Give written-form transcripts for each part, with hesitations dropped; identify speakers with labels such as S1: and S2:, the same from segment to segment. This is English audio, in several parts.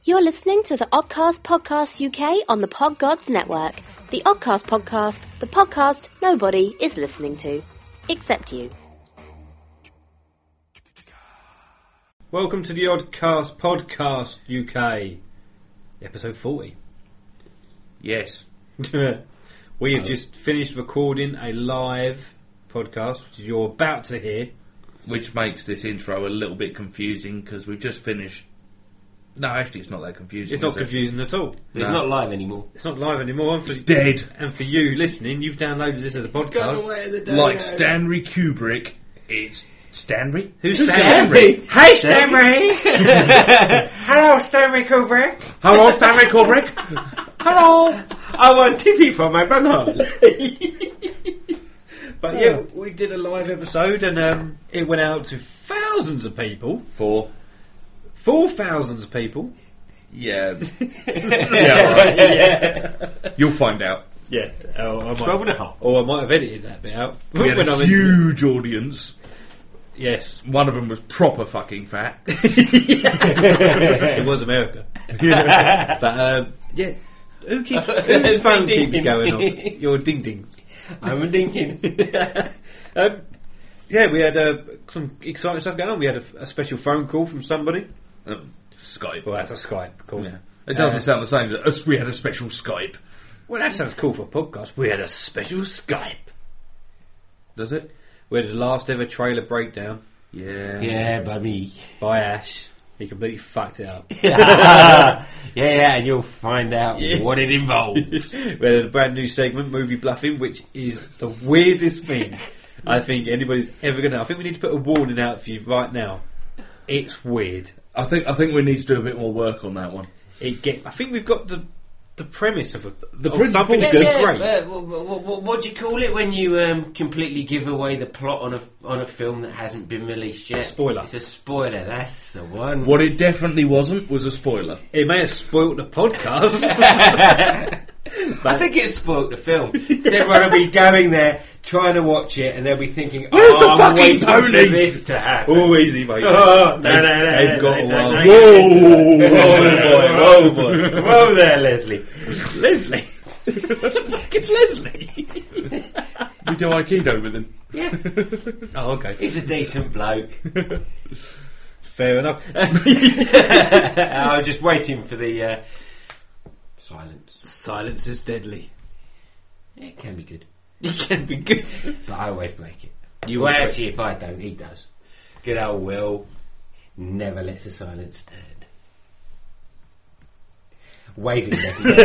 S1: You're listening to the Oddcast Podcast UK on the Podgods Network. The Oddcast Podcast, the podcast nobody is listening to. Except you.
S2: Welcome to the Oddcast Podcast UK, episode 40.
S3: Yes.
S2: We have just finished recording a live podcast, which you're about to hear.
S3: Which makes this intro a little bit confusing because we've just finished. No, actually, it's not that confusing.
S2: It's not confusing at all.
S4: It's not live anymore.
S2: It's not live anymore.
S3: It's dead.
S2: And for you listening, you've downloaded this as a podcast.
S3: Like Stanley Kubrick, it's Stanley?
S2: Who's Stanley?
S4: Hey, Stanley! Hello, Stanley Kubrick!
S3: Hello, Stanley Kubrick!
S4: Hello! I want Tippy from my bunghole.
S2: But yeah, we did a live episode and it went out to thousands of people. 4,000 people.
S3: Yeah. Yeah, right.
S2: Yeah.
S3: You'll find out.
S2: Yeah.
S4: 12.5.
S2: Or I might have edited that bit out.
S3: We had a huge audience.
S2: Yes.
S3: One of them was proper fucking fat.
S2: It was America.
S3: Yeah.
S2: But, yeah. Whose phone keeps going off? Your ding-dings.
S4: I'm thinking.
S2: Yeah, we had some exciting stuff going on. We had a special phone call from somebody.
S3: Skype.
S2: Well, that's a Skype call.
S3: Yeah. It doesn't sound the same as us. We had a special Skype.
S2: Well, that sounds cool for a podcast. We had a special Skype.
S3: Does it?
S2: We had the last ever trailer breakdown.
S3: Yeah.
S4: Yeah, buddy.
S2: By Ash. He completely fucked it up.
S4: Yeah, and you'll find out what it involves.
S2: We had a brand new segment, Movie Bluffing, which is the weirdest thing I think anybody's ever going to... I think we need to put a warning out for you right now. It's weird.
S3: I think we need to do a bit more work on that one.
S2: I think we've got the premise of
S3: principle
S2: something
S3: is
S2: good. Great.
S4: What do you call it when you completely give away the plot on a film that hasn't been released yet?
S2: A spoiler.
S4: It's a spoiler, that's the one.
S3: What it definitely wasn't was a spoiler.
S2: It may have spoilt the podcast.
S4: I think it spoilt the film. Everyone will be going there, trying to watch it, and they'll be thinking,
S3: Where's the
S4: I'm
S3: fucking
S4: waiting
S3: pony?
S4: for this to happen.
S2: Oh, easy, mate.
S4: Oh,
S2: They've got a while.
S3: Whoa!
S2: Oh, boy.
S4: Whoa there, Leslie.
S2: Leslie? It's Leslie.
S3: We do Aikido with him.
S4: Yeah.
S2: Oh, okay.
S4: He's a decent bloke.
S2: Fair enough.
S4: I was just waiting for the silence.
S2: Silence is deadly.
S4: It can be good.
S2: It can be good.
S4: But I always break it.
S2: You
S4: Well,
S2: always
S4: actually, if I don't, he does. Good old Will never lets the silence stand. Waving Leslie.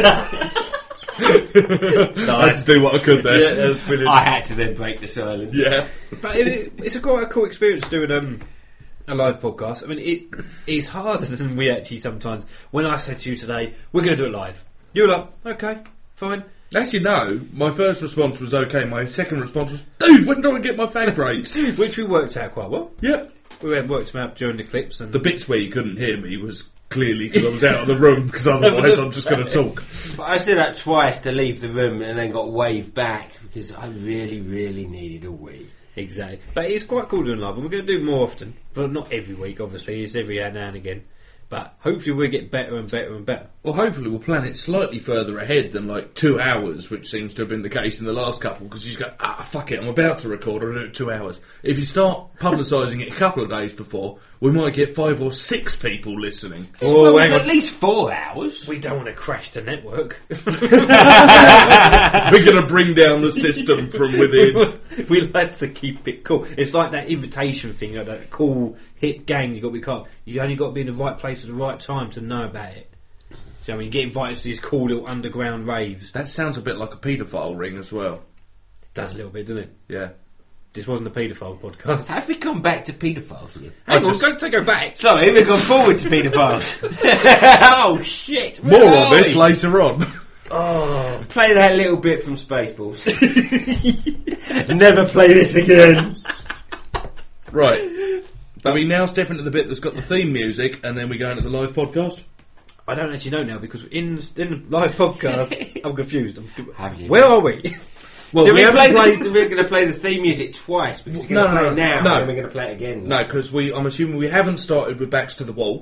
S3: I had to do what I could there.
S2: Yeah, that was brilliant.
S4: I had to then break the silence.
S3: Yeah.
S2: But it's quite a cool experience doing a live podcast. I mean, it's harder than we actually sometimes. When I said to you today, we're going to do it live, you were like, okay, fine.
S3: Actually, no. My first response was okay. My second response was, dude, when do I get my fag breaks?
S2: Which we worked out quite well.
S3: Yep.
S2: We had worked them out during the clips. And
S3: The bits where you couldn't hear me was clearly because I was out of the room, because otherwise I'm just going to talk.
S4: But I stood up twice to leave the room and then got waved back because I really, really needed a wee.
S2: Exactly. But it's quite cool doing live, and we're going to do it more often. But not every week, obviously. It's every now and again. But hopefully we'll get better and better and better.
S3: Well, hopefully we'll plan it slightly further ahead than like 2 hours, which seems to have been the case in the last couple, because you just go, fuck it, I'm about to record, I'll do it 2 hours. If you start publicising it a couple of days before, we might get 5 or 6 people listening.
S4: Well, it's at least 4 hours.
S2: We don't want to crash the network.
S3: We're going to bring down the system from within.
S2: We like to keep it cool. It's like that invitation thing, like that cool hit gang. You only got to be in the right place at the right time to know about it. So I mean, you get invited to these cool little underground raves.
S3: That sounds a bit like a paedophile ring as well.
S2: It does a little bit, doesn't it?
S3: Yeah.
S2: This wasn't a paedophile podcast.
S4: Have we gone back to paedophiles again?
S2: Hang on, go back.
S4: Sorry, we've gone forward to paedophiles. Oh shit!
S3: More on this later on.
S4: Oh, play that little bit from Spaceballs. Never play this again.
S3: Right. But we now step into the bit that's got the theme music, and then we go into the live podcast.
S2: I don't actually know now, because in the live podcast, I'm confused.
S4: Have you?
S2: Where are we?
S4: Well, we're going to play the theme music twice, because we're going to play it now,
S3: no.
S4: and we're going to play it again.
S3: No, because I'm assuming we haven't started with Backs to the Wall,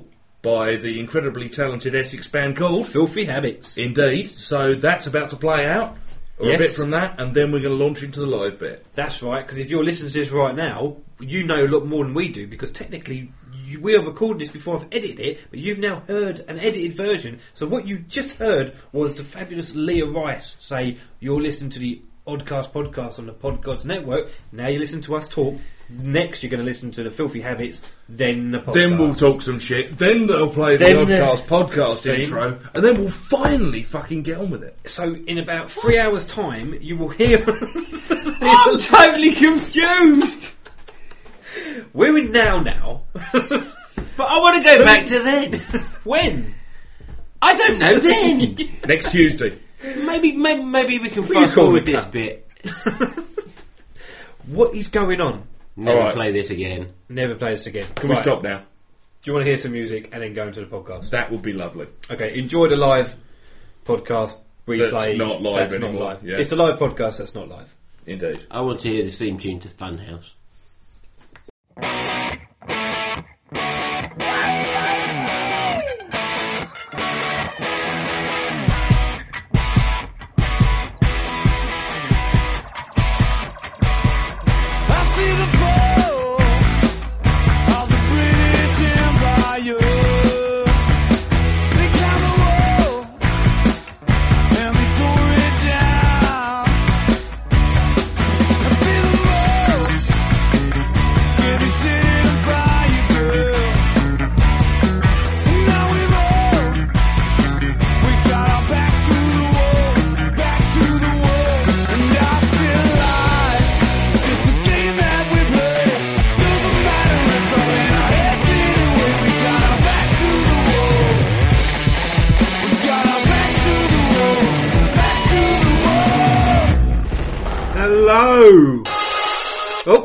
S3: by the incredibly talented Essex band called
S2: Filthy Habits.
S3: Indeed. So that's about to play out, or
S2: Yes.
S3: a bit from that, and then we're going to launch into the live bit.
S2: That's right, because if you're listening to this right now, you know a lot more than we do, because technically we have recorded this before I've edited it, but you've now heard an edited version. So what you just heard was the fabulous Leah Rice say, you're listening to the Oddcast podcast on the Podgods Network. Now you listen to us talk. Next you're going to listen to the Filthy Habits, then the podcast.
S3: Then we'll talk some shit. Then they'll play the
S2: Then,
S3: Oddcast podcast
S2: then-
S3: intro, and then we'll finally fucking get on with it.
S2: So in about 3 hours' time, you will hear...
S4: I'm totally confused.
S2: We're in now.
S4: But I want to go back to then.
S2: When?
S4: I don't know then.
S3: Next Tuesday.
S4: Maybe we can
S2: you
S4: fast
S2: call
S4: forward
S2: me,
S4: this
S2: cunt?
S4: bit.
S2: What is going on?
S4: Never
S3: Alright.
S4: play this again.
S2: Never play this again.
S3: Can we
S2: Right.
S3: stop now?
S2: Do you want to hear some music and then go into the podcast?
S3: That would be lovely.
S2: Okay, enjoy the live podcast replay.
S3: That's not live
S2: That's
S3: anymore,
S2: Not live.
S3: yeah.
S2: It's the live podcast that's not live.
S3: Indeed.
S4: I want to hear the theme tune to Funhouse.
S5: I see the fall of the British Empire. They climbed the wall and they tore it down. I see the road, yeah, they set it on fire, girl. And now we got our backs to the wall, and I feel like it's just a game that we play. Doesn't matter, it's all in our heads anyway. We got our back to the wall. We got our back to the wall. Back to the wall.
S2: Hello! Oh!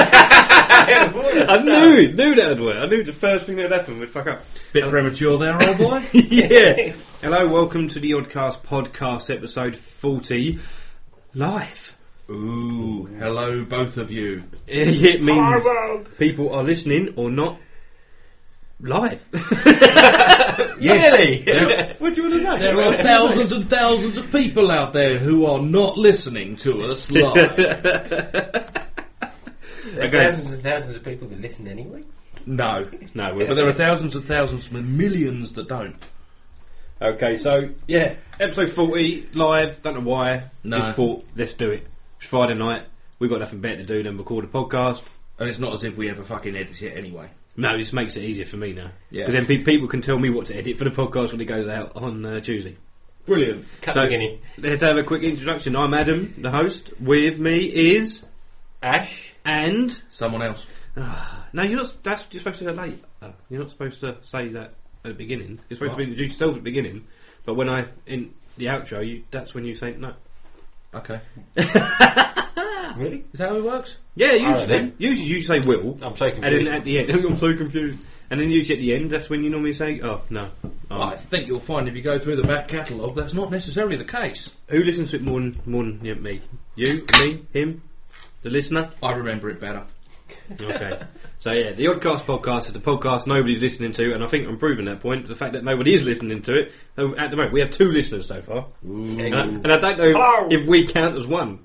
S2: I knew that would work. I knew the first thing that happened would fuck up.
S3: Bit premature there, old boy.
S2: Yeah! Hello, welcome to the Oddcast podcast, episode 40, live.
S3: Ooh, hello, both of you.
S2: It means people are listening or not live.
S4: Really?
S2: What do you want to say?
S3: There are thousands and thousands of people out there who are not listening to us live.
S4: There are thousands and thousands of people that listen anyway.
S3: No.
S2: No,
S3: But there are thousands and thousands and millions that don't.
S2: Okay, so, yeah, episode 40, live, don't know why.
S3: No.
S2: Just thought, let's do it. It's Friday night, we've got nothing better to do than record a podcast.
S3: And it's not as if we ever fucking edit it anyway.
S2: No, this makes it easier for me now.
S3: Yeah.
S2: Because then people can tell me what to edit for the podcast when it goes out on Tuesday.
S3: Brilliant.
S4: Cut
S2: So-
S4: beginning.
S2: Let's have a quick introduction. I'm Adam, the host. With me is...
S4: Ash.
S2: And...
S3: Someone else.
S2: No, you're not. You're supposed to say that later. You're not supposed to say that at the beginning. You're supposed to introduce yourself at the beginning. But when in the outro, that's when you say no.
S3: Okay.
S4: Really?
S3: Is that how it works?
S2: Yeah,
S4: Alright
S2: usually.
S4: then.
S2: Usually you say will.
S4: I'm so
S2: And
S4: confused.
S2: then at the end, I'm so confused. And then usually at the end, that's when you normally say, oh, no.
S3: I think you'll find if you go through the back catalogue, that's not necessarily the case.
S2: Who listens to it more than yeah, me? You, me, him, the listener?
S3: I remember it better.
S2: Okay. So yeah, the Oddcast podcast is the podcast nobody's listening to, and I think I'm proving that point. The fact that nobody is listening to it. So at the moment, we have 2 listeners so far. And I don't know
S4: Hello.
S2: if we count as one.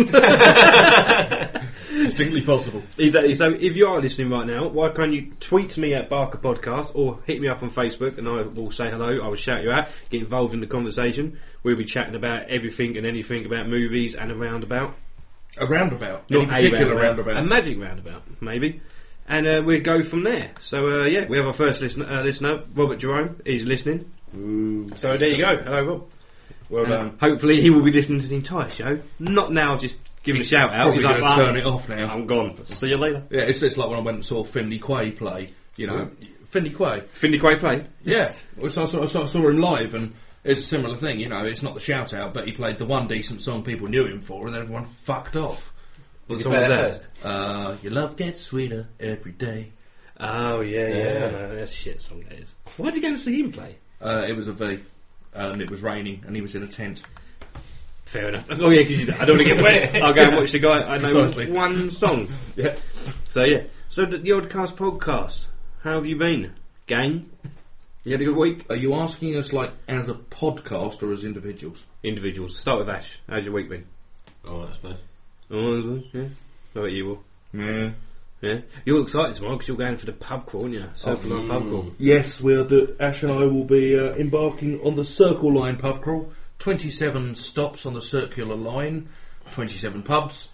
S3: Distinctly possible.
S2: Exactly. So if you are listening right now, why can't you tweet to me at Barker Podcast or hit me up on Facebook and I will say hello. I will shout you out. Get involved in the conversation. We'll be chatting about everything and anything about movies and a roundabout.
S3: A roundabout.
S2: Not
S3: Any particular
S2: a
S3: roundabout.
S2: A magic roundabout, maybe. And we'll go from there. So yeah, we have our first listener, Robert Jerome. He's listening. So there you go. Hello, Rob.
S3: Well done.
S2: Hopefully he will be listening to the entire show. Not now, just give him a shout out.
S3: Probably
S2: He's
S3: going to
S2: like,
S3: turn it off now.
S2: I'm gone. See you later.
S3: Yeah, it's like when I went and saw Finley Quay play. You know, Finley Quay.
S2: Finley Quay play.
S3: Yeah, so I saw him live, and it's a similar thing. You know, it's not the shout out, but he played the one decent song people knew him for, and then everyone fucked off.
S2: What
S4: Did
S2: song
S4: you
S2: was
S4: play
S2: that?
S4: that first?
S3: Your love gets sweeter every day.
S2: Oh yeah. No, that's a shit song that is. Why did you go and see him play?
S3: It was a V, and it was raining, and he was in a tent.
S2: Fair enough. Oh yeah, because I don't want to get wet. I'll go and watch the guy. I know
S3: Precisely.
S2: one song.
S3: Yeah.
S2: So yeah. So the Oddcast podcast. How have you been, gang? You had a good week?
S3: Are you asking us like as a podcast or as individuals?
S2: Individuals. Start with Ash. How's your week been?
S4: Oh, that's nice.
S2: Oh, yeah. How about you, Will?
S3: Yeah.
S2: Yeah. You're excited tomorrow because you're going for the pub crawl, aren't you? Circle Line pub crawl.
S3: Yes, Ash and I will be embarking on the Circle Line pub crawl. 27 stops on the circular line, 27 pubs,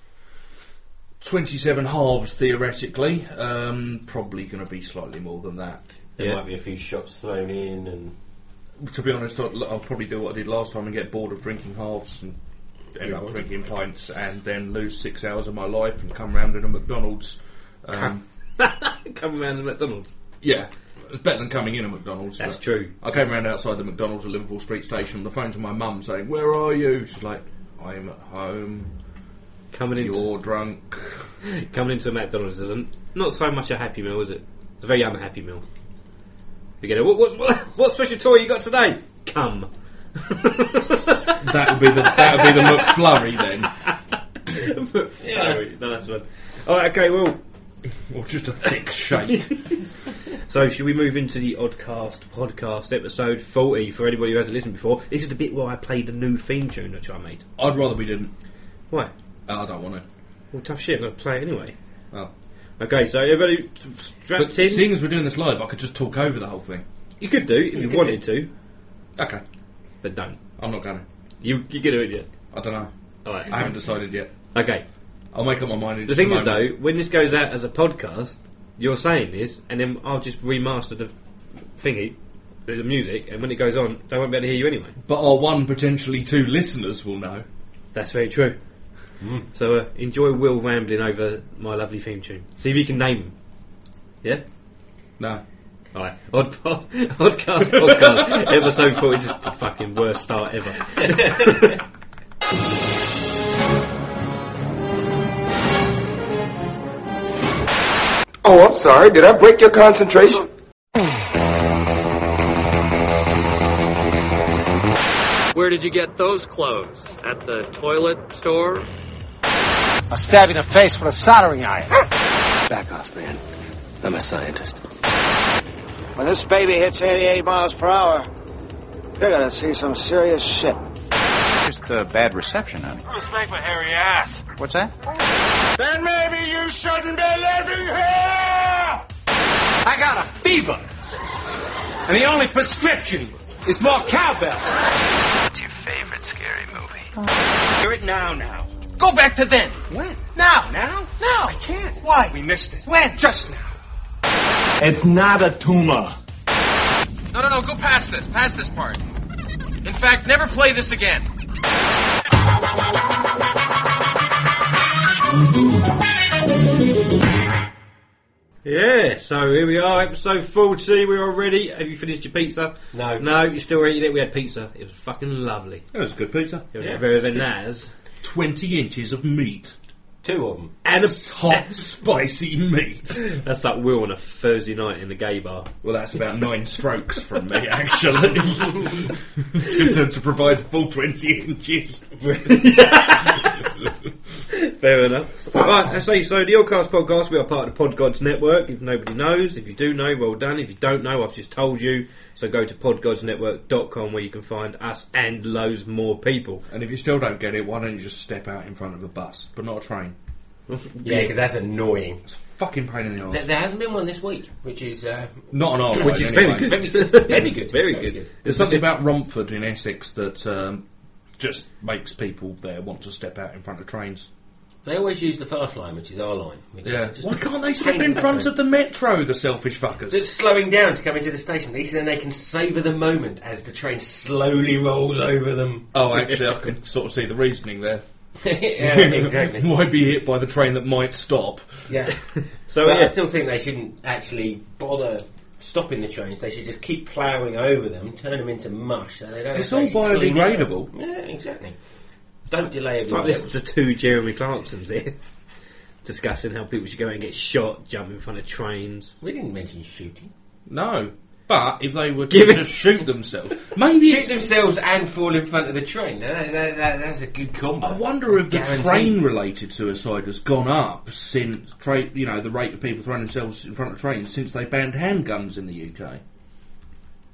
S3: 27 halves theoretically. Probably going to be slightly more than that.
S4: There might be a few shots thrown in, and
S3: To be honest, I'll probably do what I did last time and get bored of drinking halves and end up drinking pints and then lose 6 hours of my life and come round in a McDonald's.
S2: Come around the McDonald's.
S3: Yeah, it's better than coming in a McDonald's.
S2: That's
S3: but
S2: true.
S3: I came round outside the McDonald's at Liverpool Street Station on the phone to my mum saying, "Where are you?" She's like, "I'm at home. You're drunk."
S2: Coming into a McDonald's isn't not so much a Happy Meal, is it? It's a very unhappy meal. You get what special toy you got today? Come.
S3: That would be the McFlurry then,
S2: Yeah, no, that's one. Alright, okay, well.
S3: or just a thick shake.
S2: So, should we move into the Oddcast podcast episode 40 for anybody who hasn't listened before? This is the bit where I played the new theme tune which I made.
S3: I'd rather we didn't.
S2: Why?
S3: I don't want to.
S2: Well, tough shit, I'm going to play it anyway.
S3: Oh.
S2: Okay, so everybody strapped
S3: But
S2: in?
S3: seeing as we're doing this live, I could just talk over the whole thing.
S2: You could do, if you wanted to,
S3: Okay,
S2: but don't.
S3: I'm not going to.
S2: You're going to do it yet?
S3: I don't know.
S2: Alright.
S3: I haven't decided yet.
S2: Okay.
S3: I'll make up my mind in
S2: The
S3: just a
S2: thing is,
S3: moment.
S2: though, when this goes out as a podcast, you're saying this, and then I'll just remaster the thingy, the music, and when it goes on, they won't be able to hear you anyway.
S3: But our one, potentially two listeners will know.
S2: That's very true. So enjoy Will rambling over my lovely theme tune. See if you can name them. Yeah?
S3: No.
S2: Alright. Oddcast podcast, episode 4 is just the fucking worst start ever.
S6: Oh, I'm sorry. Did I break your concentration?
S7: Where did you get those clothes? At the toilet store?
S8: I'll stab you in the face with a soldering iron.
S6: Back off, man. I'm a scientist.
S8: When this baby hits 88 miles per hour, you're gonna see some serious shit.
S9: Just bad reception, honey.
S8: Respect my hairy ass.
S9: What's that?
S8: Then maybe you shouldn't be living here! I got a fever. And the only prescription is more cowbell.
S6: What's your favorite scary movie?
S8: Hear it now. Go back to then. When? Now. Now? No. I can't. Why? We missed it. When? Just now.
S6: It's not a tumor.
S10: No, go past this. Past this part. In fact, never play this again.
S2: Yeah, so here we are, episode 40, we're all ready. Have you finished your pizza?
S4: No.
S2: No, you're still eating it? We had pizza. It was fucking lovely.
S3: That was good pizza.
S2: It was very, very nice.
S3: 20 inches of meat.
S4: 2 of them.
S2: And a
S3: Hot, spicy meat.
S2: That's like Will on a Thursday night in the gay bar.
S3: Well, that's about 9 strokes from me, actually. to provide the full 20 inches.
S2: Fair enough. Right, I say, so the Oddcast podcast, we are part of the Pod Gods Network. If nobody knows, if you do know, well done. If you don't know, I've just told you. So go to podgodsnetwork.com where you can find us and loads more people.
S3: And if you still don't get it, why don't you just step out in front of a bus, but not a train?
S4: Yeah, because that's annoying.
S3: Fucking pain in the arse.
S4: There hasn't been one this week, which is...
S3: Not an arse.
S2: Which is
S3: anyway.
S2: very good.
S4: Very good.
S2: Very good.
S3: There's something about Romford in Essex that just makes people there want to step out in front of trains.
S4: They always use the fast line, which is our line.
S3: Yeah. Why can't they step in front of the metro, the selfish fuckers?
S4: That's slowing down to come into the station. At least then they can savour the moment as the train slowly rolls over them.
S3: Oh, actually, I can sort of see the reasoning there.
S4: Yeah, exactly.
S3: Why be hit by the train that might stop?
S4: Yeah.
S2: So
S4: But
S2: yeah.
S4: I still think they shouldn't actually bother stopping the trains. They should just keep ploughing over them, turn them into mush. So they don't
S3: It's
S4: have to
S3: all
S4: actually clean it up.
S3: biodegradable.
S4: Yeah, exactly. Don't delay
S2: It's like
S4: everyone
S2: listen
S4: else.
S2: to 2 Jeremy Clarksons here discussing how people should go and get shot, jump in front of trains.
S4: We didn't mention shooting.
S3: No. But if they were to
S2: Give it-
S3: just shoot themselves, maybe
S4: Shoot
S3: it's...
S4: themselves and fall in front of the train. Now, that's a good combo.
S3: I wonder if the
S4: Guaranteed.
S3: train-related suicide has gone up since the rate of people throwing themselves in front of trains since they banned handguns in the UK.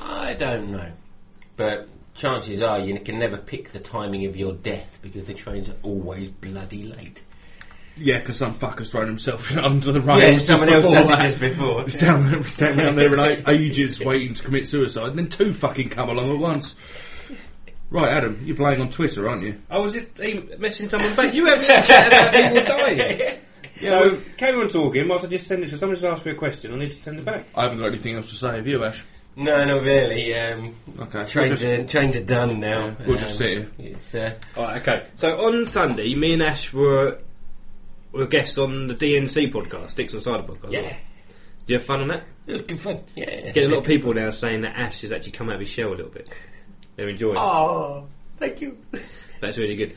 S4: I don't know. But chances are you can never pick the timing of your death because the trains are always bloody late.
S3: Yeah, because some fucker's thrown himself under the rails.
S4: Yeah, someone else
S3: before
S4: does it
S3: that.
S4: just before.
S3: Standing down there in ages waiting to commit suicide, and then 2 fucking come along at once. Right, Adam, you're playing on Twitter, aren't you?
S2: I was just messaging someone back. You haven't even chatted about people dying. So, carry on talking. Whilst I just send it to someone, just asked me a question. I need to send it back.
S3: I haven't got anything else to say. Have you, Ash?
S4: No, not really.
S3: Okay.
S4: Trains are done now.
S3: We'll just sit here.
S4: It's,
S2: Alright, okay. So, on Sunday, me and Ash were guests on the DNC podcast, Dicks on Cider podcast.
S4: Yeah.
S2: Did you have fun on that?
S4: It was good fun. Yeah.
S2: Get a lot of people now saying that Ash has actually come out of his shell a little bit. They're enjoying it.
S4: Oh, thank you.
S2: That's really good.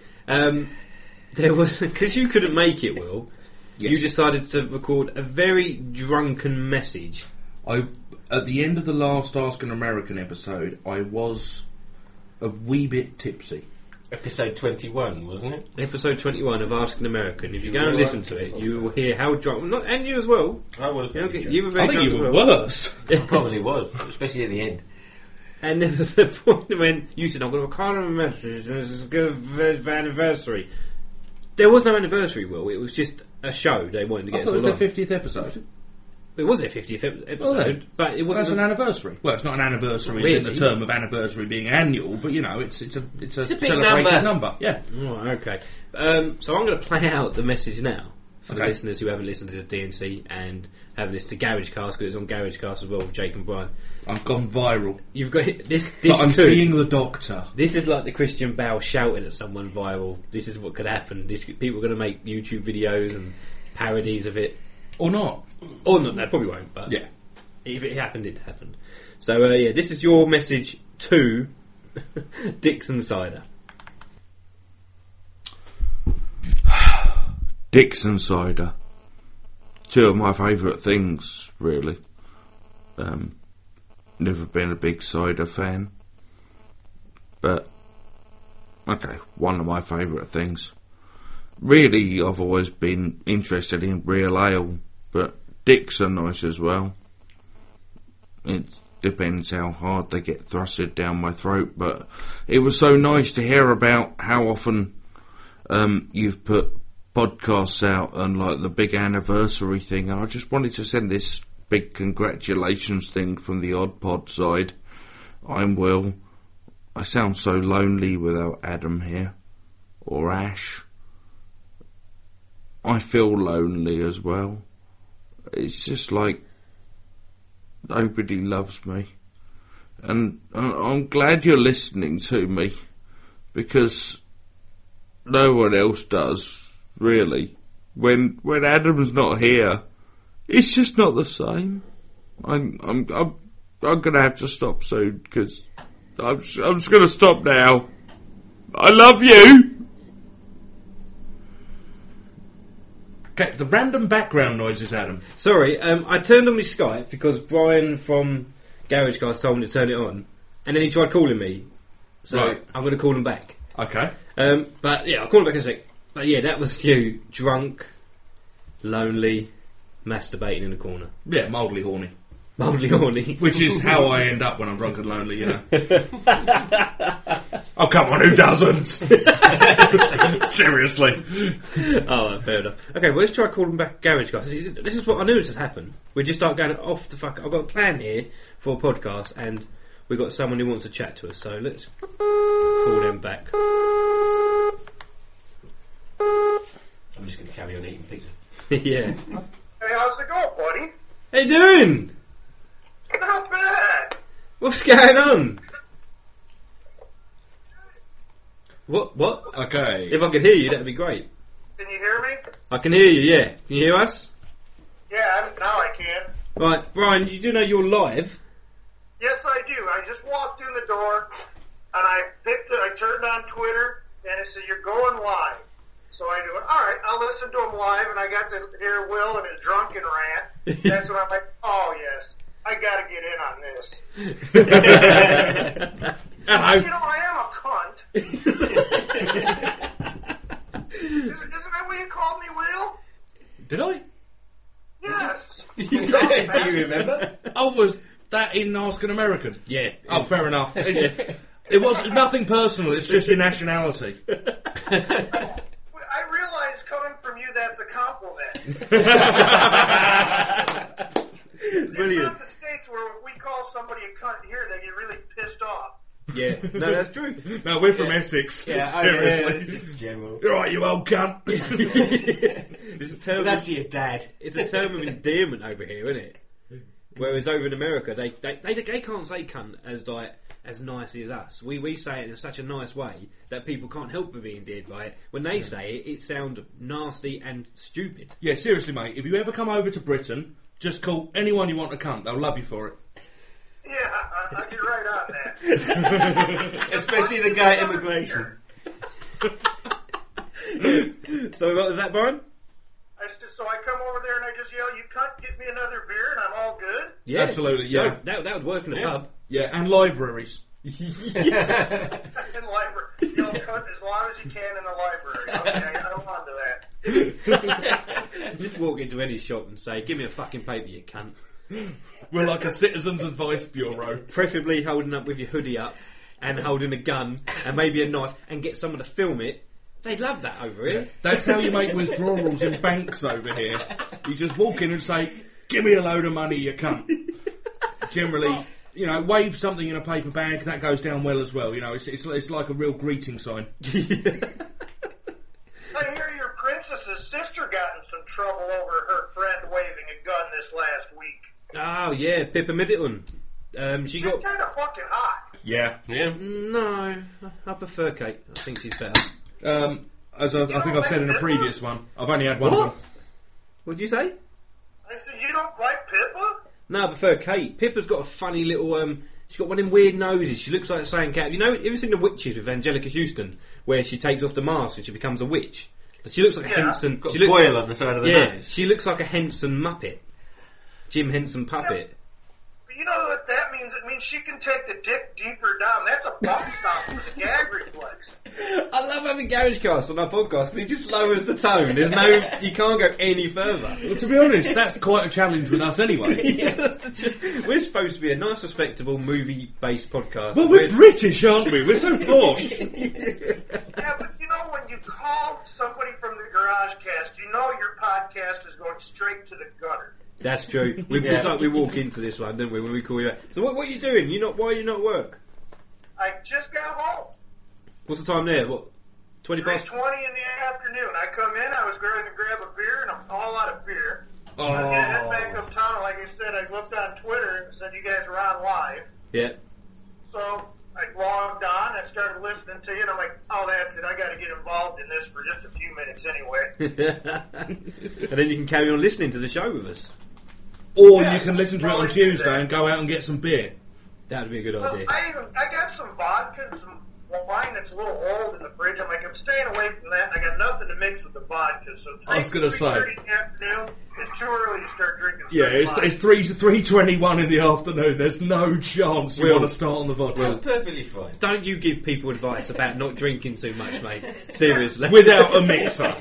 S2: There was, because you couldn't make it, Will.
S3: Yes.
S2: You decided to record a very drunken message.
S3: At the end of the last Ask an American episode, I was a wee bit tipsy.
S4: Episode 21, wasn't it?
S2: Episode 21 of Ask an American. If you go and listen to it, you will hear how drunk. And you as well.
S4: I was.
S2: You were very
S3: I think
S2: drunk
S3: you were
S2: as well.
S3: worse.
S4: I probably was, especially at the end.
S2: And there was a point when you said, I'm going to record a message and this is good for anniversary. There was no anniversary, Will. It was just a show they wanted to get
S3: I
S2: us
S3: thought it
S2: all
S3: was their
S2: on.
S3: 50th episode.
S2: It was their 50th episode, but it wasn't.
S3: That's an anniversary. Well, it's not an anniversary
S2: Really?
S3: in the term of anniversary being annual, but you know, it's a
S4: big
S3: celebrated number. Yeah.
S2: Oh, okay. So I'm going to play out the message now for the
S3: Okay.
S2: listeners who haven't listened to the DNC and haven't listened to Garage Cast, because it's on Garage Cast as well with Jake and Brian.
S3: I've gone viral.
S2: You've got this.
S3: But I'm
S2: could-
S3: seeing the doctor.
S2: This is like the Christian Bale shouting at someone viral. This is what could happen. People are going to make YouTube videos and parodies of it.
S3: Or not.
S2: Or not, they probably won't, but
S3: Yeah.
S2: if it happened, it happened. So, yeah, this is your message to Dixon Cider.
S3: Dixon cider. 2 of my favourite things, really. Never been a big cider fan. But, okay, one of my favourite things. Really, I've always been interested in real ale, but Dicks are nice as well. It depends how hard they get thrusted down my throat, but it was so nice to hear about how often you've put podcasts out and like the big anniversary thing, and I just wanted to send this big congratulations thing from the Odd Pod side. I'm Will. I sound so lonely without Adam here. Or Ash. I feel lonely as well. It's just like nobody loves me. And I'm glad you're listening to me, because no one else does, really. When Adam's not here, it's just not the same. I'm gonna have to stop soon, because I'm just gonna stop now. I love you! Okay, the random background noises, Adam.
S2: Sorry, I turned on my Skype because Brian from Garage Cast told me to turn it on, and then he tried calling me. So
S3: Right.
S2: I'm going to call him back.
S3: Okay.
S2: But yeah, I'll call him back in a sec. But yeah, that was you, drunk, lonely, masturbating in a corner.
S3: Yeah, mildly horny.
S2: Mildly horny.
S3: Which is how I end up when I'm drunk and lonely, you know. Oh, come on, who doesn't? Seriously.
S2: Oh, fair enough. Okay, well, let's try calling back Garage Cast. This is what I knew would happen. We just start going off the fuck. I've got a plan here for a podcast, and we've got someone who wants to chat to us, so let's call them back.
S4: I'm just going to carry on eating pizza.
S2: Yeah.
S8: Hey, how's it going, buddy?
S2: How you doing?
S8: Not bad.
S2: What's going on? What?
S3: Okay.
S2: If I could hear you, that'd be great.
S8: Can you hear me?
S2: I can hear you, yeah. Can you hear us?
S8: Yeah, now I can.
S2: Right, Brian, you do know you're live?
S8: Yes, I do. I just walked in the door, and I turned on Twitter, and it said, you're going live. So I do it. All right, I'll listen to him live, and I got to hear Will and his drunken rant. That's when I'm like, oh, yes, I got to get in on this.
S3: Hello.
S8: You know, I am a cunt. Isn't that what you called me, Will?
S3: Did I?
S8: Yes.
S4: Do you remember?
S3: I was that that in Ask an American?
S2: Yeah.
S3: Oh, fair enough. It was nothing personal, it's just your nationality.
S8: I realize coming from you, that's a compliment.
S2: Brilliant.
S8: It's not the States where if we call somebody a cunt here, they get really pissed off.
S2: Yeah, no, that's true.
S3: No, we're from Essex.
S4: Yeah,
S3: seriously.
S4: just general.
S3: You're right, you old cunt.
S2: It's a term.
S4: That's your dad.
S2: It's a term of endearment over here, isn't it? Whereas over in America, they can't say cunt as nicely as us. We say it in such a nice way that people can't help but be endeared by it. When they say it, it sounds nasty and stupid.
S3: Yeah, seriously, mate. If you ever come over to Britain, just call anyone you want a cunt. They'll love you for it.
S8: Yeah, I'll get right on that.
S4: Especially the guy at immigration.
S2: So what was that, Brian?
S8: So I come over there and I just yell, "You cunt, get me another beer," and I'm all good.
S2: Yeah,
S3: absolutely. Yeah,
S2: that would work in a pub.
S3: Yeah, and libraries.
S8: In library, yell cunt as loud as you can in the library. Okay, I'm on to that.
S2: Just walk into any shop and say, "Give me a fucking paper, you cunt."
S3: We're like a citizens' advice bureau.
S2: Preferably holding up with your hoodie up and holding a gun and maybe a knife and get someone to film it. They'd love that over here.
S3: That's how you make withdrawals in banks over here. You just walk in and say, "Give me a load of money, you cunt." Generally, you know, wave something in a paper bag, that goes down well as well. You know, it's like a real greeting sign.
S8: I hear your princess's sister got in some trouble over her friend waving a gun this last week.
S2: Oh yeah, Pippa Middleton. She's
S8: kind of fucking hot.
S3: Yeah.
S2: No, I prefer Kate. I think she's better.
S3: As I think I've said in a previous one, I've only had one of them.
S2: What did you say?
S8: I said, you don't like Pippa?
S2: No, I prefer Kate. Pippa's got a funny little. She's got one of them weird noses. She looks like a Saiyan cat. You know, have you ever seen The Witches with Angelica Houston, where she takes off the mask and she becomes a witch? She looks like a Henson.
S4: Got a boil on the side of the nose.
S2: She looks like a Henson Muppet. Jim Henson puppet.
S8: Yeah. But you know what that means? It means she can take the dick deeper down. That's a bump stop for the gag reflex.
S2: I love having GarageCast on our podcast because it just lowers the tone. You can't go any further.
S3: Well, to be honest, that's quite a challenge with us anyway.
S2: We're supposed to be a nice, respectable, movie-based podcast.
S3: Well, we're British, aren't we? We're so posh.
S8: Yeah, but you know when you call somebody from the GarageCast, you know your podcast is going straight to the gutter.
S2: That's true. It's like we walk into this one, don't we, when we call you out. So what are you doing? Why are you not at work?
S8: I just got home.
S2: What's the time there? What? 20 past?
S8: 3:20 in the afternoon. I come in, I was going to grab a beer, and I'm all out of beer.
S3: Oh.
S8: I'm going to head back uptown. Like I said, I looked on Twitter and said you guys were on live.
S2: Yeah.
S8: So I logged on, I started listening to you, and I'm like, oh, that's it. I got to get involved in this for just a few minutes anyway.
S2: And then you can carry on listening to the show with us.
S3: Or you can listen to it on Tuesday and go out and get some beer.
S2: That would be a good
S8: Well,
S2: idea.
S8: I got some vodka and some wine that's a little old in the fridge. I'm like, I'm staying away from that, and I got nothing to mix with the vodka. So
S3: I was going to say,
S8: 3:30 in the afternoon, it's too early to start drinking.
S3: Yeah, it's 3:21 in the afternoon. There's no chance you
S2: Will.
S3: want to start on the vodka.
S4: That's perfectly fine.
S2: Don't you give people advice about not drinking too much, mate. Seriously.
S3: Without a mixer.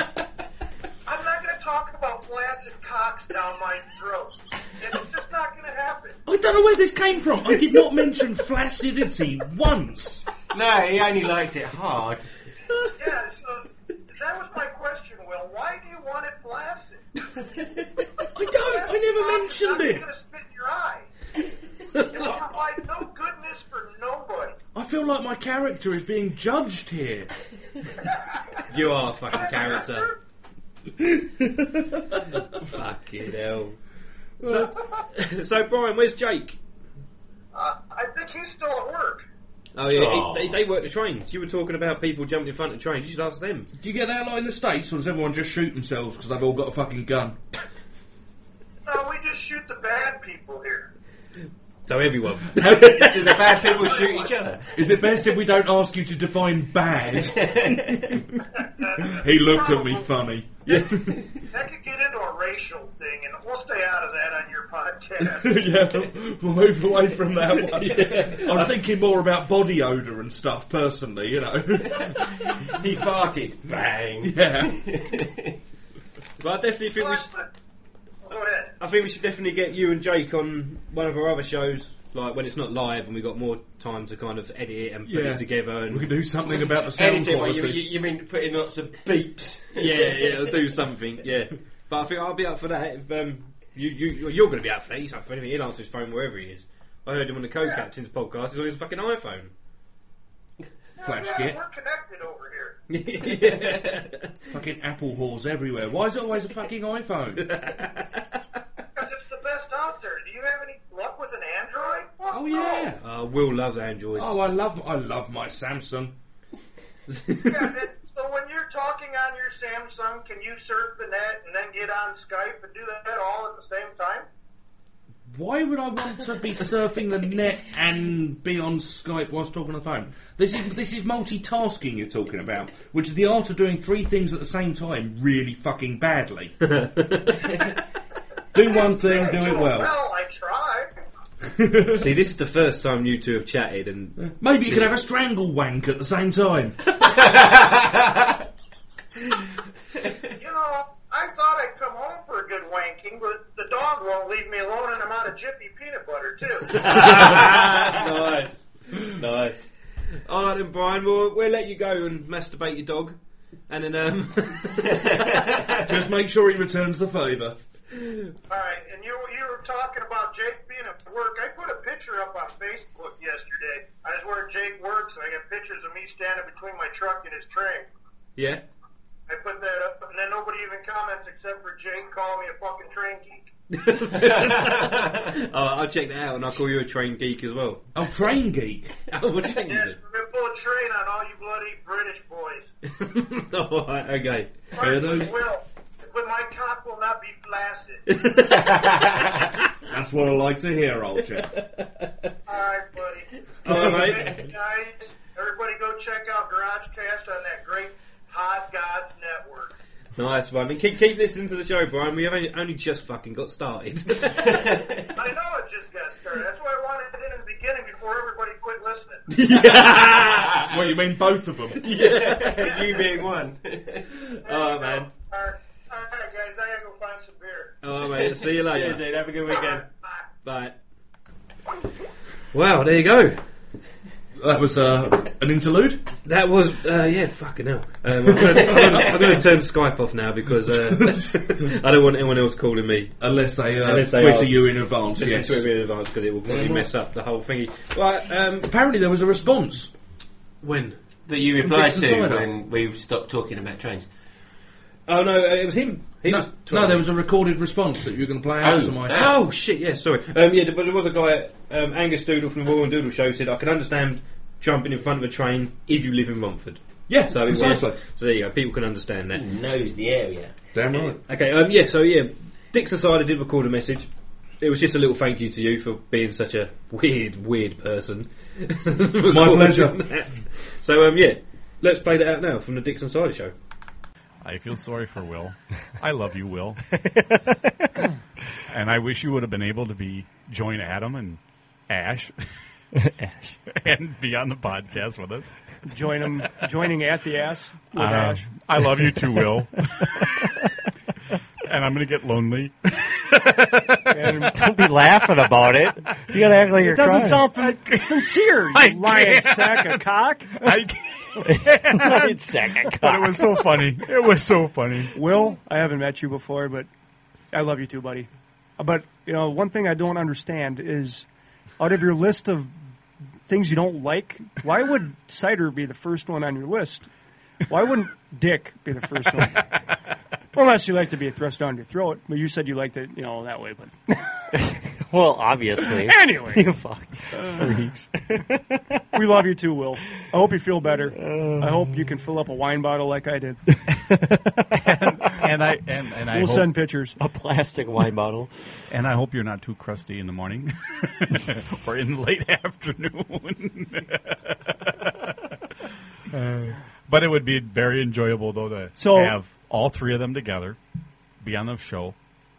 S8: I'm not going to talk about flaccid cocks down my throat. It's just not going to happen.
S3: I don't know where this came from. I did not mention flaccidity once.
S4: No, he only likes it hard.
S8: Yeah, so that was my question, Will. Why do you want it flaccid?
S3: I never mentioned it.
S8: It's going to spit in your eye. It'll provide no goodness for nobody.
S3: I feel like my character is being judged here.
S2: You are a fucking character. Fucking hell. So Brian, where's Jake?
S8: I think he's still at work.
S2: Oh yeah, they work the trains. You were talking about people jumping in front of trains. You should ask them.
S3: Do you get that a lot in the States, or does everyone just shoot themselves because they've all got a fucking gun?
S8: No, we just shoot the bad people here.
S2: So everyone.
S4: Do the bad people shoot each other?
S3: Is it best if we don't ask you to define bad? He looked at me funny.
S8: That could get into a racial thing, and we'll stay out of that on your podcast.
S3: Yeah, we'll move away from that one. Yeah. I was thinking more about body odour and stuff, personally, you know.
S4: He farted. Bang.
S3: Yeah.
S2: But I definitely think we should...
S8: Go ahead.
S2: I think we should definitely get you and Jake on one of our other shows, like when it's not live and we've got more time to kind of edit it and put it together. And
S3: we can do something about the sound quality.
S4: You mean put in lots of beeps?
S2: yeah, I'll do something. Yeah, but I think I'll be up for that. If you're going to be up for that, he's up for anything. He'll answer his phone wherever he is. I heard him on the Co-Captains podcast. He's on his fucking iPhone.
S3: Flash
S8: yeah,
S3: get.
S8: we're connected over here.
S3: Fucking Apple whores everywhere. Why is it always a fucking iPhone?
S8: Because it's the best out there. Do you have any luck with an Android? What?
S3: Oh yeah.
S2: Will loves Androids.
S3: Oh, I love my Samsung.
S8: Yeah, so when you're talking on your Samsung, can you surf the net and then get on Skype and do that all at the same time?
S3: Why would I want to be surfing the net and be on Skype whilst talking on the phone? This is multitasking you're talking about, which is the art of doing 3 things at the same time really fucking badly. Do one thing, do it well.
S8: Well, I tried.
S2: See, this is the first time you two have chatted, and
S3: maybe you could have a strangle wank at the same time.
S8: You know, I thought I'd come home for a good wanking, but the dog won't leave me alone, and I'm out of Jiffy peanut butter too.
S2: Nice. All right then, Brian. We'll let you go and masturbate your dog, and then
S3: just make sure he returns the favour.
S8: Alright, and you were talking about Jake being at work. I put a picture up on Facebook yesterday. I was where Jake works, and I got pictures of me standing between my truck and his train.
S2: Yeah.
S8: I put that up, and then nobody even comments except for Jake calling me a fucking train geek.
S2: I'll check that out, and I'll call you a train geek as well.
S3: Oh, train geek?
S2: Oh, what do you think?
S8: Yes, we're going to pull a train on all you bloody British boys.
S2: Alright, okay.
S8: Will. But my cock will not be flaccid.
S3: That's what I like to hear, old chap.
S8: Alright, buddy.
S2: Alright,
S8: mate. Guys, everybody go check out GarageCast on that great Hot Gods Network.
S2: Nice one. And keep listening to the show, Brian. We have only just fucking got started.
S8: I know it just got started. That's why I wanted it in the beginning before everybody quit listening.
S3: Yeah. Well, you mean both of them?
S2: Yeah.
S4: You being one.
S2: Oh, man.
S8: Alright, guys, I gotta go find some beer.
S2: Oh, mate. See you later.
S4: Yeah, dude. Have a good weekend.
S2: Bye. Wow, there you go.
S3: That was an interlude?
S2: That was, yeah, fucking hell. I'm going to turn Skype off now because I don't want anyone else calling me.
S3: Unless they Twitter you in advance, yes.
S2: Twitter me in advance because it will probably mess up the whole thingy. Right,
S3: apparently there was a response.
S2: When?
S4: That you replied to when we stopped talking about trains.
S2: Oh, no, it was him.
S3: No, there was a recorded response that you were going to play out.
S2: Oh, shit, yeah, sorry. Yeah, but there was a guy, Angus Doodle from the Royal and Doodle Show, said, I can understand jumping in front of a train if you live in Romford.
S3: Yeah,
S2: so
S3: precisely.
S2: So there you go, people can understand that.
S4: He knows the area.
S3: Damn right.
S2: Okay, Dick Society did record a message. It was just a little thank you to you for being such a weird person.
S3: My pleasure.
S2: So, let's play that out now from the Dick Society Show.
S11: I feel sorry for Will. I love you, Will. And I wish you would have been able to join Adam and Ash. And be on the podcast with us.
S12: Joining at the ass with Ash.
S11: I love you too, Will. And I'm going to get lonely.
S13: And don't be laughing about it. You got to act like you're crying.
S12: It doesn't sound sincere, you lying sack of cock.
S11: I can't.
S13: Sack of cock.
S11: But it was so funny. It was so funny.
S12: Will, I haven't met you before, but I love you too, buddy. But, one thing I don't understand is, out of your list of things you don't like, why would cider be the first one on your list? Why wouldn't dick be the first one? Unless you like to be thrust down your throat, but you said you liked it, that way. But
S13: well, obviously.
S12: Anyway,
S13: you fuck freaks.
S12: We love you too, Will. I hope you feel better. I hope you can fill up a wine bottle like I did.
S11: and I
S12: we'll send pictures.
S13: A plastic wine bottle.
S11: And I hope you're not too crusty in the morning or in the late afternoon. But it would be very enjoyable, though, to have all three of them together, be on the show,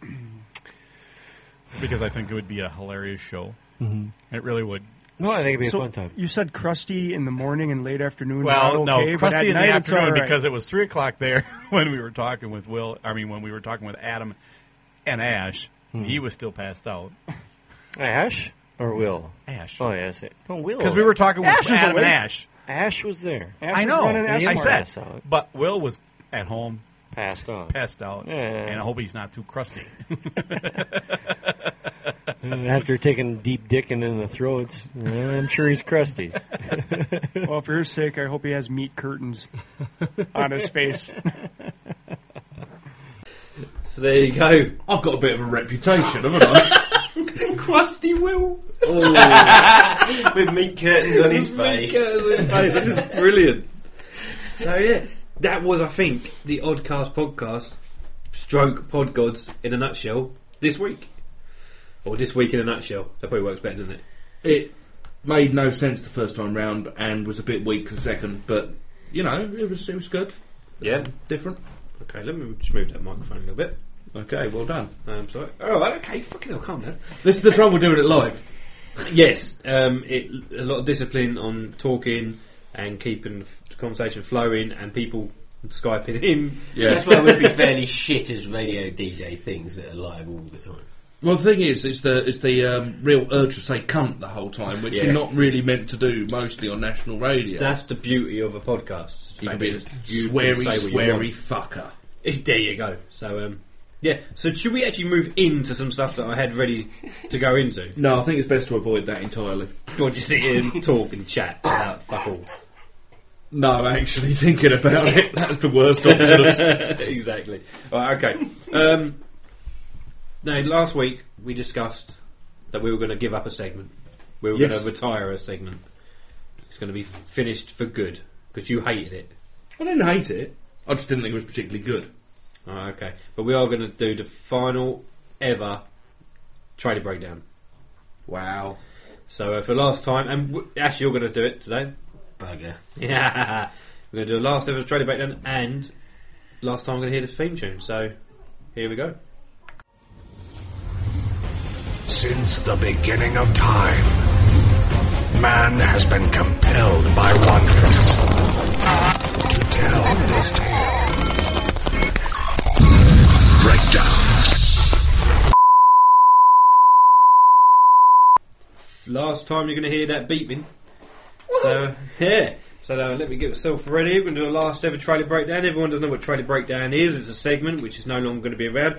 S11: because I think it would be a hilarious show.
S13: Mm-hmm.
S11: It really would.
S13: No, I think it'd be a fun time.
S12: You said crusty in the morning and late afternoon.
S11: Well,
S12: not okay,
S11: no, crusty in the afternoon
S12: right.
S11: because it was 3:00 there when we were talking with Will. I mean, when we were talking with Adam and Ash, He was still passed out.
S13: Ash or Will?
S11: Ash.
S13: Oh, yes. No, Will.
S11: Because we were talking with
S12: Ash was
S11: Adam and
S12: awake.
S11: Ash.
S13: Ash was there.
S12: Ash
S11: I
S12: was
S11: know.
S12: running
S13: He
S11: I
S12: S-Mart.
S11: said.
S13: passed out.
S11: But Will was at home,
S13: Passed on.
S11: passed out.
S13: Yeah.
S11: And I hope he's not too crusty.
S13: After taking deep dicking in the throats, I'm sure he's crusty.
S12: Well, for his sake, I hope he has meat curtains on his face.
S2: So there you go.
S3: I've got a bit of a reputation, haven't I?
S2: Crusty Will.
S4: With meat curtains on his face.
S2: This is brilliant. So yeah, that was, I think, the Oddcast podcast stroke Pod Gods in a nutshell this week. Or this week in a nutshell. That probably works better, doesn't it?
S3: It made no sense the first time round and was a bit weak the second, but you know, it was good.
S2: Yeah.
S3: Different.
S2: Okay, let me just move that microphone a little bit.
S3: Okay, well done.
S2: Sorry. Oh, okay, fucking hell, calm down.
S3: This is the trouble doing it live.
S2: Yes, a lot of discipline on talking and keeping the conversation flowing and people Skyping in.
S3: Yeah.
S4: That's why we'd be fairly shit as radio DJ things that are live all the time.
S3: Well, the thing is, it's the real urge to say cunt the whole time, which you're not really meant to do mostly on national radio.
S2: That's the beauty of a podcast.
S3: You can be a sweary fucker.
S2: There you go. So, yeah. So should we actually move into some stuff that I had ready to go into?
S3: No, I think it's best to avoid that entirely.
S2: Or just sit here and talk and chat about fuck all?
S3: No, actually thinking about it, that's the worst option.
S2: Exactly. Right, okay. Now, last week we discussed that we were going to give up a segment. We were going to retire a segment. It's going to be finished for good because you hated it.
S3: I didn't hate it. I just didn't think it was particularly good.
S2: Oh, okay. But we are going to do the final ever trailer breakdown.
S4: Wow.
S2: So for last time, and Ash, you're going to do it today.
S4: Bugger.
S2: Yeah. We're going to do the last ever trailer breakdown, and last time we're going to hear the theme tune. So here we go.
S14: Since the beginning of time, man has been compelled by wonders to tell this tale. Breakdown.
S2: Last time you're going to hear that beeping. So, yeah. So let me get myself ready. We're going to do a last ever trailer breakdown. Everyone doesn't know what trailer breakdown is. It's a segment which is no longer going to be around.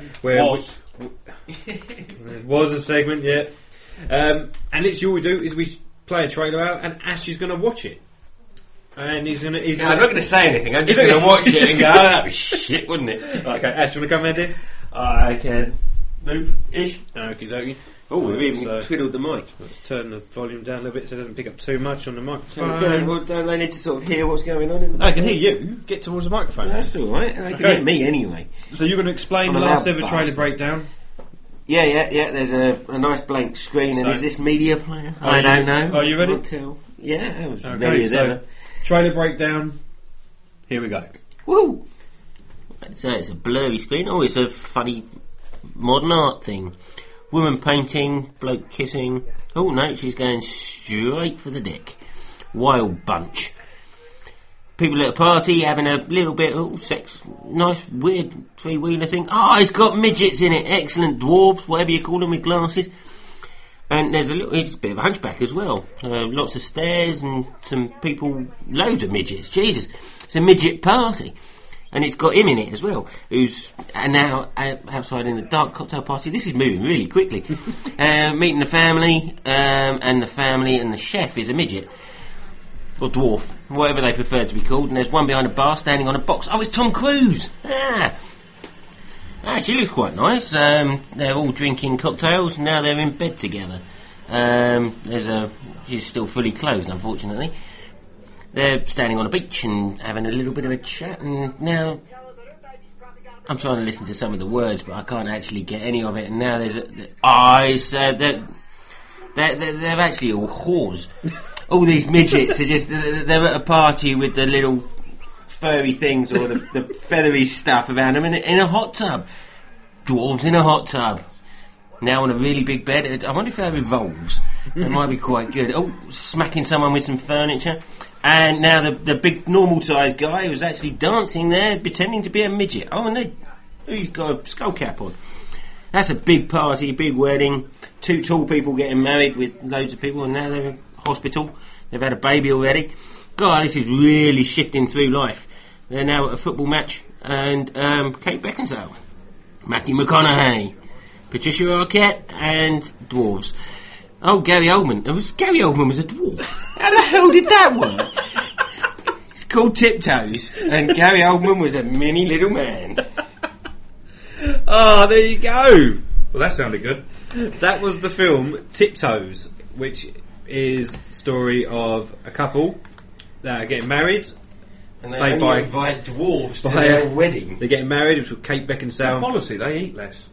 S2: It was a segment, yeah. And literally all we do is we play a trailer out and Ash is going to watch it. And he's going to...
S4: I'm not going to say anything. I'm just going to watch it and go, oh, that was shit, wouldn't it?
S2: Okay, Ash, you want to come in here?
S4: I can move-ish.
S2: Okie dokie.
S4: Oh, we've even twiddled the mic.
S2: Let's turn the volume down a little bit so it doesn't pick up too much on the microphone.
S4: Don't they need to sort of hear what's going on?
S2: I can hear you. Get towards the microphone.
S4: That's alright. They can hear me anyway.
S2: So you're going to explain the last ever trailer breakdown?
S4: Yeah. There's a nice blank screen, and is this media player? I don't know.
S2: Are you ready?
S4: Can't tell. Yeah, I was
S2: Okay,
S4: ready as ever.
S2: Trailer breakdown. Here we go.
S4: Woo! So it's a blurry screen. Oh, it's a funny modern art thing. Woman painting, bloke kissing. Oh no, she's going straight for the dick. Wild bunch. People at a party having a little bit of sex, nice weird three-wheeler thing. Oh, it's got midgets in it. Excellent dwarves, whatever you call them, with glasses. And there's it's a bit of a hunchback as well. Lots of stairs and some people, loads of midgets. Jesus, it's a midget party. And it's got him in it as well, who's now outside in the dark cocktail party. This is moving really quickly. Meeting the family, and the family and the chef is a midget. Or dwarf, whatever they prefer to be called. And there's one behind a bar standing on a box. Oh, it's Tom Cruise! She looks quite nice. They're all drinking cocktails, and now they're in bed together. She's still fully clothed, unfortunately. They're standing on a beach and having a little bit of a chat, and now I'm trying to listen to some of the words, but I can't actually get any of it. And now there's they're actually all whores. All these midgets are just they're at a party with the little furry things or the feathery stuff around them in a hot tub. Dwarves in a hot tub. Now on a really big bed. I wonder if that revolves. That might be quite good. Oh, smacking someone with some furniture. And now the big normal sized guy who's actually dancing there, pretending to be a midget. Oh, and he's got a skull cap on. That's a big party, big wedding. 2 tall people getting married with loads of people, and now they're in hospital. They've had a baby already. God, this is really shifting through life. They're now at a football match, and Kate Beckinsale, Matthew McConaughey, Patricia Arquette, and dwarves. Oh, Gary Oldman. Gary Oldman was a dwarf. How the hell did that work? It's called Tiptoes, and Gary Oldman was a mini little man.
S2: Oh, there you go.
S3: Well, that sounded good.
S2: That was the film Tiptoes, which is story of a couple that are getting married.
S4: And they only invite dwarves to their wedding.
S2: They're getting married. It's with Kate Beckinsale.
S3: Their policy, they eat less.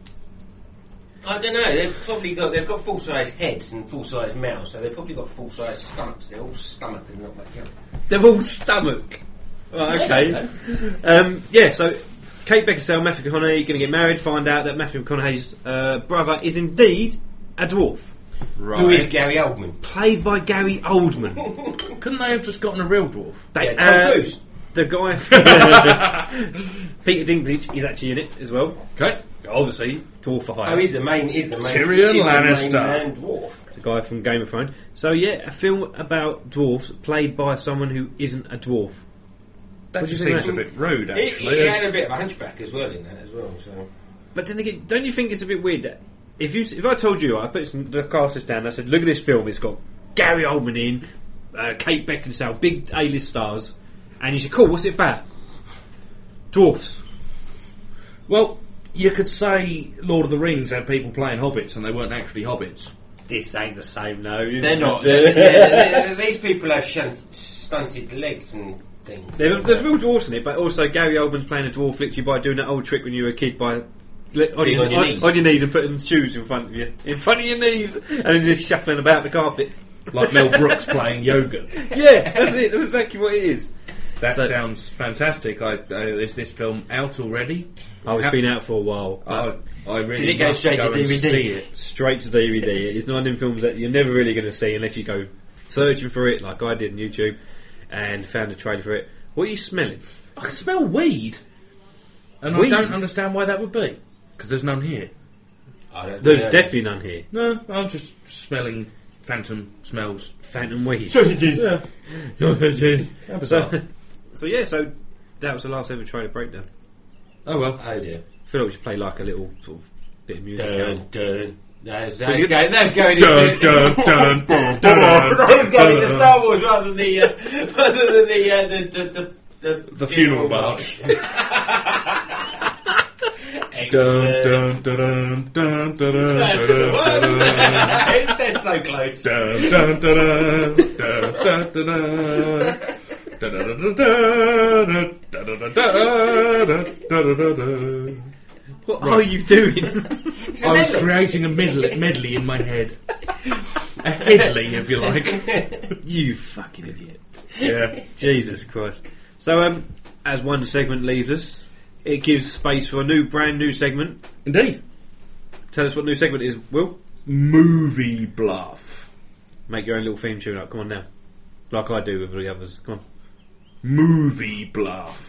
S4: I don't know. They've got full size heads and full size mouths, so they've probably got full size stomachs. They're all stomach and not like you.
S2: They're all stomach. Right, okay. Yeah. So Kate Beckinsale, Matthew McConaughey, going to get married. Find out that Matthew McConaughey's brother is indeed a dwarf.
S3: Right.
S4: Who is Gary Oldman?
S2: Played by Gary Oldman.
S3: Couldn't they have just gotten a real dwarf?
S2: Tom Cruise. The guy, Peter Dinklage, is actually in it as well.
S3: Okay.
S2: Obviously, dwarf for hire.
S4: Oh, he's the main.
S3: Tyrion Lannister.
S4: Man dwarf.
S2: The guy from Game of Thrones. So yeah, a film about dwarfs played by someone who isn't a dwarf.
S3: That just seems a bit rude, actually.
S4: He had a bit of a hunchback as well in that as well. So.
S2: But then again, don't you think it's a bit weird that if I told you, I put the cast list down, and I said, look at this film, it's got Gary Oldman in, Kate Beckinsale, big A-list stars, and you said, cool, what's it about? Dwarfs.
S3: Well, you could say Lord of the Rings had people playing hobbits and they weren't actually hobbits.
S2: This ain't the same, though.
S4: They're not. These people have stunted legs and things.
S2: There's real dwarfs in it, but also Gary Oldman's playing a dwarf literally by doing that old trick when you were a kid by on your knees and putting shoes in front of you, in front of your knees, and then just shuffling about the carpet.
S3: Like Mel Brooks playing yoga.
S2: Yeah, that's it. That's exactly what it is.
S3: That sounds fantastic. Is this film out already?
S2: Oh, it's been out for a while.
S3: I really
S4: did it go straight to DVD?
S3: See it.
S2: Straight to DVD. It's not one of them films that you're never really going to see unless you go searching for it, like I did on YouTube, and found a trailer for it. What are you smelling?
S3: I can smell weed, and
S2: Weed?
S3: I don't understand why that would be. Because there's none here.
S2: There's definitely none here.
S3: No, I'm just smelling phantom smells.
S2: Phantom weed.
S4: Sausages.
S3: Yeah.
S2: So that was the last ever trailer breakdown.
S3: Oh well.
S4: Oh dear.
S2: I feel like we should play like a little sort of bit of music.
S4: That's going into Star Wars rather than
S3: the funeral march.
S4: They're so close.
S2: What are you doing?
S3: I was creating a medley in my head. A headly, if you like.
S2: You fucking idiot.
S3: Yeah.
S2: Jesus Christ. So, as one segment leaves us, it gives space for a brand new segment.
S3: Indeed.
S2: Tell us what new segment is, Will.
S3: Movie Bluff.
S2: Make your own little theme tune up. Come on now. Like I do with the others. Come on.
S3: Movie Bluff.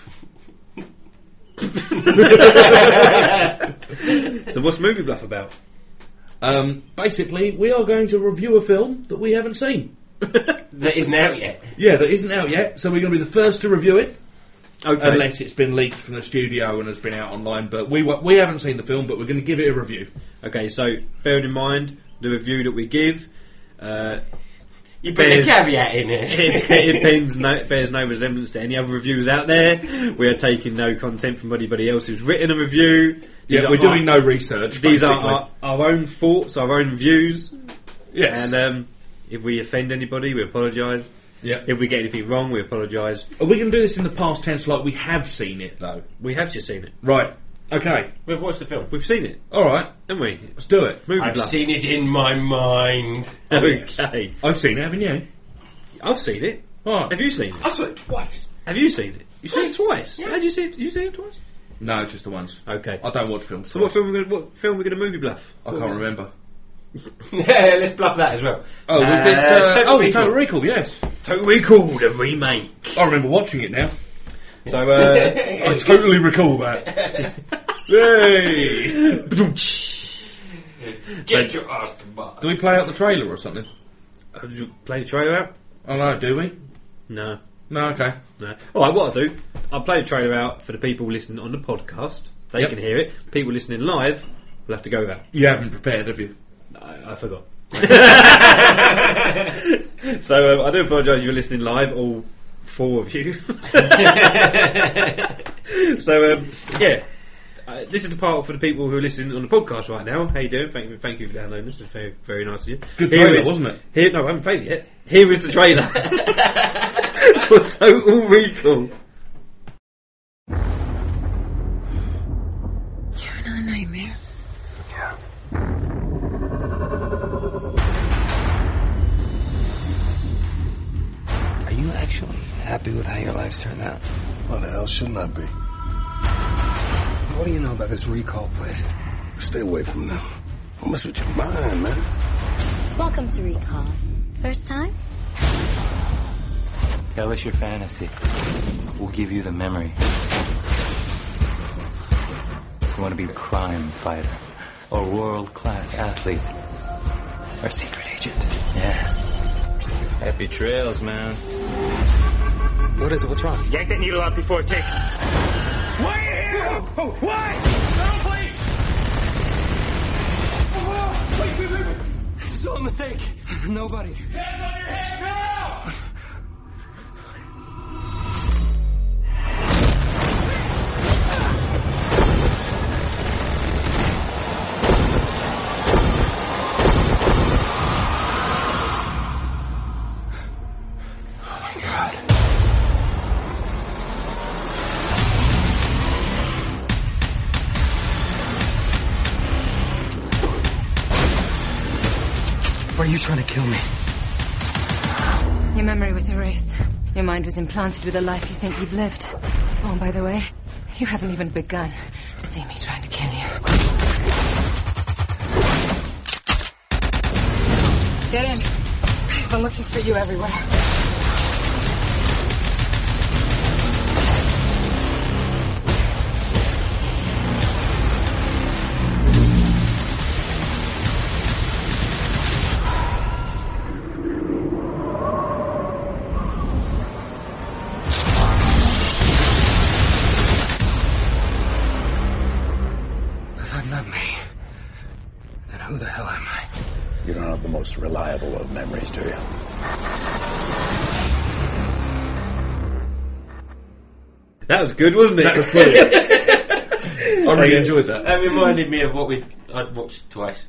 S2: So what's Movie Bluff about?
S3: Basically, we are going to review a film that we haven't seen.
S4: That isn't out yet.
S3: Yeah, that isn't out yet. So we're going to be the first to review it.
S2: Okay.
S3: Unless it's been leaked from the studio and has been out online. But we haven't seen the film, but we're going to give it a review.
S2: Okay, so bearing in mind the review that we give,
S4: you put a caveat in it.
S2: It bears no resemblance to any other reviews out there. We are taking no content from anybody else who's written a review.
S3: We're doing no research.
S2: These
S3: basically.
S2: are our own thoughts, our own views.
S3: Yes.
S2: And if we offend anybody, we apologise.
S3: Yeah.
S2: If we get anything wrong, we apologise.
S3: Are we going to do this in the past tense like we have seen it, though?
S2: We have just seen it.
S3: Right. Okay.
S4: We've watched the film.
S2: We've seen it.
S3: Alright.
S2: Haven't we?
S3: Let's do it.
S4: I've seen it in my mind.
S2: Okay.
S3: I've seen it, haven't you?
S2: I've seen it.
S3: Right.
S2: Have you seen it?
S4: I saw it twice.
S2: Have you seen it? You seen it twice? Yeah. How did you see it? You seen it twice?
S3: No, just the once.
S2: Okay.
S3: I don't watch films.
S2: So what film we're going to movie bluff?
S3: I can't remember.
S4: Yeah, let's bluff that as well.
S3: Oh, was this... Total Recall, yes.
S2: Total Recall, the remake.
S3: I remember watching it now.
S2: So,
S3: I totally recall that.
S2: Yay!
S4: Get your ass to bus.
S3: Do we play out the trailer or something?
S2: Did you play the trailer out?
S3: Oh no, do we?
S2: No.
S3: No, okay.
S2: No. Alright, what I'll do, I'll play the trailer out for the people listening on the podcast. They
S3: Yep.
S2: can hear it. People listening live will have to go without.
S3: You haven't prepared, have you?
S2: I forgot. So I do apologise if you're listening live, all 4 of you. So yeah, this is the part for the people who are listening on the podcast right now. How you doing? Thank you for downloading this. It's very, very nice of you.
S3: Good trailer, wasn't it?
S2: No, I haven't played it yet. Here is the trailer for Total Recall.
S15: You're another nightmare.
S16: Are you actually happy with how your life's turned out?
S17: Why the hell shouldn't I be?
S16: What do you know about this recall place?
S17: Stay away from them. Don't mess with your mind, man.
S15: Welcome to Recall. First time?
S16: Tell us your fantasy. We'll give you the memory. You want to be a crime fighter, or world-class athlete, or secret agent? Yeah. Happy trails, man. What is it? What's wrong? Yank that needle out before it takes. Wait here! Why? No, please! It's all a mistake. Nobody. Hands on your head now! Are you trying to kill me?
S15: Your memory was erased. Your mind was implanted with a life you think you've lived. Oh, and by the way, you haven't even begun to see me trying to kill you. Get in. I've been looking for you everywhere.
S16: Who the hell am I?
S17: You don't have the most reliable of memories, do you?
S2: That was good, wasn't it?
S3: That was brilliant. I really enjoyed that.
S4: That reminded me of what I'd watched twice.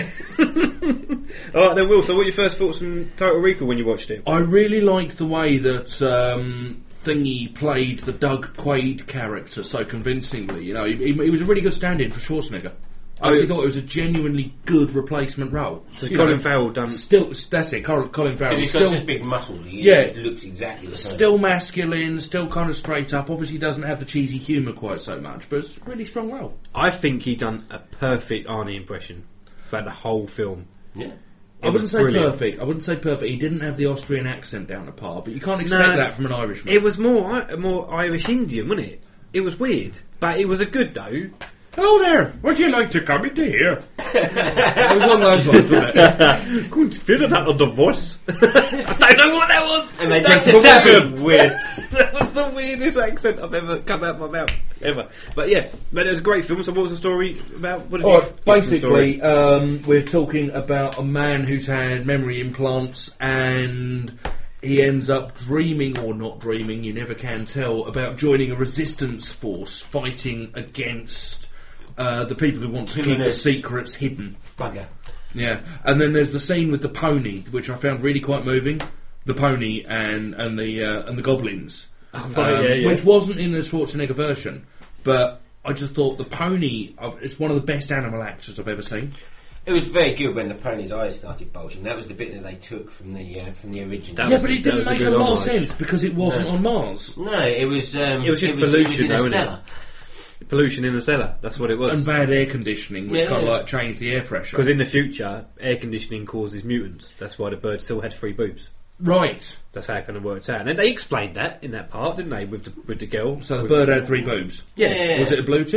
S2: Alright then, Will, so what were your first thoughts on Total Recall when you watched it?
S3: I really liked the way that Thingy played the Doug Quaid character so convincingly. You know, he was a really good stand-in for Schwarzenegger. I actually thought it was a genuinely good replacement role.
S2: So Colin Farrell done...
S3: Still, that's it, Colin Farrell.
S4: He's got such big muscles, he just looks exactly the same.
S3: Still masculine, still kind of straight up. Obviously doesn't have the cheesy humour quite so much, but it's a really strong role.
S2: I think he done a perfect Arnie impression throughout the whole film.
S4: Yeah.
S3: I wouldn't say perfect. He didn't have the Austrian accent down the par, but you can't expect that from an Irishman.
S2: It was more Irish Indian, wasn't it? It was weird, but it was a good though.
S3: Hello there, would you like to come into here? It was one of those ones, wasn't it?
S2: Couldn't figure that on the voice. I don't know what that was.
S4: And they
S2: That's
S4: just
S2: that
S4: was
S2: was
S4: weird.
S2: That was the weirdest accent I've ever come out of my mouth ever. But yeah, but it was a great film. So what was the story about? What did you
S3: Basically, we're talking about a man who's had memory implants and he ends up dreaming or not dreaming, you never can tell, about joining a resistance force fighting against the people who want to keep the secrets hidden.
S4: Bugger.
S3: Yeah, and then there's the scene with the pony, which I found really quite moving. The pony and the goblins, which wasn't in the Schwarzenegger version, but I just thought the pony it's one of the best animal actors I've ever seen.
S4: It was very good when the pony's eyes started bulging. That was the bit that they took from the original.
S3: But it didn't make a lot of sense because it wasn't on Mars.
S4: No, it was
S2: just pollution,
S4: in a cellar.
S2: Pollution in the cellar, that's what it was.
S3: And bad air conditioning, which kind of like changed the air pressure.
S2: Because in the future, air conditioning causes mutants. That's why the bird still had 3 boobs.
S3: Right.
S2: That's how it kind of worked out. And they explained that in that part, didn't they, with the girl?
S3: So the bird had 3 boobs?
S2: Yeah.
S3: Was it a blue tit?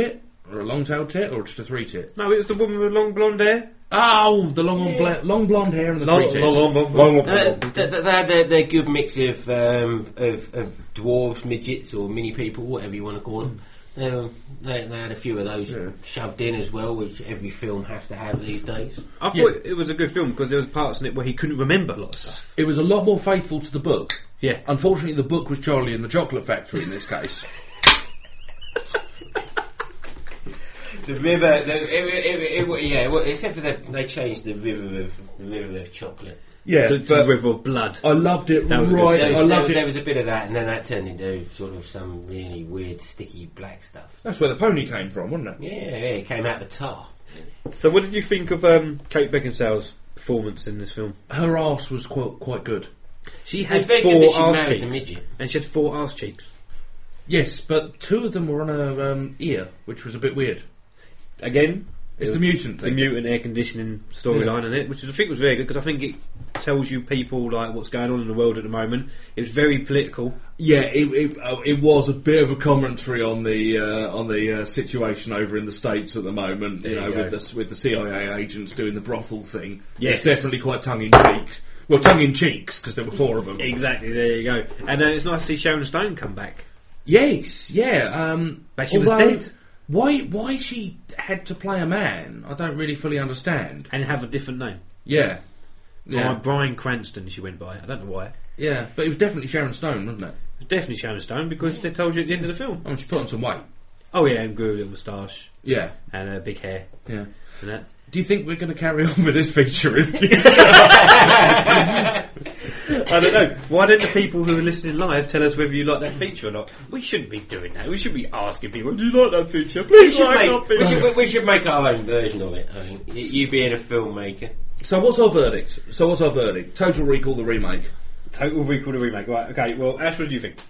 S3: Or a long-tailed tit, or just a three-tit?
S2: No, it was the woman with long blonde hair.
S3: Oh, the long blonde hair and the three tits.
S4: They had their good mix of dwarves, midgets, or mini people, whatever you want to call them. They had a few of those shoved in as well, which every film has to have these days.
S2: I thought it was a good film because there was parts in it where he couldn't remember a lot of stuff.
S3: It was a lot more faithful to the book.
S2: Yeah.
S3: Unfortunately, the book was Charlie and the Chocolate Factory in this case.
S4: The river, except for they changed the river of chocolate.
S3: Yeah,
S2: to the river of blood.
S3: I loved it.
S4: There was a bit of that, and then that turned into sort of some really weird, sticky black stuff.
S3: That's where the pony came from, wasn't it?
S4: Yeah, it came out the tar.
S2: So, what did you think of Kate Beckinsale's performance in this film?
S3: Her arse was quite good.
S2: She had
S4: very
S2: 4
S4: good that she
S2: arse
S4: married a
S2: cheeks,
S4: midget.
S2: and she had 4 arse cheeks.
S3: Yes, but 2 of them were on her ear, which was a bit weird.
S2: Again,
S3: it's the mutant thing.
S2: The mutant air conditioning storyline in it, which I think was very good because I think it tells you people like what's going on in the world at the moment. It was very political.
S3: Yeah, it was a bit of a commentary on the situation over in the States at the moment. You know, with the CIA agents doing the brothel thing.
S2: Yes,
S3: it's definitely quite tongue in cheek. Well, tongue in cheeks because there were 4 of them.
S2: Exactly. There you go. And it's nice to see Sharon Stone come back.
S3: Yes. Yeah.
S2: But she was dead.
S3: Why she had to play a man, I don't really fully understand.
S2: And have a different name.
S3: Yeah.
S2: Bryan Cranston she went by. I don't know why.
S3: Yeah, but it was definitely Sharon Stone, wasn't it?
S2: It was definitely Sharon Stone because they told you at the end of the film.
S3: Oh, she put on some weight.
S2: Oh yeah, and grew a little moustache.
S3: Yeah.
S2: And big hair.
S3: Yeah.
S2: And that.
S3: Do you think we're going to carry on with this feature in future?
S2: I don't know. Why don't the people who are listening live tell us whether you like that feature or not? We shouldn't be doing that. We should be asking people, do you like that feature? Please
S4: we should make our own version of it. I mean, you being a filmmaker.
S3: So what's our verdict? Total Recall the remake.
S2: Total Recall the remake. Right. Okay. Well, Ash, what do you think?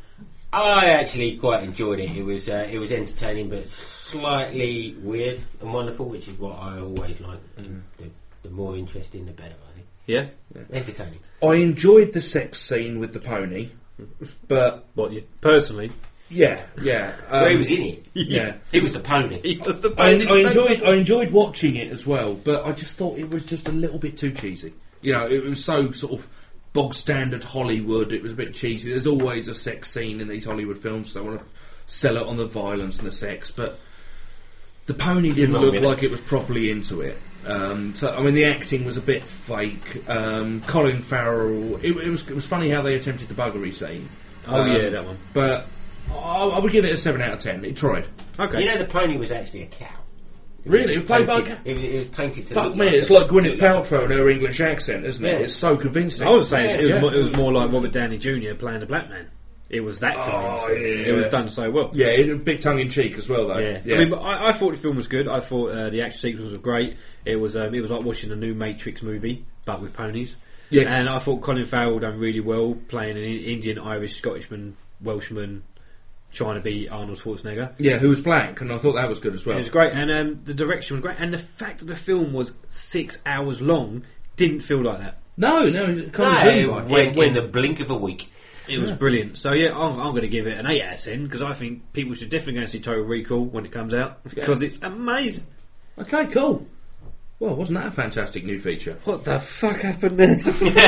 S4: I actually quite enjoyed it. It was entertaining, but slightly weird and wonderful, which is what I always like. The more interesting, the better, I think.
S2: Yeah?
S4: Entertaining.
S3: I enjoyed the sex scene with the pony, but...
S2: What, you personally?
S3: Yeah.
S4: Well, he was in it.
S3: Yeah.
S4: He was the pony.
S2: He was the pony.
S3: I enjoyed watching it as well, but I just thought it was just a little bit too cheesy. You know, it was so sort of bog standard Hollywood. It was a bit cheesy. There's always a sex scene in these Hollywood films, so they want to sell it on the violence and the sex, but the pony didn't look like it was properly into it. So I mean, the acting was a bit fake. Colin Farrell. It was funny how they attempted the buggery scene.
S2: Oh yeah, that one.
S3: But I would give it a 7 out of 10. It tried.
S4: Okay. You know, the pony was actually a cow.
S3: Really? It was played by a cow?
S4: It was painted to
S3: Fuck
S4: look
S3: me,
S4: like
S3: it's like Gwyneth Paltrow and her English accent, isn't it? It's so convincing.
S2: I would say it was more like Robert Downey Jr. playing a black man. It was that convincing.
S3: Yeah.
S2: It was done so well.
S3: Yeah, a bit tongue in cheek as well, though.
S2: Yeah. I mean, but I thought the film was good. I thought the action sequence was great. It was like watching a new Matrix movie, but with ponies.
S3: Yes.
S2: And I thought Colin Farrell done really well playing an Indian, Irish, Scottishman, Welshman, trying to be Arnold Schwarzenegger.
S3: Yeah, who was black, and I thought that was good as well.
S2: It was great, and the direction was great, and the fact that the film was 6 hours long didn't feel like that.
S3: No, it
S4: went in the blink of a week.
S2: It was brilliant. So yeah, I'm going to give it an 8 out of 10 because I think people should definitely go and see Total Recall when it comes out because it's amazing.
S3: Okay, cool. Well, wasn't that a fantastic new feature?
S2: What the fuck happened there?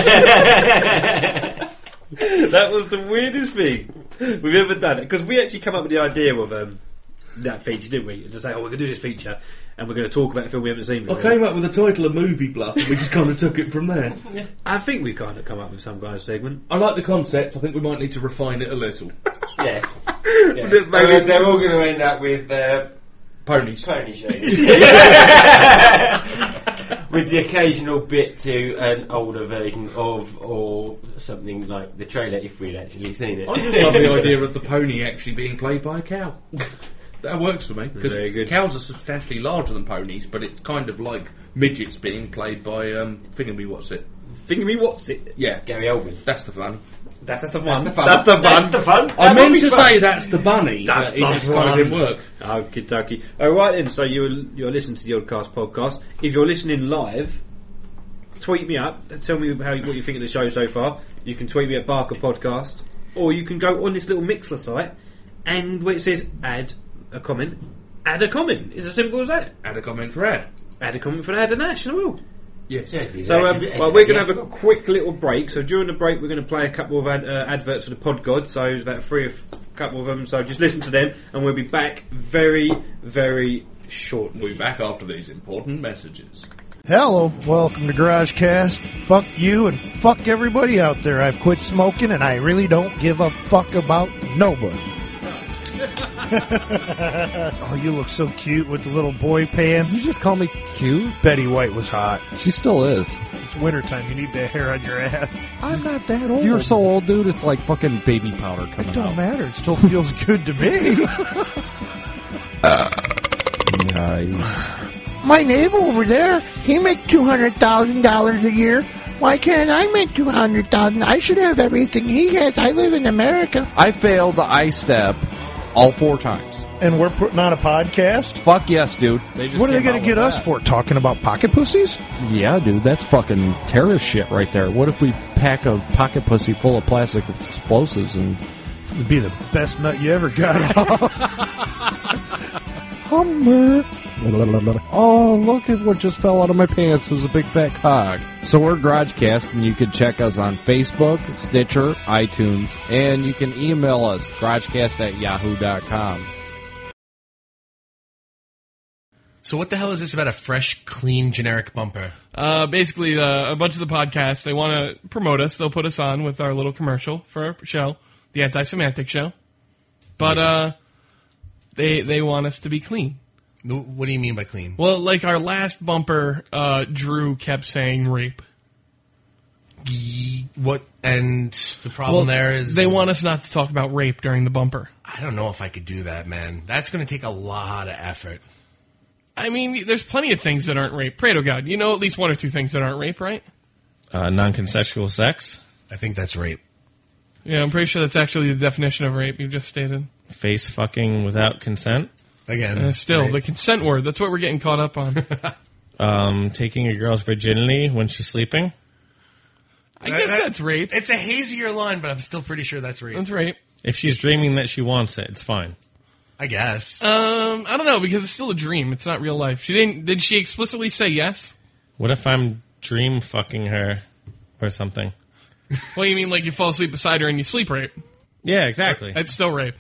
S2: That was the weirdest thing we've ever done. Because we actually come up with the idea of that feature, didn't we? To say, we're going to do this feature and we're going to talk about a film we haven't seen before.
S3: I came up with the title of Movie Bluff and we just kind of took it from there.
S2: Yeah. I think we kind of come up with some kind of segment.
S3: I like the concept. I think we might need to refine it a little.
S4: Yes. Because they're all going to end up with
S3: ponies.
S4: Pony shows. With the occasional bit to an older version of, or something like the trailer if we'd actually seen it.
S3: I just love the idea of the pony actually being played by a cow. That works for me, because cows are substantially larger than ponies, but it's kind of like midgets being played by Thingamywhatsit.
S2: Thingamywhatsit?
S3: Yeah.
S4: Gary Oldman.
S3: That's the fun.
S2: That's the fun.
S4: That's the fun.
S3: I meant to say that's the bunny, but it just kind of didn't work.
S2: Okie dokie. Alright then, so you're listening to the Oddcast podcast. If you're listening live, tweet me up, tell me what you think of the show so far. You can tweet me at Barker Podcast, or you can go on this little Mixler site, and where it says add a comment, add a comment. It's as simple as that.
S3: Add a comment for Ad.
S2: Add a comment for Ad and Ash, and I will.
S3: Yes.
S2: So, well, we're going to have a quick little break. So during the break, we're going to play a couple of adverts for the Pod Gods. So about couple of them. So just listen to them, and we'll be back very, very shortly.
S3: We'll be back after these important messages.
S18: Hello, welcome to GarageCast. Fuck you and fuck everybody out there. I've quit smoking and I really don't give a fuck about nobody. Oh, you look so cute with the little boy pants.
S19: You just call me cute?
S18: Betty White was hot.
S19: She still is.
S18: It's wintertime. You need the hair on your ass. I'm not that old.
S19: You're so old, dude. It's like fucking baby powder coming out.
S18: It don't matter. It still feels good to me.
S19: Nice.
S18: My neighbor over there, he makes $200,000 a year. Why can't I make $200,000? I should have everything he has. I live in America.
S19: I failed the I-step all 4 times.
S18: And we're putting on a podcast?
S19: Fuck yes, dude.
S18: What are they going to get us for? Talking about pocket pussies?
S19: Yeah, dude. That's fucking terrorist shit right there. What if we pack a pocket pussy full of plastic explosives and...
S18: It'd be the best nut you ever got off. Hummer.
S19: Oh, look at what just fell out of my pants. It was a big fat cog. So we're GarageCast, and you can check us on Facebook, Stitcher, iTunes, and you can email us, garagecast@yahoo.com.
S20: So what the hell is this about a fresh, clean, generic bumper?
S21: Basically, a bunch of the podcasts, they want to promote us. They'll put us on with our little commercial for our show, the Anti-Semantic Show. But they want us to be clean.
S20: What do you mean by clean?
S21: Well, like our last bumper, Drew kept saying rape.
S20: What? And the problem there is...
S21: They want us not to talk about rape during the bumper.
S20: I don't know if I could do that, man. That's going to take a lot of effort.
S21: I mean, there's plenty of things that aren't rape. Pray to God. You know at least 1 or 2 things that aren't rape, right?
S22: Non-consensual sex.
S20: I think that's rape.
S21: Yeah, I'm pretty sure that's actually the definition of rape you just stated.
S22: Face fucking without consent.
S20: Again.
S21: Still,
S20: rape.
S21: The consent word. That's what we're getting caught up on.
S22: Taking a girl's virginity when she's sleeping.
S21: I guess that's rape.
S20: It's a hazier line, but I'm still pretty sure that's rape.
S21: That's rape.
S22: If she's dreaming that she wants it, it's fine.
S20: I guess.
S21: I don't know, because it's still a dream. It's not real life. Did she explicitly say yes?
S22: What if I'm dream fucking her or something?
S21: Well, you mean like you fall asleep beside her and you sleep rape?
S22: Yeah, exactly.
S21: That's still rape.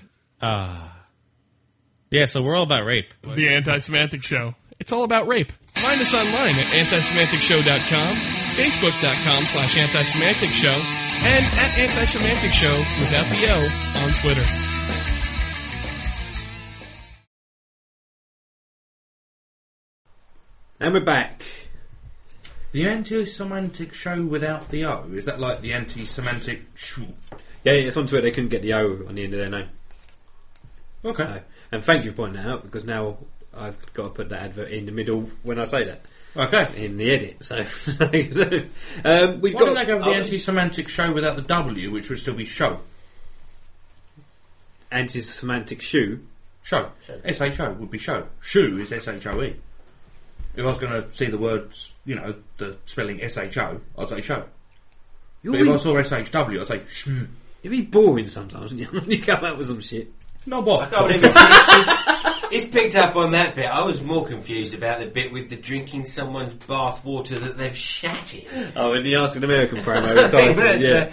S22: Yeah, so we're all about rape.
S21: The Anti-Semantic Show. It's all about rape. Find us online at antisemanticshow.com, facebook.com/antisemantic show, and at Antisemantic Show without the O on Twitter.
S2: And we're back.
S3: The Anti-Semantic Show without the O? Is that like the Anti-Semantic Show?
S2: Yeah, it's on Twitter. They couldn't get the O on the end of their name.
S3: Okay.
S2: So, and thank you for pointing that out, because now I've got to put that advert in the middle when I say that.
S3: Okay.
S2: In the edit. So,
S3: Why don't they go with the Anti-Semantic Show without the W, which would still be show?
S2: Anti-Semantic Shoe?
S3: Show. S-H-O would be show. Shoe is S-H-O-E. If I was going to see the words, the spelling S-H-O, I'd say show. But if I saw S-H-W, I'd say shoo.
S2: You'd be boring sometimes when you come up with some shit.
S3: No, what?
S4: I can't believe it's picked up on that bit. I was more confused about the bit with the drinking someone's bath water that they've shat in.
S2: Oh, in the Ask an American promo.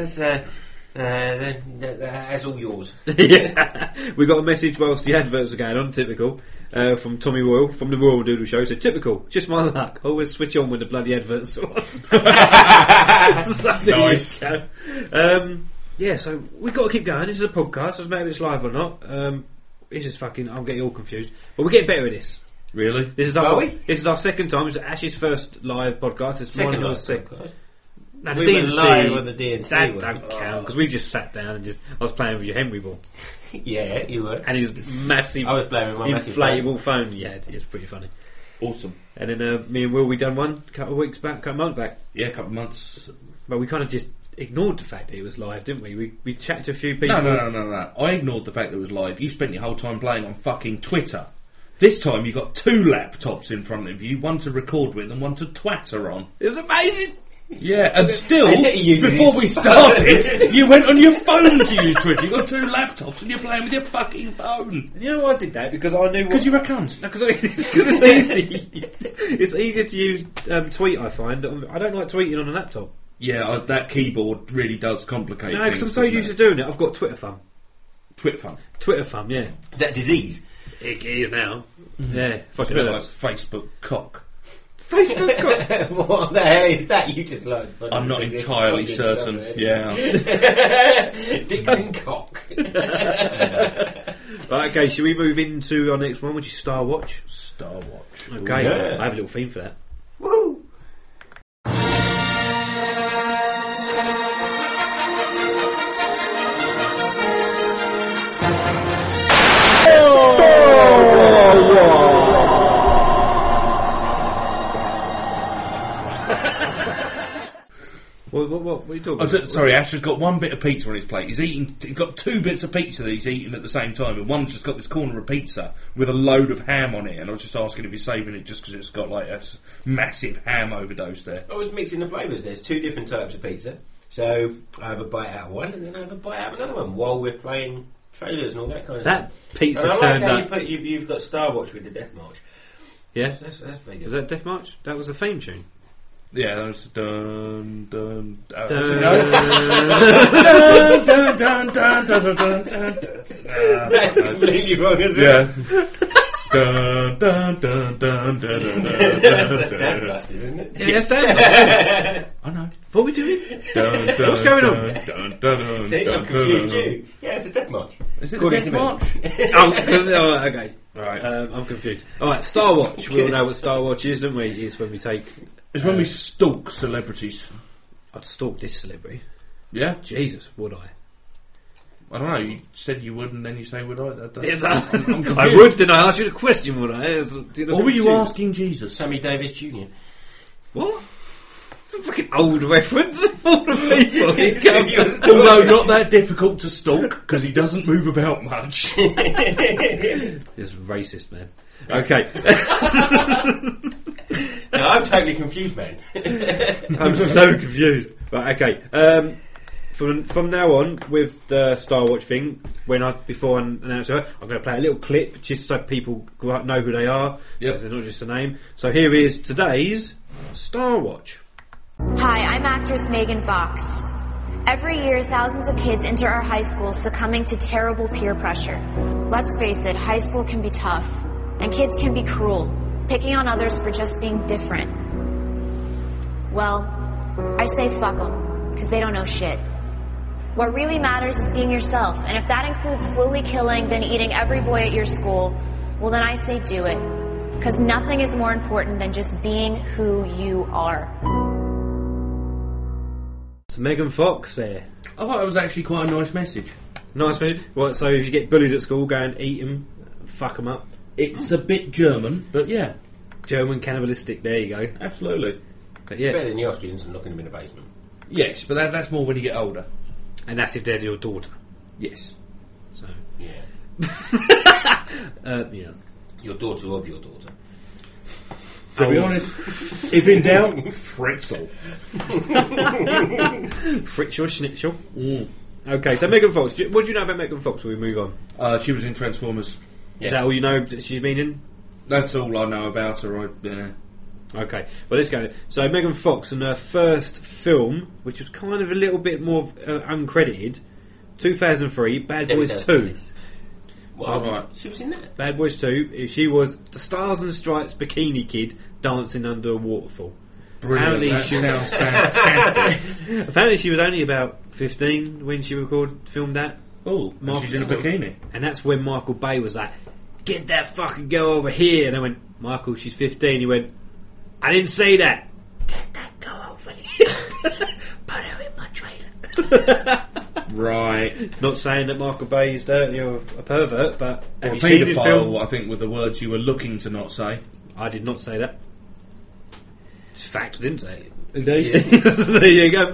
S4: That's all yours.
S2: Yeah. We got a message whilst the adverts are going on, typical, from Tommy Royal, from the Royal Doodle Show. So, typical, just my luck. Always switch on when the bloody adverts are on.
S3: Nice.
S2: Yeah, so we've got to keep going. This is a podcast, doesn't matter if it's live or not. This is fucking, I'm getting all confused. But we're getting better at this.
S3: Really?
S2: This is our second time. It's Ash's first live podcast. It's
S4: second
S2: one of
S4: live
S2: yours second. No,
S4: we went live on the DNC.
S2: That don't count, because we just sat down and I was playing with your Henry ball.
S4: Yeah, you were.
S2: And his massive
S4: I was playing with my
S2: inflatable phone. Yeah, it's pretty funny.
S3: Awesome.
S2: And then me and Will, we done one a couple of months back.
S3: Yeah, a couple of months.
S2: But we kind of just ignored the fact that it was live, didn't we? We chatted to a few people.
S3: No. I ignored the fact that it was live. You spent your whole time playing on fucking Twitter. This time you got 2 laptops in front of you, one to record with and one to twatter on.
S2: It was amazing.
S3: Yeah, and still,
S4: He uses
S3: before
S4: his
S3: we
S4: phone.
S3: started, you went on your phone to use Twitter. You've got 2 laptops and you're playing with your fucking phone.
S2: You know why I did that? Because I knew...
S3: Because you're a cunt.
S2: No, because it's easy. It's easier to use Tweet, I find. I don't like tweeting on a laptop.
S3: Yeah, that keyboard really does complicate
S2: No,
S3: things.
S2: because I'm so used to doing it. I've got Twitter thumb.
S3: Twitter thumb?
S2: Twitter thumb, yeah.
S4: Is that disease?
S2: It is now.
S3: Mm-hmm.
S2: Yeah.
S3: It's a bit like Facebook cock.
S2: Facebook cock?
S4: What the hell is that? You just like...
S3: I'm not entirely certain. Yeah.
S4: Dixon cock.
S2: Right, okay, shall we move into our next one, which is Star Watch?
S3: Star Watch.
S2: Okay,
S4: Yeah.
S2: I have a little theme for that.
S4: Woo!
S2: What are you talking about?
S3: Sorry, Ash has got 1 bit of pizza on his plate. He's got 2 bits of pizza that he's eating at the same time, and one's just got this corner of pizza with a load of ham on it. And I was just asking if he's saving it just because it's got like a massive ham overdose there.
S4: I was mixing the flavours. There's 2 different types of pizza. So I have a bite out of one, and then I have a bite out of another one while we're playing trailers and all that kind of
S2: That
S4: stuff.
S2: pizza
S4: and I
S2: turned
S4: like how
S2: up.
S4: you've got Star Watch with the Death March.
S2: Yeah?
S4: That's very good.
S2: Was that Death March? That was a theme tune.
S3: Yeah, that was dun dun dun
S2: Dun.
S3: dun dun dun dun dun dun.
S4: That's completely wrong, isn't it?
S3: Yeah. Dun dun dun dun dun dun
S4: That's
S3: dun.
S4: Dan Busters, isn't it?
S2: Yeah, that's that.
S3: I know.
S2: What are we doing?
S3: Dun, dun,
S2: What's going on?
S3: dun, dun, dun,
S4: They
S3: dun,
S4: got confused
S3: dun,
S4: you. Yeah, it's a Death March.
S3: Is it
S4: According
S3: the
S4: to
S3: Death
S4: me.
S3: March?
S2: Oh, okay.
S3: Right.
S2: I'm confused. Alright, Star Watch. We all know what Star Watch is, don't we? It's when we take...
S3: It's when we stalk celebrities.
S2: I'd stalk this celebrity.
S3: Yeah?
S2: Jesus, would I?
S3: I don't know, you said you would and then you say would I?
S2: I would, then I asked you the question, would I?
S3: What were you asking Jesus?
S4: Sammy Davis Jr.
S2: What? It's a fucking old reference of all the people.
S3: Although not that difficult to stalk because he doesn't move about much.
S2: It's racist, man. Okay.
S4: No, I'm totally confused, man.
S2: I'm so confused. Right, okay. From now on, with the Star Watch thing, before I announce her, I'm going to play a little clip just so people know who they are.
S3: Yep.
S2: So they're not just a name. So here is today's Star Watch.
S1: Hi, I'm actress Megan Fox. Every year, thousands of kids enter our high schools succumbing to terrible peer pressure. Let's face it, high school can be tough, and kids can be cruel, picking on others for just being different. Well, I say fuck them, because they don't know shit. What really matters is being yourself, and if that includes slowly killing, then eating every boy at your school, well then I say do it. Because nothing is more important than just being who you are.
S2: So Megan Fox there.
S3: I thought it was actually quite a nice message.
S2: Nice message. What, so if you get bullied at school, go and eat them, fuck them up.
S3: It's a bit German, but yeah.
S2: German cannibalistic, there you go.
S3: Absolutely.
S2: But yeah.
S4: It's better than the Austrians and locking them in a basement.
S3: Yes, but that's more when you get older.
S2: And that's if they're your daughter.
S3: Yes.
S2: So.
S4: Yeah.
S2: Yeah.
S4: Your daughter of your daughter.
S3: To be honest, if in doubt, Fritzel.
S2: Fritzel Schnitzel.
S3: Mm.
S2: Okay, so Megan Fox. What do you know about Megan Fox before we move on?
S3: She was in Transformers.
S2: Yeah. Is that all you know that she's been in?
S3: That's all I know about her.
S2: Okay, well let's go. So Megan Fox in her first film, which was kind of a little bit more uncredited, 2003, Bad Boys 2.
S4: Well, right. She was in that.
S2: Bad Boys 2. She was the Stars and Stripes bikini kid dancing under a waterfall.
S3: Brilliant. That sounds fantastic.
S2: Apparently she was only about 15 when she filmed that.
S3: Oh, she's in a bikini.
S2: And that's when Michael Bay was like, get that fucking girl over here. And I went, Michael, she's 15. He went, I didn't say that. Get that girl over here. Put her in my trailer.
S3: Right.
S2: Not saying that Michael Bay is dirty or a pervert, but
S3: or a
S2: have you seen his film?
S3: paedophile, I think, were the words you were looking to not say.
S2: I did not say that. It's fact, I didn't say it.
S3: Indeed.
S2: There you go.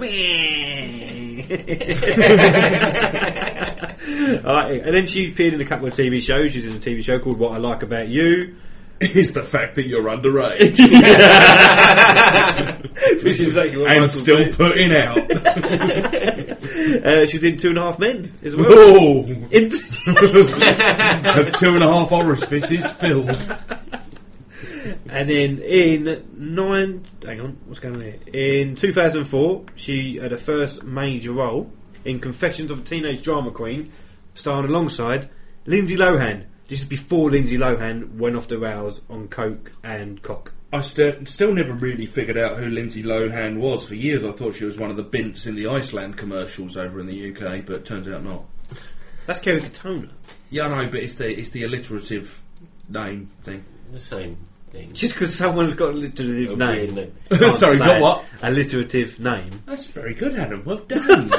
S2: Alright, and then she appeared in a couple of TV shows. She's in a TV show called What I Like About You.
S3: is the fact that you're underage.
S2: Which is exactly what
S3: and
S2: Michael
S3: still
S2: did.
S3: putting out.
S2: She did 2.5 Men as well.
S3: Oh! That's 2.5 orifices filled.
S2: And then in 2004, she had her first major role in Confessions of a Teenage Drama Queen, starring alongside Lindsay Lohan. This is before Lindsay Lohan went off the rails on coke and cock.
S3: I still never really figured out who Lindsay Lohan was. For years I thought she was one of the bints in the Iceland commercials over in the UK, but it turns out not.
S2: That's Kerry Katona.
S3: Yeah, I know, but it's the alliterative name thing.
S4: The same thing.
S2: Just because someone's got a alliterative name.
S3: Sorry, got what?
S2: Alliterative name.
S3: That's very good, Adam. Well done.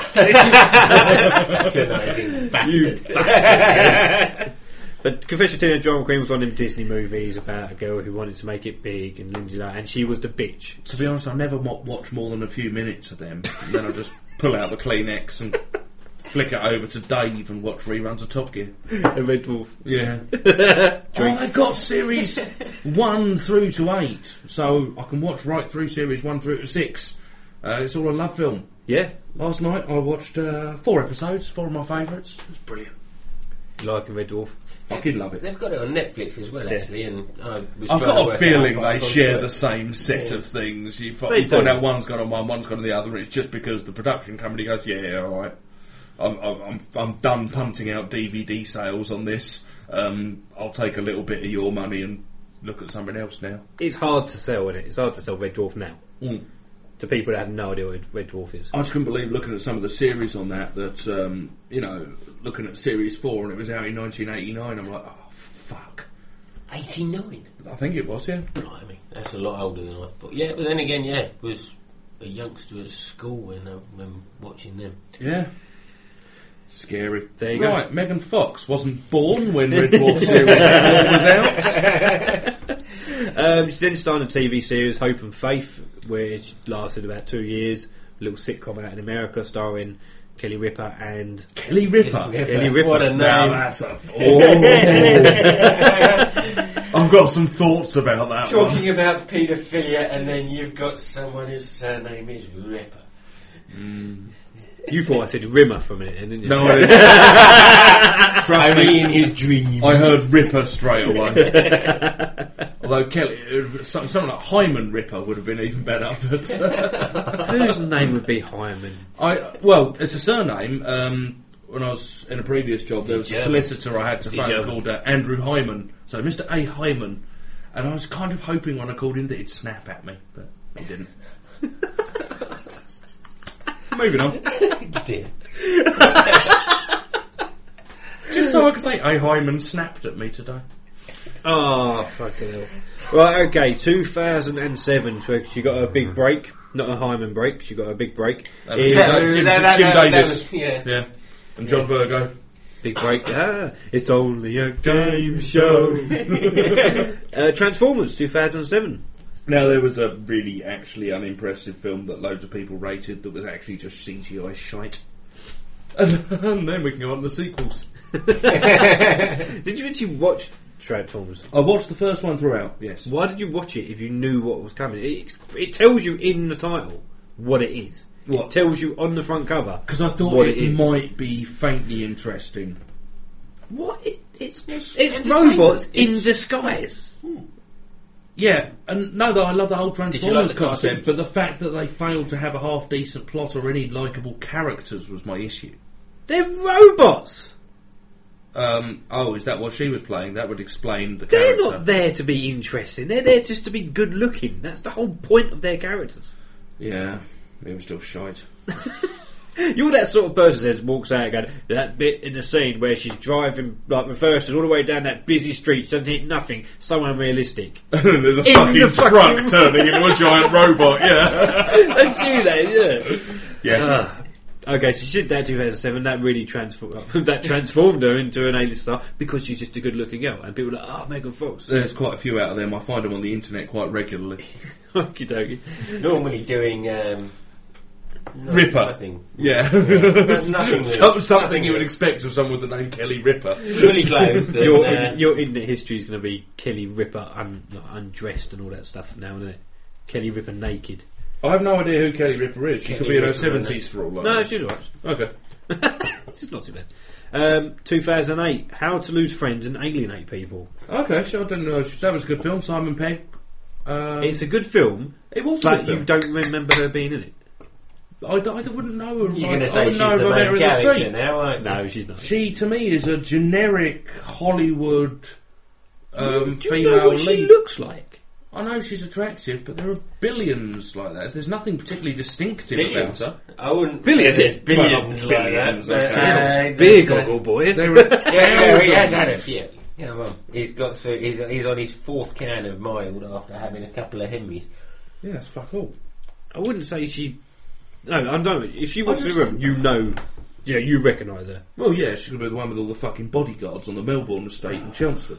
S4: You
S2: bastard. But Confession of a Teenage Drama Queen was one of them Disney movies about a girl who wanted to make it big, and Lindsay Lohan, and she was the bitch.
S3: To be honest, I never watch more than a few minutes of them, and then I just pull out the Kleenex and flick it over to Dave and watch reruns of Top Gear.
S2: And Red Dwarf.
S3: Yeah. They've got series 1 through to 8, so I can watch right through series 1 through to 6. It's all a love film.
S2: Yeah.
S3: Last night I watched 4 episodes, 4 of my favourites. It was brilliant.
S2: You like Red Dwarf?
S3: Fucking love it.
S4: They've got it on Netflix as well, actually, and
S3: I've got a feeling they share the same set of things. You find out one's gone on one, one's gone on the other, and it's just because the production company goes, yeah, all right. I'm done punting out DVD sales on this. I'll take a little bit of your money and look at something else now.
S2: It's hard to sell, isn't it? It's hard to sell Red Dwarf now.
S3: Mm.
S2: To people that have no idea what Red Dwarf is.
S3: I just couldn't believe looking at some of the series on that, looking at series 4 and it was out in 1989, I'm like, oh, fuck.
S4: 89?
S3: I think it was, yeah.
S4: Blimey, that's a lot older than I thought. Yeah, but then again, was a youngster at a school when watching them.
S3: Yeah. Scary.
S2: There you go.
S3: Right, Megan Fox wasn't born when Red Dwarf Series 4 was out.
S2: She then started a TV series, Hope and Faith, which lasted about 2 years. A little sitcom out in America starring Kelly Ripa and...
S3: Kelly Ripa?
S2: Kelly Ripa.
S4: What a name.
S3: Now that's a... I've got some thoughts about that
S4: Talking about paedophilia, and then you've got someone whose surname is Ripper.
S2: You thought I said Rimmer for a minute, didn't you?
S3: No, I didn't.
S4: Only in his dreams.
S3: I heard Ripper straight away. Although Kelly, something like Hyman Ripper would have been even better.
S2: Whose name would be Hyman?
S3: Well, it's a surname. When I was in a previous job, there was a solicitor I had to phone called Andrew Hyman. So Mr. A. Hyman. And I was kind of hoping when I called him that he'd snap at me, but he didn't. Moving on.
S4: Dear.
S3: Just so I could say, A. Hyman snapped at me today.
S2: Oh, fucking hell. Right, okay, 2007, where she got a big break. Not a Hyman break, she got a big break.
S3: Jim Davis.
S4: Yeah.
S3: And John Virgo.
S2: Big break. It's only a game show. Transformers, 2007.
S3: Now, there was a really actually unimpressive film that loads of people rated that was actually just CGI shite. And then we can go on to the sequels.
S2: Did you actually watch Transformers?
S3: I watched the first one throughout, yes.
S2: Why did you watch it if you knew what was coming? It tells you in the title what it is.
S3: What?
S2: It tells you on the front cover.
S3: Because I thought it might be faintly interesting.
S2: What? It's robots in disguise.
S3: Yeah, and no, though I love the whole Transformers
S4: the
S3: concept, but the fact that they failed to have a half decent plot or any likeable characters was my issue.
S2: They're robots.
S3: Is that what she was playing? That would explain the
S2: They're
S3: character.
S2: not there to be interesting. They're there just to be good looking. That's the whole point of their characters.
S3: Yeah, it was still shite.
S2: You're that sort of person that walks out and goes, that bit in the scene where she's driving, like, reverses all the way down that busy street, she doesn't hit nothing, so unrealistic.
S3: There's a fucking truck turning into a giant robot, yeah.
S2: That's you, that, yeah.
S3: Yeah.
S2: Okay, so she did that in 2007, that really transformed her into an A-list star, because she's just a good-looking girl, and people are like, Megan Fox.
S3: There's quite a few out of them, I find them on the internet quite regularly.
S2: Okie dokie.
S4: Normally doing
S3: Ripper.
S4: Nothing.
S3: Yeah.
S4: Nothing.
S3: Something you would expect of someone with the name Kelly Ripper.
S4: Fully clothed.
S2: Your internet history is going to be Kelly Ripper undressed and all that stuff now, isn't it? Kelly Ripper naked.
S3: I have no idea who Kelly Ripper is. She could be in her 70s for all I know.
S2: No, she's alright.
S3: Okay.
S2: It's not too bad. 2008, How to Lose Friends and Alienate People.
S3: Okay, so I didn't know. That was a good film. Simon Pegg.
S2: It's a good film.
S3: It was,
S2: but you don't remember her being in it.
S3: I wouldn't know her.
S4: You're going to say she's the main character now, aren't you?
S2: No, she's not.
S3: She, to me, is a generic Hollywood
S2: do
S3: female
S2: you know what she
S3: lead.
S2: looks like?
S3: I know she's attractive, but there are billions like that. There's nothing particularly distinctive
S4: Billions?
S3: about her.
S4: I wouldn't
S2: Billions?
S4: say there's billions
S3: Well,
S4: like
S3: billions,
S4: that.
S3: okay.
S2: Beer goggle boy.
S3: There are
S4: Yeah, he has had a
S3: thousands.
S4: few. Yeah, well, he's got through. He's on his 4th can of mild after having a couple of Henrys.
S3: Yeah, that's fuck all.
S2: I wouldn't say she. No, I don't. If she walks in the room, you recognise her.
S3: Well, yeah, she's going to be the one with all the fucking bodyguards on the Melbourne estate in Chelmsford.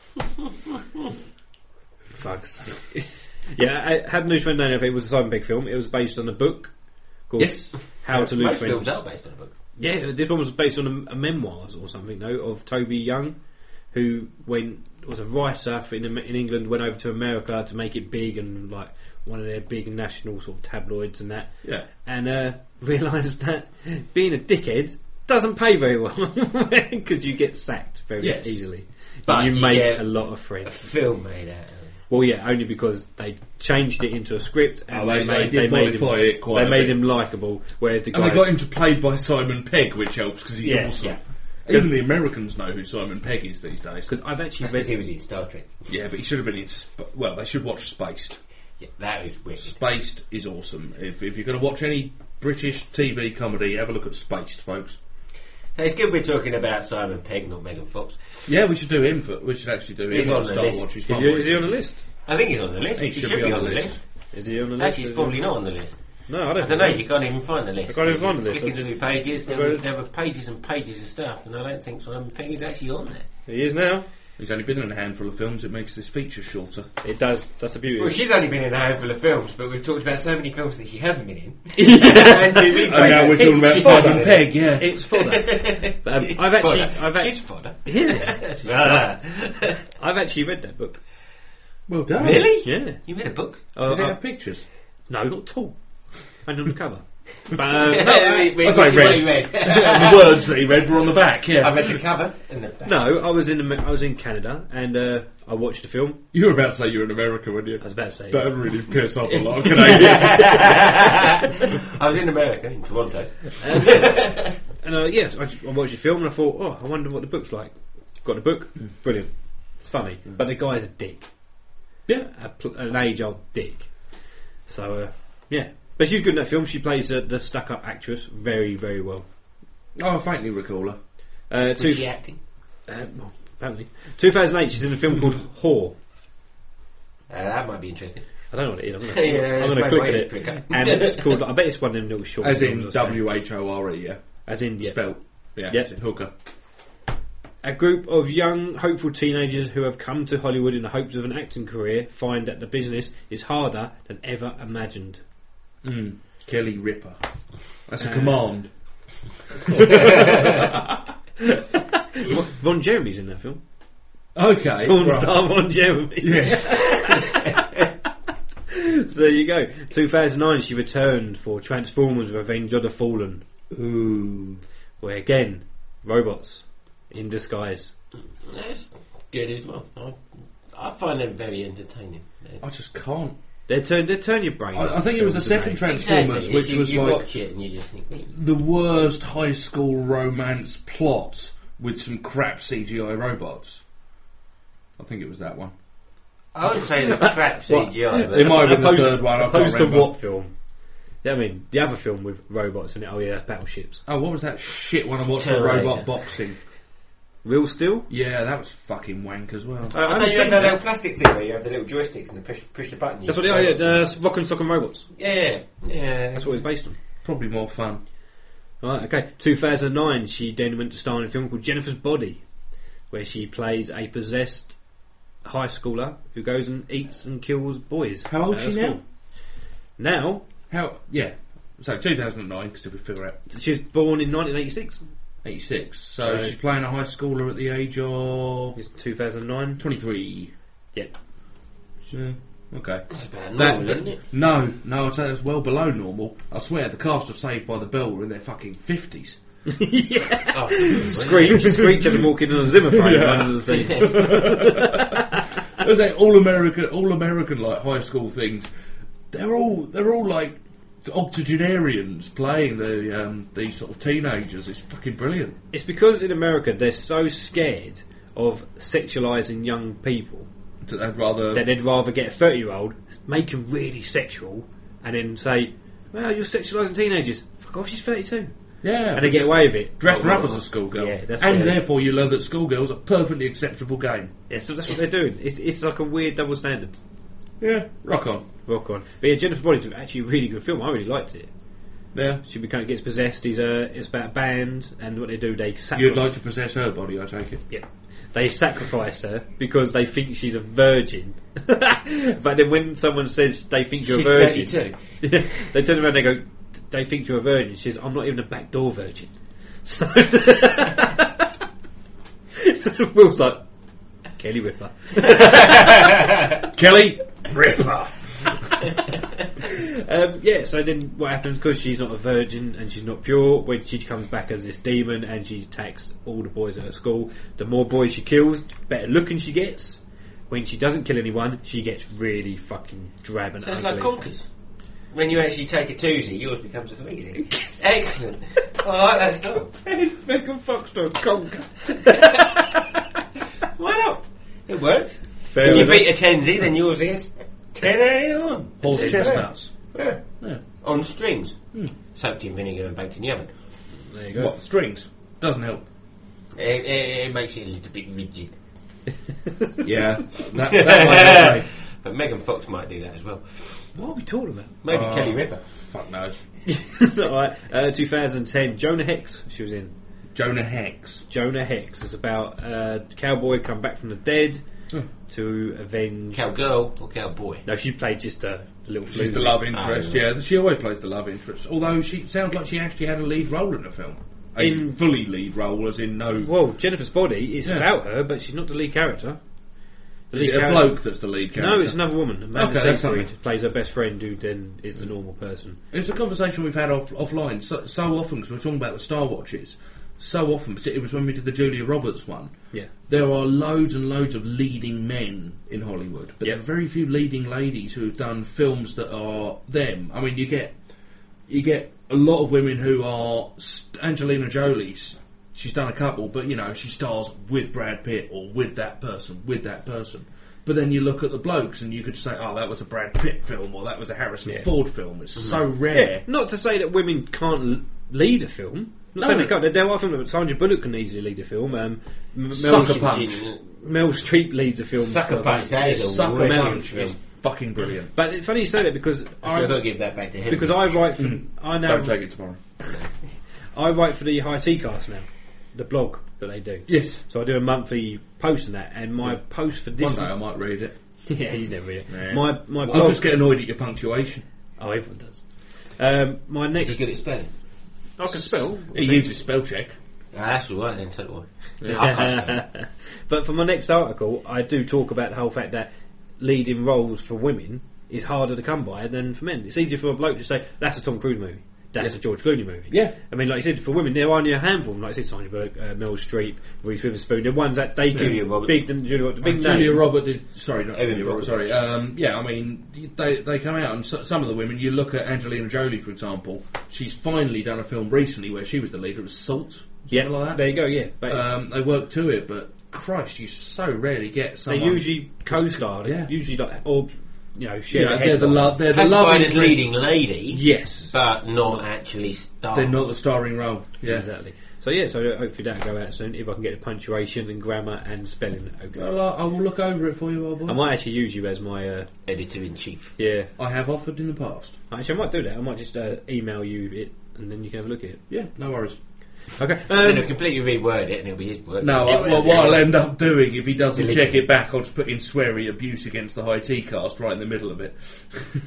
S2: Fuck's sake. Yeah, I Had Lose Friends and Alienate People was a Simon Pegg film. It was based on a book called
S3: Yes.
S2: How to Lose
S4: Most
S2: Friends.
S4: films are based on a book.
S2: Yeah, this one was based on a memoirs or something, though, of Toby Young, who was a writer in England, went over to America to make it big and like one of their big national sort of tabloids and that.
S3: Yeah.
S2: And realised that being a dickhead doesn't pay very well because you get sacked very
S3: Yes.
S2: easily.
S4: But
S2: you
S4: you
S2: make
S4: get
S2: a lot of friends.
S4: A film made out of it.
S2: Well, yeah, only because they changed it into a script and
S3: they did modify it quite
S2: They
S3: a
S2: made
S3: bit.
S2: him likeable, whereas the
S3: And
S2: guy
S3: they got him to play by Simon Pegg, which helps because he's
S2: Yeah,
S3: awesome.
S2: yeah.
S3: Even the Americans know who Simon Pegg is these days.
S2: Because I've actually
S4: That's
S2: read
S4: because he was in Star Trek.
S3: Yeah, but he should have been in. Well, they should watch Spaced.
S4: Yeah, that is wicked.
S3: Spaced is awesome. If you're going to watch any British TV comedy, have a look at Spaced, folks.
S4: Hey, it's good we're talking about Simon Pegg, not Megan Fox.
S3: Yeah, we should do him. We should actually do him.
S4: He's on the
S3: Star
S4: list.
S3: Watch. He's
S2: Is he on the list?
S4: I think he's on the list.
S3: He should be on the list.
S2: Is he on the list?
S4: Actually, he's probably not on the list.
S2: No, I
S4: I don't know. You can't even find the list.
S2: I can't even find the list.
S4: Clicking through pages,
S2: I've
S4: there were pages and pages of stuff, and I don't think Simon Pegg is actually on there.
S2: He is now.
S3: He's only been in a handful of films. It makes this feature shorter.
S2: It does. That's the beauty.
S4: Well, she's only been in a handful of films, but we've talked about so many films that she hasn't been in.
S3: And now we're talking about Simon Pegg. Yeah,
S2: it's fodder.
S4: She's fodder.
S2: Yeah. I've actually read that book.
S3: Well done.
S4: Really?
S2: Yeah.
S4: You read a book?
S3: Did it have pictures?
S2: No, not at all. Only on the cover. But,
S3: I read. The words that he read were on the back. Yeah,
S4: I read the cover and the back.
S2: No, I was in Canada and I watched the film.
S3: You were about to say you were in America, weren't you?
S2: I was about to say
S3: that would really piss off a lot of Canadians.
S4: I was in America, in Toronto.
S2: And yes, I watched the film and I thought, oh, I wonder what the book's like. Got the book, brilliant. It's funny, but the guy's a dick.
S3: Yeah,
S2: an age-old dick. So yeah, but she's good in that film. She plays the stuck-up actress very, very well.
S3: Oh, I faintly recall her.
S4: Was she acting?
S2: Well, apparently, 2008. She's in a film called Whore.
S4: That might be interesting.
S2: I don't know what it is.
S4: Yeah,
S2: I'm going to click at
S4: quicker.
S2: it, and it's called. I bet it's one of them little short.
S3: As in
S2: films or something.
S3: WHORE, yeah.
S2: As in
S3: spelt. Yeah.
S2: Yep.
S3: As in hooker.
S2: A group of young, hopeful teenagers who have come to Hollywood in the hopes of an acting career find that the business is harder than ever imagined.
S3: Kelly Ripper. That's a command.
S2: Ron Jeremy's in that film.
S3: Okay.
S2: Porn star Ron Jeremy.
S3: Yes.
S2: So there you go. 2009, she returned for Transformers: Revenge of the Fallen.
S3: Ooh.
S2: Where again, robots in disguise.
S4: That's good as well. I find them very entertaining.
S3: I just can't.
S2: They turn your brain.
S3: I think it was the second Transformers, which was
S4: you
S3: like
S4: watch it and you just think,
S3: the worst high school romance plot with some crap CGI robots. I think it was that one.
S4: I would say the crap CGI.
S3: It might have been the third one. I can't
S2: Opposed to
S3: remember.
S2: what film? Yeah, I mean the other film with robots in it. Oh yeah, that's Battleships.
S3: Oh, what was that shit one I watched?
S4: Terminator.
S3: Robot boxing.
S2: Real Steel?
S3: Yeah, that was fucking wank as well.
S4: I thought you had that little plastic thing where you have the little joysticks and push the button.
S2: That's what Rock and Sock and Robots.
S4: Yeah.
S2: That's what it's based on.
S3: Probably more fun.
S2: Right, okay. 2009, she then went to star in a film called Jennifer's Body, where she plays a possessed high schooler who goes and eats and kills boys.
S3: How old is she now?
S2: Now?
S3: How? Yeah. So 2009, because if we figure out.
S2: She was born in 1986.
S3: 86. So she's playing a high schooler at the age of...
S2: 2009.
S3: 23.
S2: Yep.
S3: Yeah. Okay.
S4: That's about normal, isn't it?
S3: No, I'd say that's well below normal. I swear, the cast of Saved by the Bell were in their fucking 50s.
S2: Yeah. Screech had them walking on a Zimmer frame under the scene.
S3: Those all American like high school things. They're all like octogenarians playing these sort of teenagers. It's fucking brilliant.
S2: It's because in America they're so scared of sexualising young people that they'd rather get a 30-year-old, make them really sexual, and then say, "Well, you're sexualising teenagers." Fuck off, she's 32.
S3: Yeah,
S2: and they get away with it.
S3: Dress her up as a schoolgirl.
S2: Yeah, that's
S3: and
S2: weird.
S3: therefore you learn that schoolgirls are a perfectly acceptable game.
S2: Yeah, so that's what they're doing. It's like a weird double standard.
S3: Yeah, rock on.
S2: But yeah, Jennifer's Body was actually a really good film. I really liked it.
S3: Yeah.
S2: She gets possessed. It's about a band, and what they do, they sacrifice.
S3: You'd like to possess her body, I take it?
S2: Yeah. They sacrifice her because they think she's a virgin. But then when someone says they think you're a virgin...
S4: 32.
S2: They turn around and they go, they think you're a virgin. She says, I'm not even a backdoor virgin. So Will's like, Kelly Ripper.
S3: Kelly Ripper.
S2: So then what happens, because she's not a virgin and she's not pure, when she comes back as this demon and she attacks all the boys at her school, the more boys she kills, better looking she gets. When she doesn't kill anyone, she gets really fucking drab and
S4: Sounds
S2: ugly.
S4: like conkers. When you actually take a twosie, yours becomes a threesie. Excellent. I like that stuff.
S2: Megan Fox to a conker.
S4: Why not? It worked.
S2: Fair
S4: when you
S2: enough.
S4: beat a tensie, then yours is 10 on.
S3: Horse chestnuts.
S4: Yeah.
S3: Yeah.
S4: On strings. Soaked in vinegar and baked in the oven.
S2: There you go.
S3: What, strings? Doesn't help.
S4: It makes it a little bit rigid.
S3: Yeah. that might be.
S4: But Megan Fox might do that as well.
S2: What are we talking about?
S4: Maybe Kelly Ripper.
S3: Fuck knows.
S2: Alright, 2010, Jonah Hex, she was in.
S3: Jonah Hex.
S2: Jonah Hex is about a cowboy come back from the dead to avenge...
S4: Cowgirl or cowboy?
S2: No, she played just a little
S3: She's
S2: floozy.
S3: the love interest, yeah. She always plays the love interest. Although she sounds like she actually had a lead role in the film. A fully lead role, as in no...
S2: Well, Jennifer's Body is about her, but she's not the lead character. The
S3: Is
S2: lead
S3: it a
S2: character-
S3: bloke that's the lead character?
S2: No, it's another woman. Amanda
S3: Okay, that's
S2: Seyfried
S3: something.
S2: plays her best friend, who then is the normal person.
S3: It's a conversation we've had offline so often, because we're talking about the Star Watches. So often, particularly it was when we did the Julia Roberts one.
S2: Yeah.
S3: There are loads and loads of leading men in Hollywood, but there are very few leading ladies who have done films that are them. I mean, you get a lot of women who are Angelina Jolie. She's done a couple, but she stars with Brad Pitt or with that person. But then you look at the blokes and you could say, oh, that was a Brad Pitt film or that was a Harrison Ford film. It's so rare.
S2: Yeah, not to say that women can't lead a film. Not saying they can't. There are films that Sandra Bullock can easily lead a film.
S3: Sucker Punch.
S2: Mel Streep leads a film.
S4: Sucker Punch. That is a
S3: Sucker
S4: great
S3: Punch
S4: film.
S3: is fucking brilliant.
S2: But it's funny you say that because
S4: I've got to give that back to him.
S2: Because I write for. I now
S3: Don't take it tomorrow.
S2: I write for the High Tea Cast now, the blog that they do.
S3: Yes.
S2: So I do a monthly post on that, and my post for this.
S3: One day I might read it.
S2: Yeah, you never read it.
S3: Yeah.
S2: My
S3: I'll
S2: blog.
S3: just get annoyed at your punctuation.
S2: Oh, everyone does. My next.
S4: He's good at spelling.
S2: I can spell.
S3: He uses spell check.
S4: That's all right then, so do I.
S2: Yeah.
S4: I can't spell.
S2: But for my next article, I do talk about the whole fact that leading roles for women is harder to come by than for men. It's easier for a bloke to say, that's a Tom Cruise movie. That's a George Clooney movie.
S3: Yeah.
S2: I mean, like you said, for women, there are only a handful. Like I said, Sandra Bullock, Meryl Streep, Reese Witherspoon. The ones that they
S4: Julia
S2: can
S4: Roberts.
S2: big, Julia
S3: Julia Roberts did. Sorry, not
S4: Evan
S3: Julia Roberts.
S4: Roberts.
S3: Sorry. Yeah, I mean, they come out, and some of the women. You look at Angelina Jolie, for example. She's finally done a film recently where she was the lead. It was Salt.
S2: Yeah,
S3: like that.
S2: there you go. Yeah, but
S3: they work to it, but Christ, you so rarely get someone.
S2: they usually co-star.
S3: Yeah.
S2: Usually, like, or share.
S3: Yeah,
S2: the
S3: they're the
S2: headline.
S3: love. They're the
S4: Classified
S3: love
S4: as
S3: interest.
S4: leading lady.
S2: Yes,
S4: but not actually star.
S3: They're not the starring role. Yeah,
S2: exactly. So hopefully that'll go out soon if I can get the punctuation and grammar and spelling okay.
S3: Well, I will look over it for you, old boy.
S2: I might actually use you as my
S4: editor in chief.
S2: Yeah,
S3: I have offered in the past.
S2: actually I might do that. I might just email you it and then you can have a look at it.
S3: Yeah, no worries.
S2: Okay.
S4: Then he'll completely reword it and it'll be his word.
S3: No, what I'll end up doing if he doesn't check it back, I'll just put in sweary abuse against the High Tea Cast right in the middle of it.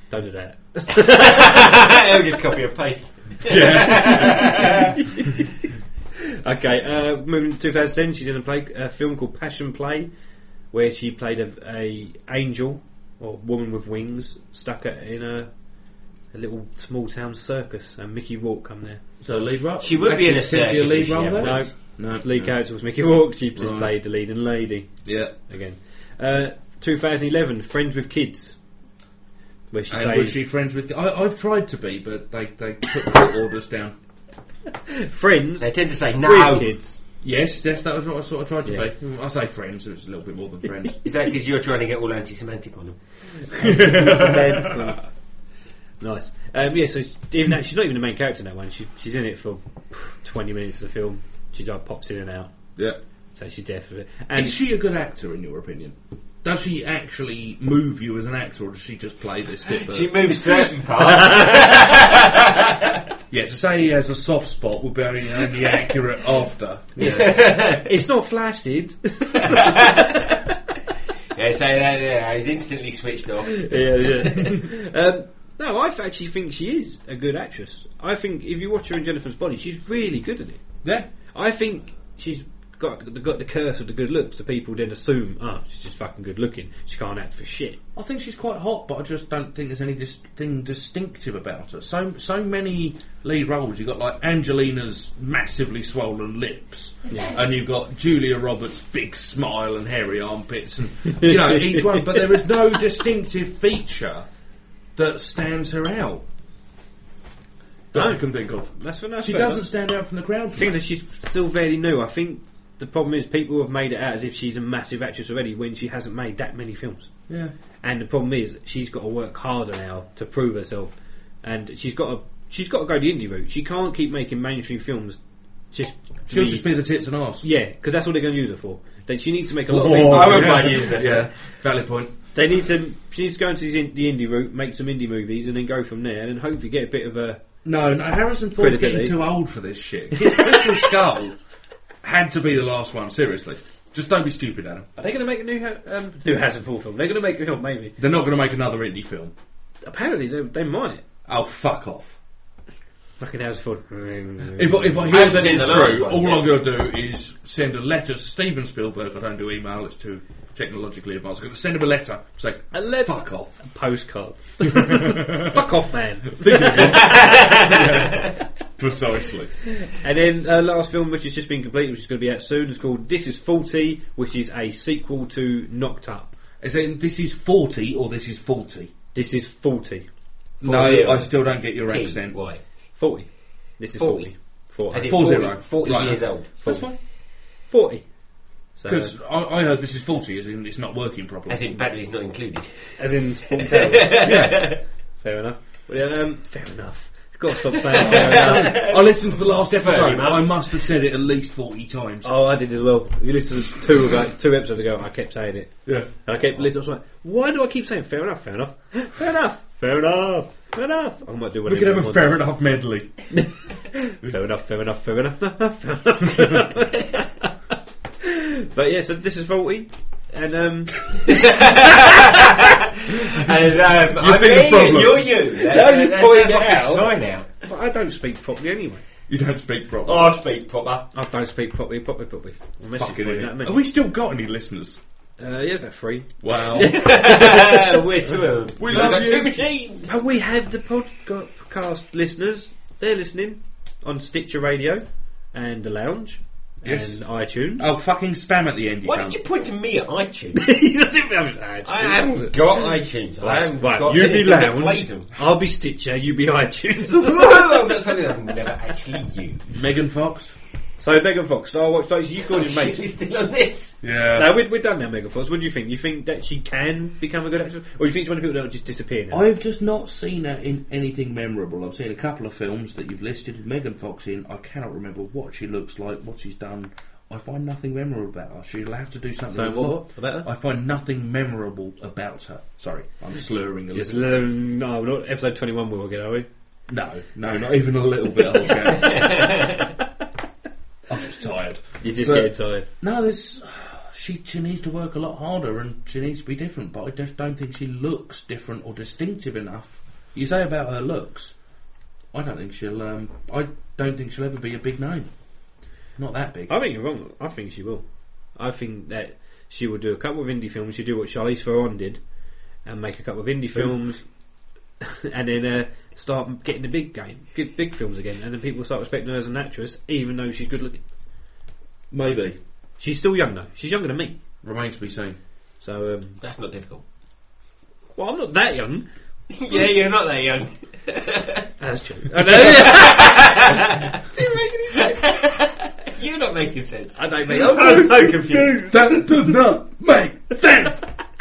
S2: Don't do that.
S4: I'll just copy and paste.
S2: Yeah. Okay, moving to 2010, she did a film called Passion Play, where she played a angel, or woman with wings, stuck in a little small town circus, and Mickey Rourke come there.
S3: So lead role?
S4: She would be in a circus.
S3: Lead role there?
S2: No, lead character was Mickey Rourke. She just played the leading lady.
S3: Yeah.
S2: Again. 2011, Friends with Kids. Where she played...
S3: was she friends with... I've tried to be, but they put court orders down.
S2: Friends?
S4: They tend to say no.
S2: With kids.
S3: Yes, that was what I sort of tried to be. I say friends, so it's a little bit more than friends.
S4: Is that because you're trying to get all anti-Semitic on them?
S2: Nice. So even that, she's not even the main character in that one. She's in it for 20 minutes of the film. She just pops in and out.
S3: Yeah.
S2: So she's there for it. And
S3: is she a good actor, in your opinion? Does she actually move you as an actor, or does she just play this bit?
S4: She moves certain parts.
S3: Yeah, to say he has a soft spot would be only accurate after.
S2: Yeah. It's not flaccid.
S4: Yeah, so he's instantly switched off.
S2: Yeah. No, I actually think she is a good actress. I think if you watch her in Jennifer's Body, she's really good at it.
S3: Yeah.
S2: I think she's got the curse of the good looks. The people then assume, she's just fucking good looking. She can't act for shit.
S3: I think she's quite hot, but I just don't think there's anything distinctive about her. So many lead roles. You've got like Angelina's massively swollen lips, and you've got Julia Roberts' big smile and hairy armpits, and each one. But there is no distinctive feature that stands her out. That I can think of. She doesn't stand out from the crowd.
S2: I think that she's still fairly new. I think the problem is people have made it out as if she's a massive actress already when she hasn't made that many films.
S3: Yeah.
S2: And the problem is she's got to work harder now to prove herself, and she's got to go the indie route. She can't keep making mainstream films. She'll
S3: just be the tits and arse.
S2: Yeah, because that's what they're going to use her for. Then she needs to make a lot of
S3: things.
S2: I won't mind using her.
S3: Yeah, valid point.
S2: She needs to go into the indie route, make some indie movies, and then go from there, and then hopefully get a bit of a.
S3: No, Harrison Ford's getting too old for this shit. His Crystal Skull had to be the last one, seriously. Just don't be stupid, Adam.
S2: Are they going to make a new Harrison Ford film? They're going to make a film, maybe.
S3: They're not going to make another indie film.
S2: Apparently, they might.
S3: Oh, fuck off.
S2: Fucking Harrison Ford.
S3: If I hear that it's true, all I'm going to do is send a letter to Steven Spielberg. I don't do email, it's too technologically advanced. I'm going to send him a letter, say, fuck off.
S2: A postcard. Fuck off, man.
S3: Yeah, precisely.
S2: And then last film, which has just been completed, which is going to be out soon, is called This Is 40, which is a sequel to Knocked Up.
S3: Is it This Is 40 or This Is 40?
S2: This is 40.
S3: No, I still don't get your accent.
S4: Why?
S2: 40. This is 40.
S4: 40
S3: right.
S4: years old.
S3: That's fine.
S2: 40.
S3: Because I heard this is 40, as in it's not working properly.
S4: As in batteries not included.
S2: As in full tails. Yeah. Fair enough. Well, fair enough. You've got to stop saying fair enough.
S3: I listened to the last episode. I must have said it at least 40 times.
S2: Oh, I did as well. You listened to 2 episodes ago, I kept saying it.
S3: Yeah.
S2: And I kept listening. I was like, why do I keep saying fair enough, fair enough? Fair enough. Fair enough. Fair enough. I might do whatever.
S3: We could have a fair enough medley.
S2: Fair enough, fair enough, fair enough. Fair enough. But yeah, so this is 40. And
S4: you're seeing the problem. You're you. That's sign out.
S2: But I don't speak properly anyway.
S3: You don't speak properly.
S4: Oh, I speak proper.
S2: I don't speak properly.
S3: Have we still got any listeners?
S2: Yeah, about 3.
S3: Wow.
S4: We're 2 of them.
S3: We love you.
S4: 2 machines.
S2: And we have the podcast listeners. They're listening on Stitcher Radio and The Lounge.
S3: Yes.
S2: And iTunes.
S3: Oh, fucking spam at the end.
S4: Why did you point to me at iTunes?
S2: I
S4: haven't got iTunes. I haven't got
S2: you be
S4: Lounge.
S2: I'll be Stitcher. You be iTunes.
S4: That's something I've never actually used.
S3: Megan Fox.
S2: So Megan Fox, Star Watch Dogs, you called him mate.
S4: You're still on this?
S3: Yeah.
S2: No, we're done now, Megan Fox. What do you think? You think that she can become a good actress? Or do you think she's one of the people that will just disappear now?
S3: I've just not seen her in anything memorable. I've seen a couple of films that you've listed Megan Fox in. I cannot remember what she looks like, what she's done. I find nothing memorable about her. She'll have to do something.
S2: So what about her?
S3: I find nothing memorable about her. Sorry, I'm slurring a
S2: just
S3: little.
S2: No, we're not episode 21 we'll get, are we?
S3: No, not even a little bit. Okay. I'm just tired.
S2: You're just getting tired.
S3: No, she needs to work a lot harder and she needs to be different, but I just don't think she looks different or distinctive enough. You say about her looks, I don't think she'll ever be a big name. Not that big.
S2: I think you're wrong. I think she will. I think that she will do a couple of indie films. She'll do what Charlize Theron did and make a couple of indie films and then start getting the big game, get big films again, and then people start respecting her as an actress, even though she's good looking.
S3: Maybe.
S2: She's still young though. She's younger than me.
S3: Remains to be seen.
S2: So
S4: that's not difficult.
S2: Well, I'm not that young.
S4: Yeah, you're not that young.
S2: That's true.
S4: You're not making sense.
S2: I don't make.
S3: I'm so confused. That does not make sense.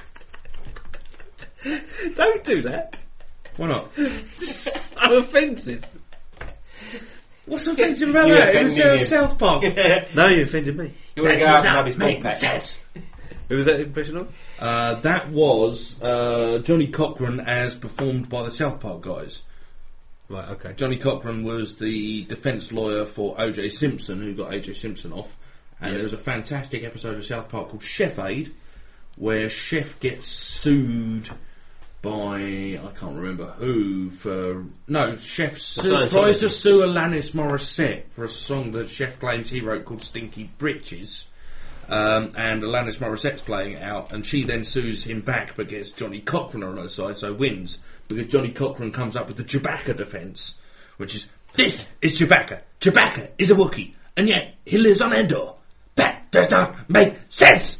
S2: Don't do that.
S3: Why not?
S2: I'm offensive.
S3: What's offensive about that? It was South Park.
S2: No, you offended me.
S4: You want to go out and have his milk pack?
S2: Who was that impression of?
S3: That was Johnny Cochran as performed by the South Park guys.
S2: Right, okay.
S3: Johnny Cochran was the defence lawyer for O.J. Simpson, who got O.J. Simpson off. And there was a fantastic episode of South Park called Chef Aid, where Chef gets sued by, I can't remember who, Chef tries to sue Alanis Morissette for a song that Chef claims he wrote called Stinky Britches. And Alanis Morissette's playing it out, and she then sues him back but gets Johnny Cochran on her side, so wins, because Johnny Cochran comes up with the Chewbacca defence, which is, this is Chewbacca. Chewbacca is a Wookiee, and yet he lives on Endor. That does not make sense!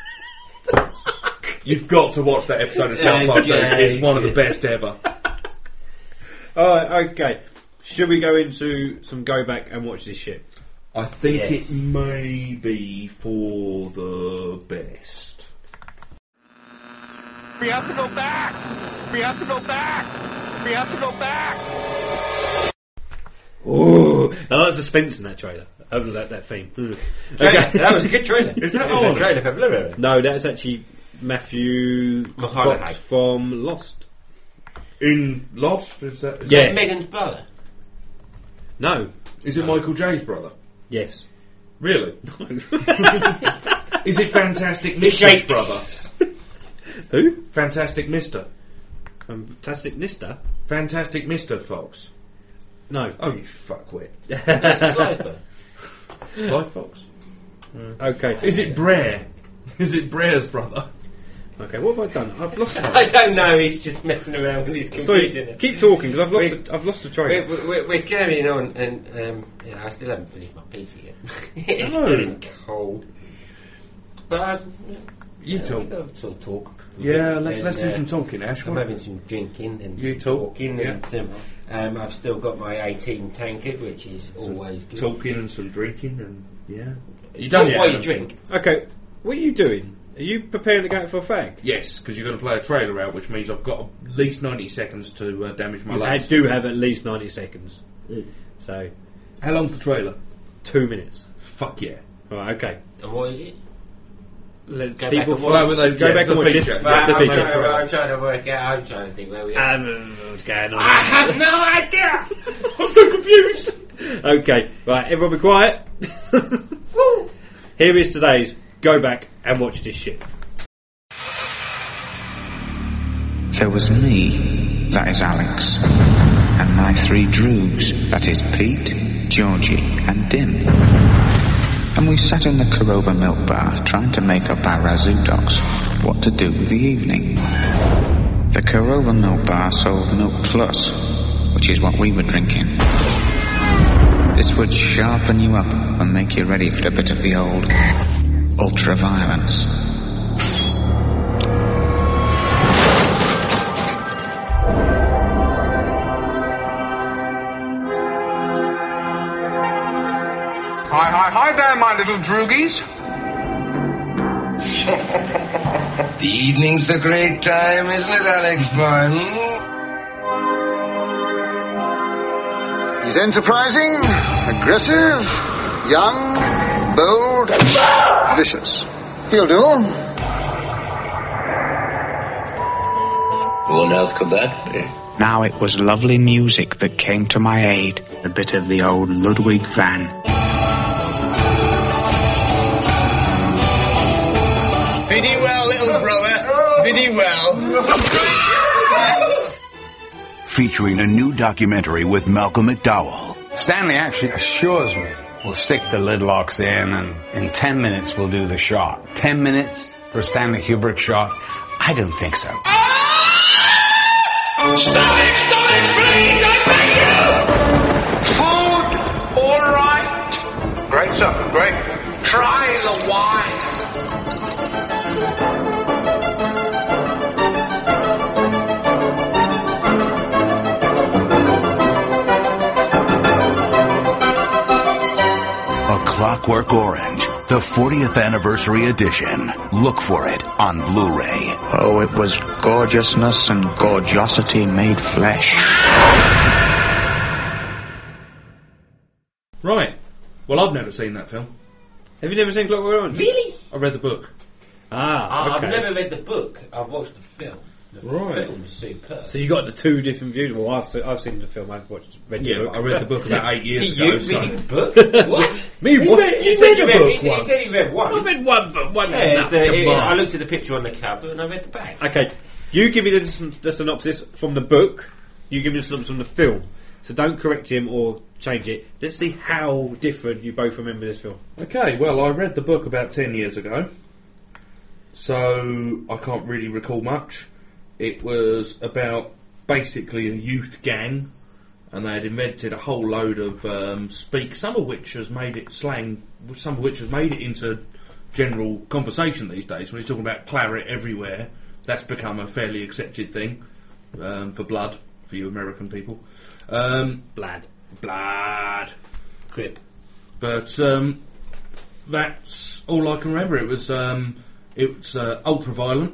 S3: You've got to watch that episode of South Park, it's one of the best ever.
S2: Alright, okay. Should we go into some go back and watch this shit?
S3: I think it may be for the best.
S10: We have to go back! We have to go back! We have to go back!
S2: Ooh, I like suspense in that trailer. I like that theme.
S4: Okay. That was a good trailer.
S3: Is that all?
S4: Trailer?
S2: No, that's actually Matthew Fox from Lost.
S3: In Lost? Is that
S4: Megan's brother?
S2: No.
S3: Is it Michael J's brother?
S2: Yes.
S3: Really? Is it Fantastic Mr.'s brother?
S2: Who?
S3: Fantastic Mr.
S2: Fantastic Mr.?
S3: Fantastic Mr. Fox.
S2: No.
S3: Oh, you fuckwit.
S4: Sly
S3: Fox.
S2: Okay.
S3: Is it Brer? Is it Brer's brother?
S2: Okay, what have I done? I've lost it.
S4: I don't know, he's just messing around with his computer.
S2: Sorry, keep talking, because I've lost the train.
S4: We're carrying on, and I still haven't finished my pizza yet. It's getting cold. But
S3: you talk.
S4: Sort of talk.
S3: Yeah, let's do some talking, Ash.
S4: I'm having some drinking and
S3: you
S4: some talking, and I've still got my 18 tankard, which is always good.
S3: Talking and some drinking, and
S4: you don't know why you drink.
S2: Okay, what are you doing? Are you preparing to go out for a fag?
S3: Yes, because you're going to play a trailer out, which means I've got at least 90 seconds to damage my legs.
S2: I do have at least 90 seconds. So,
S3: how long's the trailer?
S2: 2 minutes.
S3: Fuck yeah.
S2: Alright, okay.
S4: And what is it?
S2: Let
S4: go
S2: people
S4: go
S2: back and watch this.
S4: I'm trying to work out. I'm trying to think where we are.
S2: What's going on?
S4: I have no idea.
S3: I'm so confused.
S2: Okay, right, everyone be quiet. Here is today's Go Back and Watch This Shit.
S5: There was me, that is Alex, and my 3 droogs, that is Pete, Georgie, and Dim. And we sat in the Korova milk bar trying to make up our razoo docs what to do with the evening. The Korova milk bar sold Milk Plus, which is what we were drinking. This would sharpen you up and make you ready for a bit of the old ultra-violence.
S7: Hi there, my little droogies. The evening's the great time, isn't it, Alex Boyle?
S6: He's enterprising, aggressive, young, bold, vicious. He'll do.
S14: What else could that be?
S5: Now it was lovely music that came to my aid, a bit of the old Ludwig van.
S8: Featuring a new documentary with Malcolm McDowell.
S9: Stanley actually assures me we'll stick the lid locks in and in 10 minutes we'll do the shot. 10 minutes for a Stanley Kubrick shot? I don't think so.
S7: Stop it, please, I beg you! Food, all right. Great, sir, great. Try the wine.
S8: A Clockwork Orange, the 40th anniversary edition. Look for it on Blu-ray.
S5: Oh, it was gorgeousness and gorgeosity made flesh.
S3: Right. Well, I've never seen that film.
S2: Have you never seen Clockwork Orange?
S4: Really?
S3: I read the book.
S4: I've never read the book. I've watched the film. The
S3: Right.
S4: film is superb.
S2: So you got the two different views. Well, I've seen the film. I've read the
S3: Yeah,
S2: book.
S3: but I read the book about 8 years
S4: You
S3: ago.
S4: reading the book? What?
S2: Me?
S3: He
S2: What?
S3: read-
S4: You
S3: he
S4: said
S3: read
S4: you
S3: a
S4: read.
S3: book
S4: He
S3: once.
S4: said he read one.
S2: I read one, but one.
S4: Yeah,
S2: enough. Come on.
S4: I looked at the picture on the cover and I read the back.
S2: Okay, you give me the synopsis from the book. You give me the synopsis from the film. So don't correct him or change it. Let's see how different you both remember this film.
S3: Okay, well, I read the book about 10 years ago, so I can't really recall much. It was about basically a youth gang, and they had invented a whole load of speak, some of which has made it slang, some of which has made it into general conversation these days. When you're talking about claret everywhere, that's become a fairly accepted thing for blood, for you American people.
S2: Blood.
S4: Crip.
S3: But that's all I can remember. It was ultra violent.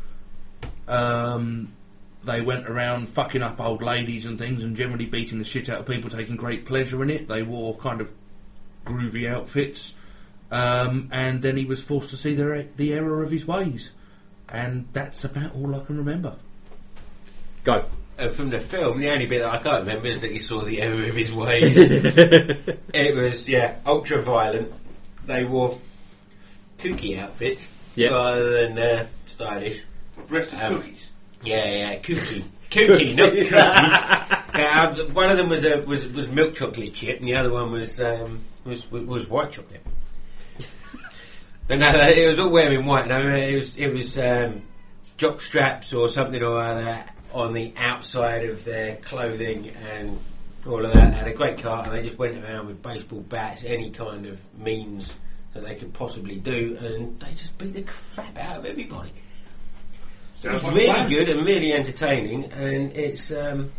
S3: They went around fucking up old ladies and things, and generally beating the shit out of people, taking great pleasure in it. They wore kind of groovy outfits, and then he was forced to see the error of his ways, and that's about all I can remember.
S2: Go.
S4: From the film, the only bit that I can't remember is that he saw the error of his ways. It was, ultra violent. They wore kooky outfits rather than stylish.
S3: Dressed as cookies.
S4: Yeah, kooky. Kooky, not cookies. One of them was milk chocolate chip, and the other one was white chocolate. But no, it was all wearing white. No, it was jock straps or something or other on the outside of their clothing and all of that. They had a great car, and they just went around with baseball bats, any kind of means that they could possibly do, and they just beat the crap out of everybody. It's
S3: like
S4: really good and really entertaining, and it's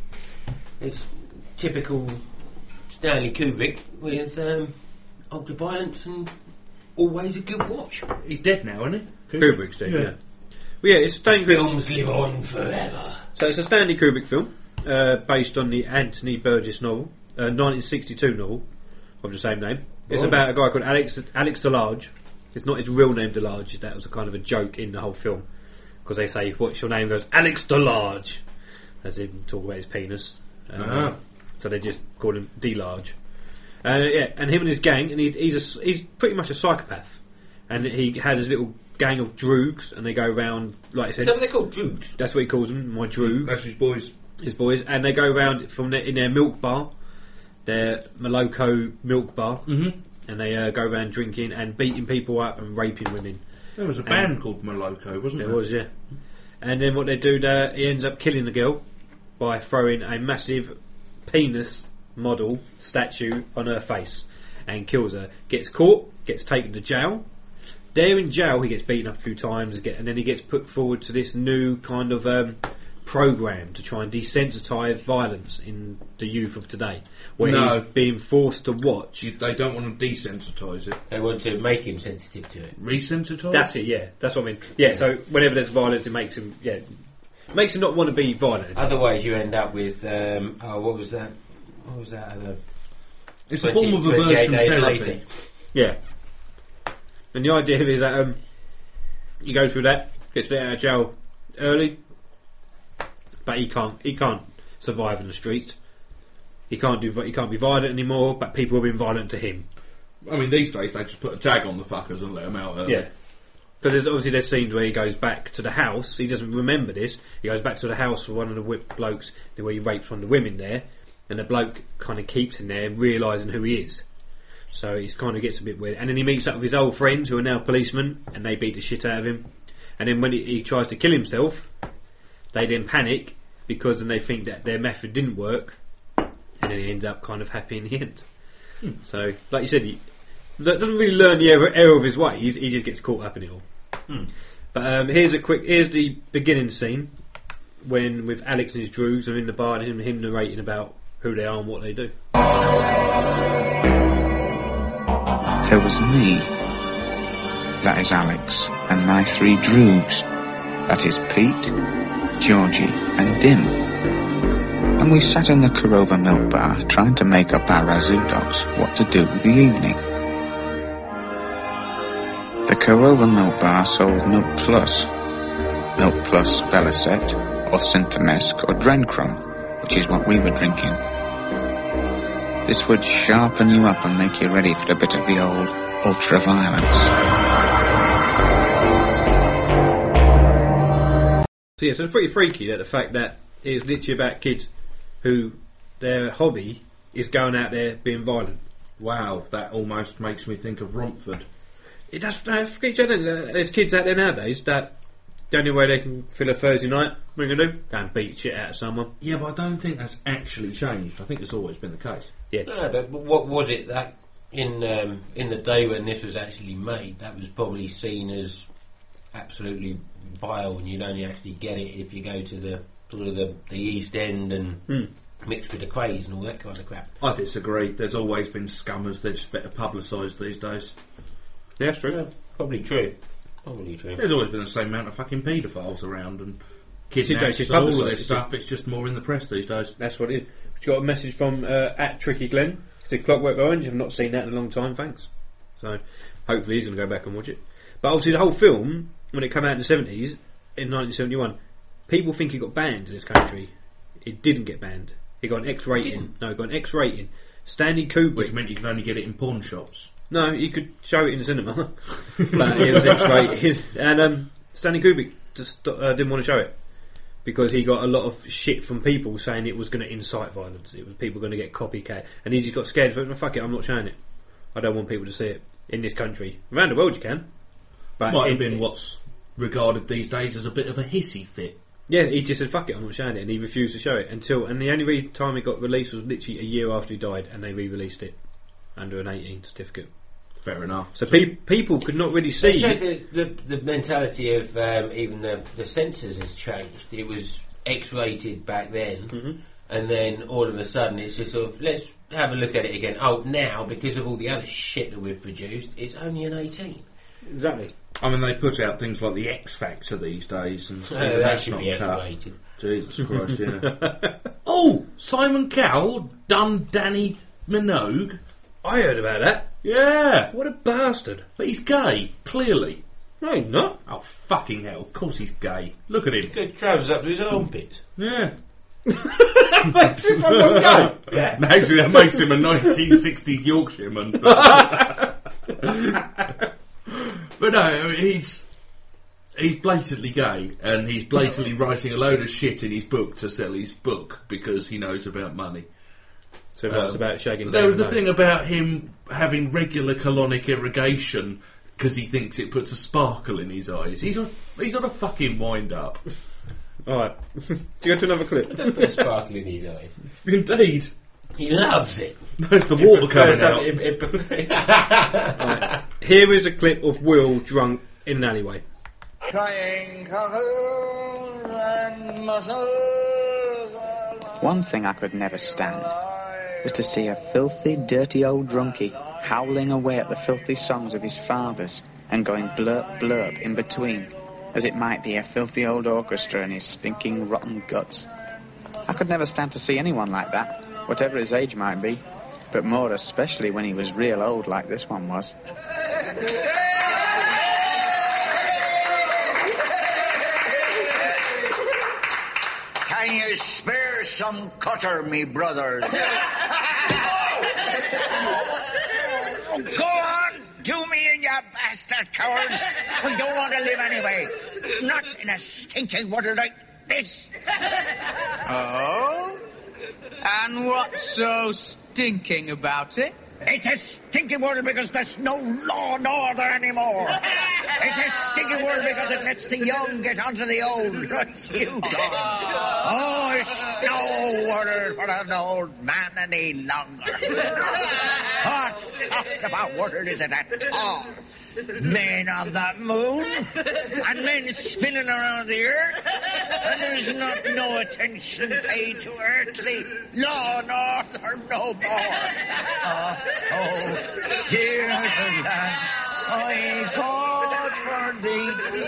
S4: typical Stanley Kubrick with ultra violence and always a good watch.
S3: He's dead now, isn't he?
S2: Kubrick's dead, yeah. Well, yeah, it's Stanley
S4: Films live on forever.
S2: So it's a Stanley Kubrick film based on the Anthony Burgess novel, 1962 novel of the same name. It's about a guy called Alex DeLarge. It's not his real name DeLarge. That was a kind of a joke in the whole film because they say, "What's your name?" He goes, "Alex DeLarge," as they talk about his penis. So they just call him DeLarge. And him and his gang, and he's pretty much a psychopath, and he had his little gang of droogs, and they go around, like I said.
S4: Is that what they're called, droogs?
S2: That's what he calls them, my droogs.
S3: That's his boys.
S2: His boys, and they go around in their milk bar, their Moloko milk bar, and they go around drinking and beating people up and raping women.
S3: There was a band called Moloko, wasn't there?
S2: There was, yeah. And then what they do there, he ends up killing the girl by throwing a massive penis model statue on her face and kills her. Gets caught, gets taken to jail. There in jail, he gets beaten up a few times, and then he gets put forward to this new kind of program to try and desensitise violence in the youth of today, where he's being forced to watch.
S3: They don't want to desensitise it.
S4: They want to make him sensitive to it.
S3: Resensitise?
S2: That's it, yeah. That's what I mean. Yeah, so whenever there's violence, it makes him, makes him not want to be violent.
S4: Otherwise, you end up with, what was that? What was that?
S3: It's a form of aversion therapy.
S4: Later.
S2: Yeah. And the idea is that you go through that, gets let out of jail early, but he can't survive in the streets. He can't be violent anymore, but people are being violent to him.
S3: I mean, these days they just put a tag on the fuckers and let them out early.
S2: Yeah. Because obviously there's scenes where he goes back to the house. He doesn't remember this. He goes back to the house with one of the whipped blokes where he rapes one of the women there, and the bloke kind of keeps him there, realising who he is. So he kind of gets a bit weird. And then he meets up with his old friends who are now policemen, and they beat the shit out of him. And then when he tries to kill himself, they then panic because then they think that their method didn't work, and then he ends up kind of happy in the end. So, like you said, he doesn't really learn the error of his ways. He just gets caught up in it all. But here's the beginning scene when with Alex and his droogs are in the bar and him narrating about who they are and what they do.
S5: There was me, that is Alex, and my 3 droogs, that is Pete, Georgie and Dim. And we sat in the Korova milk bar trying to make up our razoo dogs what to do with the evening. The Korova milk bar sold Milk Plus Velicet, or Synthemesk, or Drencrum, which is what we were drinking. This would sharpen you up and make you ready for a bit of the old ultra-violence.
S2: So yeah, so it's pretty freaky that the fact that it's literally about kids who their hobby is going out there being violent.
S3: Wow, that almost makes me think of Romford.
S2: It does. There's kids out there nowadays that the only way they can fill a Thursday night, what are you going to do? Go and beat shit out of someone.
S3: Yeah, but I don't think that's actually changed. I think it's always been the case.
S2: Yeah.
S4: No, but what was it that in the day when this was actually made, that was probably seen as absolutely vile, and you'd only actually get it if you go to the sort of the East End and mix with the craze and all that kind of crap.
S3: I disagree. There's always been scummers. They're just better publicised these days.
S2: Yeah, that's true.
S4: Yeah, probably true. Probably true.
S3: There's always been the same amount of fucking paedophiles around and kidnaps
S2: It's
S3: and all of
S2: publicised.
S3: this stuff. It's just more in the press these days.
S2: That's what it is. But you got a message from at Tricky Glenn. He said Clockwork Orange. I've not seen that in a long time. Thanks. So hopefully he's going to go back and watch it. But obviously the whole film, when it came out in the 70s, in 1971, people think it got banned in this country. It didn't get banned. It got an X rating. No, it got an X rating. Stanley Kubrick.
S3: Which meant you could only get it in pawn shops.
S2: No, you could show it in the cinema, but it was X-rated. And Stanley Kubrick just didn't want to show it because he got a lot of shit from people saying it was going to incite violence. It was people going to get copycat, and he just got scared. But fuck it, I'm not showing it. I don't want people to see it in this country. Around the world, you can. But
S3: Might have been what's regarded these days as a bit of a hissy fit.
S2: Yeah, he just said fuck it, I'm not showing it, and he refused to show it and the only time it got released was literally a year after he died, and they re-released it under an 18 certificate.
S3: Fair enough.
S2: So people could not really see.
S4: It shows the mentality of even the censors has changed. It was X-rated back then, and then all of a sudden it's just sort of, let's have a look at it again. Oh, now, because of all the other shit that we've produced, it's only an 18.
S2: Exactly.
S3: I mean, they put out things like the X Factor these days, and
S4: that should be X-rated.
S3: Jesus Christ, yeah. Oh, Simon Cowell done Danny Minogue.
S2: I heard about that.
S3: Yeah.
S2: What a bastard.
S3: But he's gay, clearly.
S2: No, he's not.
S3: Oh, fucking hell. Of course he's gay. Look at him.
S4: Good trousers up to his armpits.
S3: Yeah.
S2: Makes him gay.
S3: Yeah. Actually, that makes him a 1960s Yorkshireman. But no, I mean, he's blatantly gay, and he's blatantly writing a load of shit in his book to sell his book because he knows about money.
S2: So it's about shagging.
S3: There was the thing about him having regular colonic irrigation because he thinks it puts a sparkle in his eyes. He's on a fucking wind up.
S2: Alright. Do you go to another clip?
S4: It does put a sparkle in his eyes.
S3: Indeed.
S4: He loves it.
S3: There's the water coming out.
S2: Right. Here is a clip of Will drunk in an alleyway.
S18: Crying cockles and mussels.
S5: One thing I could never stand was to see a filthy, dirty old drunkie howling away at the filthy songs of his fathers and going blurp blurp in between, as it might be a filthy old orchestra in his stinking rotten guts. I could never stand to see anyone like that, whatever his age might be, but more especially when he was real old like this one was.
S11: Can you spare some cutter, me brothers? Go on, do me in, you bastard cowards! We don't want to live anyway. Not in a stinking world like this.
S12: Oh? And what's so stinking about it?
S11: It's a stinking world because there's no law and order anymore. It's a stinking world because it lets the young get onto the old. Like you done. Oh, it's no world for an old man any longer. What sort of a world is it at all? Men on the moon, and men spinning around the earth, and there's no attention paid to earthly law and order no more. Oh, dear land, I fought for thee,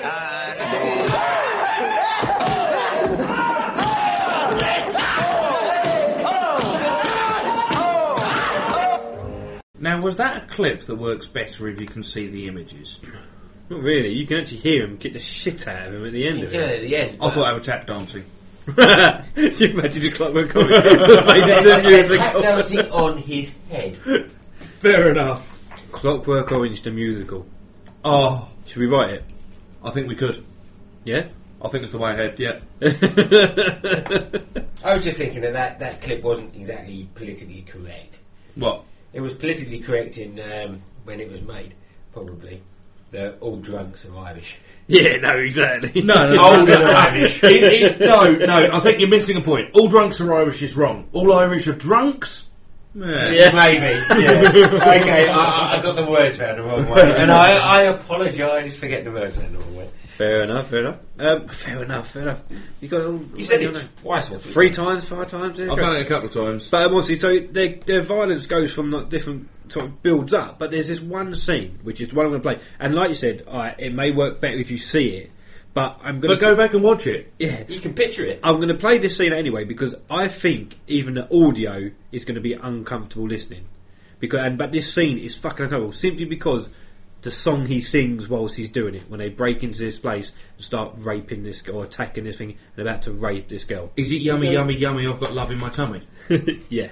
S3: Now, was that a clip that works better if you can see the images?
S2: Not really. You can actually hear him get the shit out of him at the end of it.
S4: At the end.
S3: I thought I was tap dancing.
S2: So you imagine the Clockwork Orange.
S4: Tap dancing on his head.
S3: Fair enough.
S2: Clockwork Orange the musical.
S3: Oh.
S2: Should we write it?
S3: I think we could.
S2: Yeah?
S3: I think it's the way ahead, yeah.
S13: I was just thinking that clip wasn't exactly politically correct.
S3: What?
S13: It was politically correct in when it was made, probably. That all drunks are Irish.
S2: Yeah, no, exactly.
S3: No,
S13: Irish.
S3: No, I think you're missing a point. All drunks are Irish is wrong. All Irish are drunks?
S13: Yeah, maybe. Yeah. Okay, I got the words round the wrong way. And I apologise for getting the words round the wrong way.
S2: Fair enough. Fair enough. You got all.
S13: You said it twice or
S2: 3 times, 5 times.
S3: I've done it a couple of times.
S2: But obviously, so their violence goes from like different sort of builds up. But there's this one scene which is one I'm going to play, and like you said, it may work better if you see it. But I'm going to
S3: go back and watch it.
S2: Yeah,
S13: you can picture it.
S2: I'm going to play this scene anyway because I think even the audio is going to be uncomfortable listening. But this scene is fucking uncomfortable simply because the song he sings whilst he's doing it, when they break into this place and start raping this girl, or attacking this thing, and about to rape this girl.
S3: Is it yummy, yummy, yummy, I've got love in my tummy?
S2: Yeah.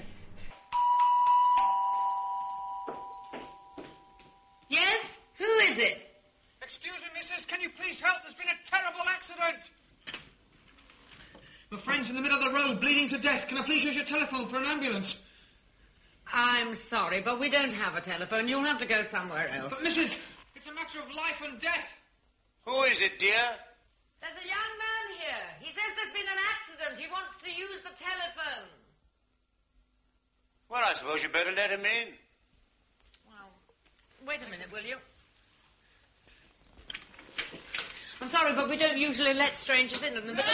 S23: Yes? Who is it?
S10: Excuse me, missus, can you please help? There's been a terrible accident. My friend's in the middle of the road, bleeding to death. Can I please use your telephone for an ambulance?
S23: I'm sorry, but we don't have a telephone. You'll have to go somewhere else.
S10: But, missus, it's a matter of life and death.
S11: Who is it, dear?
S23: There's a young man here. He says there's been an accident. He wants to use the telephone.
S11: Well, I suppose you better let him in.
S23: Well, wait a minute, will you? I'm sorry, but we don't usually let strangers in the middle.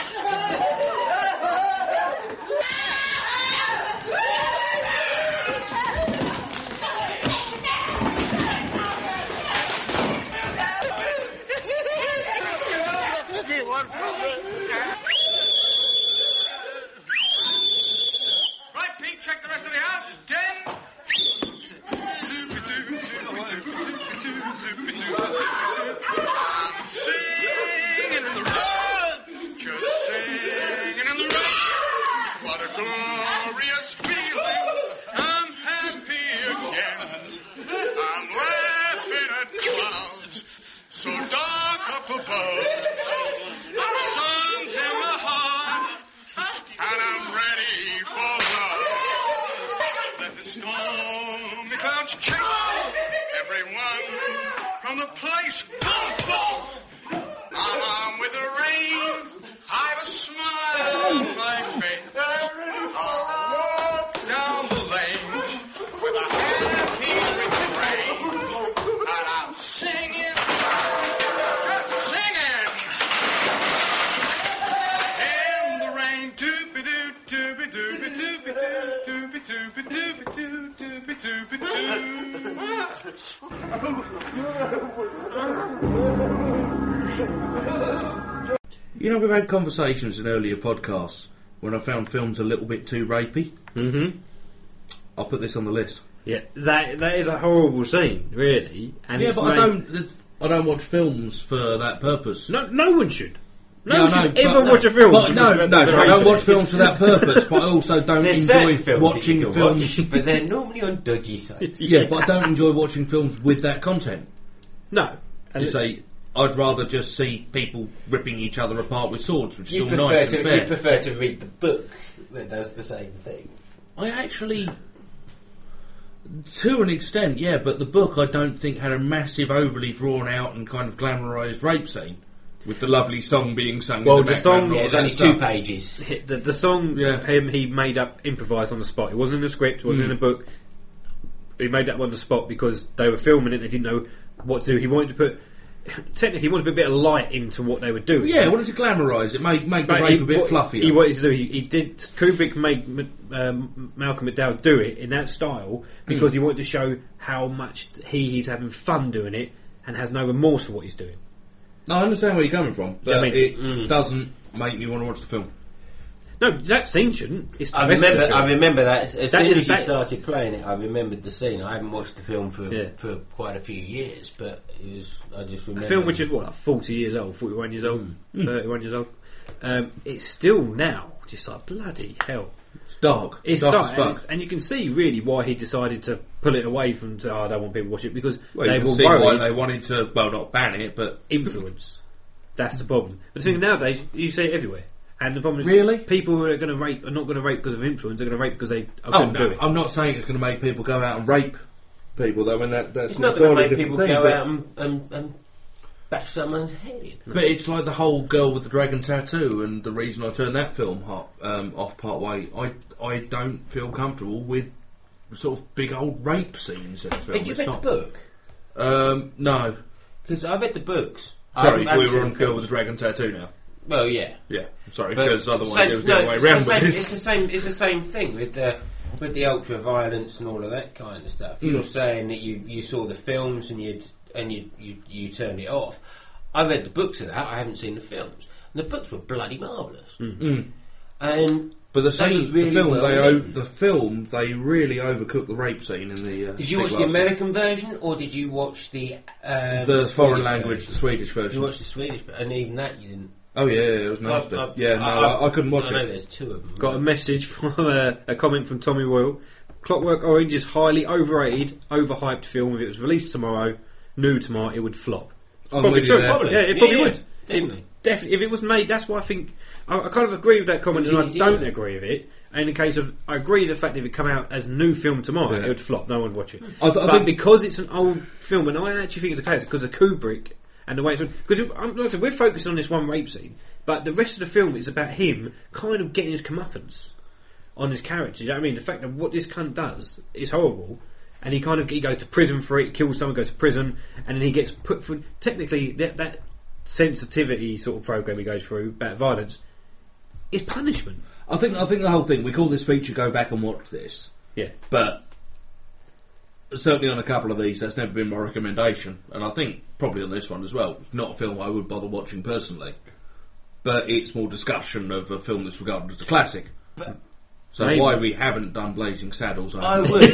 S10: Right, Pete, check the rest of the house. Game. I'm singing in the rain, just singing in the rain. What a glorious feeling. I'm happy again. I'm laughing at clouds so dark up above. Sun's in my heart, and I'm ready for love. Let the stormy clouds chase everyone from the place. I'm with the rain. I've a smile on my face. I'll walk down the lane with a happy refrain, and I'm singing, just singing in the rain. Doobie doo, doobie doobie doobie doo, doobie doobie doobie doo, doobie doobie
S3: You know, we've had conversations in earlier podcasts when I found films a little bit too rapey.
S2: Mm-hmm.
S3: I'll put this on the list.
S2: Yeah, that is a horrible scene, really. And
S3: yeah,
S2: it's
S3: but I don't watch films for that purpose.
S2: No one should.
S3: No one should ever
S2: watch a film.
S3: But I don't watch films for that purpose. But I also don't enjoy watching films.
S13: But they're normally on dodgy sites.
S3: Yeah, but I don't enjoy watching films with that content.
S2: No.
S3: You say, I'd rather just see people ripping each other apart with swords, which is
S13: You
S3: all
S13: prefer
S3: nice
S13: to
S3: and fair.
S13: you prefer to read the book that does the same thing.
S3: I actually, to an extent, yeah, but the book I don't think had a massive, overly drawn out and kind of glamorised rape scene with the lovely song being sung.
S2: Well,
S3: in the
S2: the song
S3: background and all
S13: it's
S3: that
S13: only
S3: stuff.
S13: 2 pages.
S2: The song he made up, improvised on the spot. It wasn't in the script, it wasn't in the book. He made that one on the spot because they were filming it, they didn't know what to do. He wanted to put, technically, he wanted to put a bit of light into what they were doing.
S3: Yeah, he wanted to glamorise it, make the rape a bit fluffier.
S2: He wanted to do. He did. Kubrick made Malcolm McDowell do it in that style because he wanted to show how much he's having fun doing it and has no remorse for what he's doing.
S3: No, I understand where you're coming from, but
S2: I mean?
S3: it doesn't make me want to watch the film.
S2: No, that scene shouldn't. It's the
S13: I
S2: rest of the film.
S13: remember that as
S2: That
S13: soon
S2: is
S13: as you
S2: that-
S13: started playing it, I remembered the scene. I haven't watched the film for quite a few years, but I just remember
S2: A film which is what, like 40 years old, 41 years old, 31 years old. It's still now just like bloody hell.
S3: It's dark.
S2: It's
S3: dark
S2: dark,
S3: as fuck.
S2: and you can see really why he decided to pull it away from. I don't want people to watch it because
S3: Well,
S2: they
S3: you can
S2: were
S3: see why
S2: worried.
S3: they wanted to, well, not ban it, but
S2: influence. That's the problem. But the thing nowadays, you see it everywhere. And the problem is,
S3: Really?
S2: people who are going to rape are not going to rape because of influence. They're going to rape because they are
S3: oh
S2: going to
S3: no,
S2: do it.
S3: I'm not saying it's going to make people go out and rape people, though. And that's
S13: it's not going to make people go out and bash someone's head in.
S3: But it's like the whole girl with the dragon tattoo, and the reason I turned that film off part way. I don't feel comfortable with sort of big old rape scenes in a film.
S13: Did you
S3: It's
S13: read
S3: not-
S13: the book?
S3: No.
S13: Because I read the books.
S3: Sorry,
S13: I haven't
S3: we were
S13: seen
S3: on
S13: the
S3: girl
S13: films.
S3: with the dragon tattoo now.
S13: Well, yeah.
S3: Yeah, sorry,
S13: But
S3: because otherwise
S13: same-
S3: it was the other way
S13: it's
S3: around
S13: the
S3: with
S13: same-
S3: this.
S13: It's the same thing with the ultra violence and all of that kind of stuff. You're saying that you saw the films and you turned it off. I read the books of that. I haven't seen the films. And the books were bloody marvellous. And
S3: But the
S13: they
S3: same
S13: really
S3: film,
S13: well
S3: the film, they really overcooked the rape scene in the.
S13: Did you watch the American version or did you watch the
S3: foreign
S13: Swedish
S3: language,
S13: version?
S3: the Swedish version?
S13: You watched the Swedish, and even that you didn't.
S3: Oh yeah, it was nasty. I couldn't watch
S13: I
S3: it.
S13: know there's 2 of them.
S2: Got a message from a comment from Tommy Royal. Clockwork Orange is highly overrated, overhyped film. If it was released tomorrow, new tomorrow, it would flop.
S3: I'm
S2: Probably
S3: with you
S2: true.
S3: there.
S2: Yeah, it probably
S13: Yeah,
S2: would.
S13: definitely.
S2: Definitely. If it was made, that's why I think I kind of agree with that comment, and I
S13: easy,
S2: don't
S13: isn't it?
S2: agree with it. In the case of, I agree with the fact that if it come out as new film tomorrow,
S3: Yeah.
S2: it would flop. No one would watch it.
S3: I
S2: but
S3: think-
S2: because it's an old film, and I actually think it's the case because of Kubrick and the way it's because like I said, we're focused on this one rape scene, but the rest of the film is about him kind of getting his comeuppance on his character. You know what I mean? The fact that what this cunt does is horrible, and he goes to prison for it, kills someone, goes to prison, and then he gets put for technically that sensitivity sort of program he goes through about violence is punishment.
S3: I think the whole thing. We call this feature "Go Back and Watch This."
S2: Yeah,
S3: but certainly on a couple of these, that's never been my recommendation, and I think probably on this one as well. It's not a film I would bother watching personally, but it's more discussion of a film that's regarded as a classic. So
S2: maybe.
S3: why we haven't done Blazing Saddles?
S13: I would.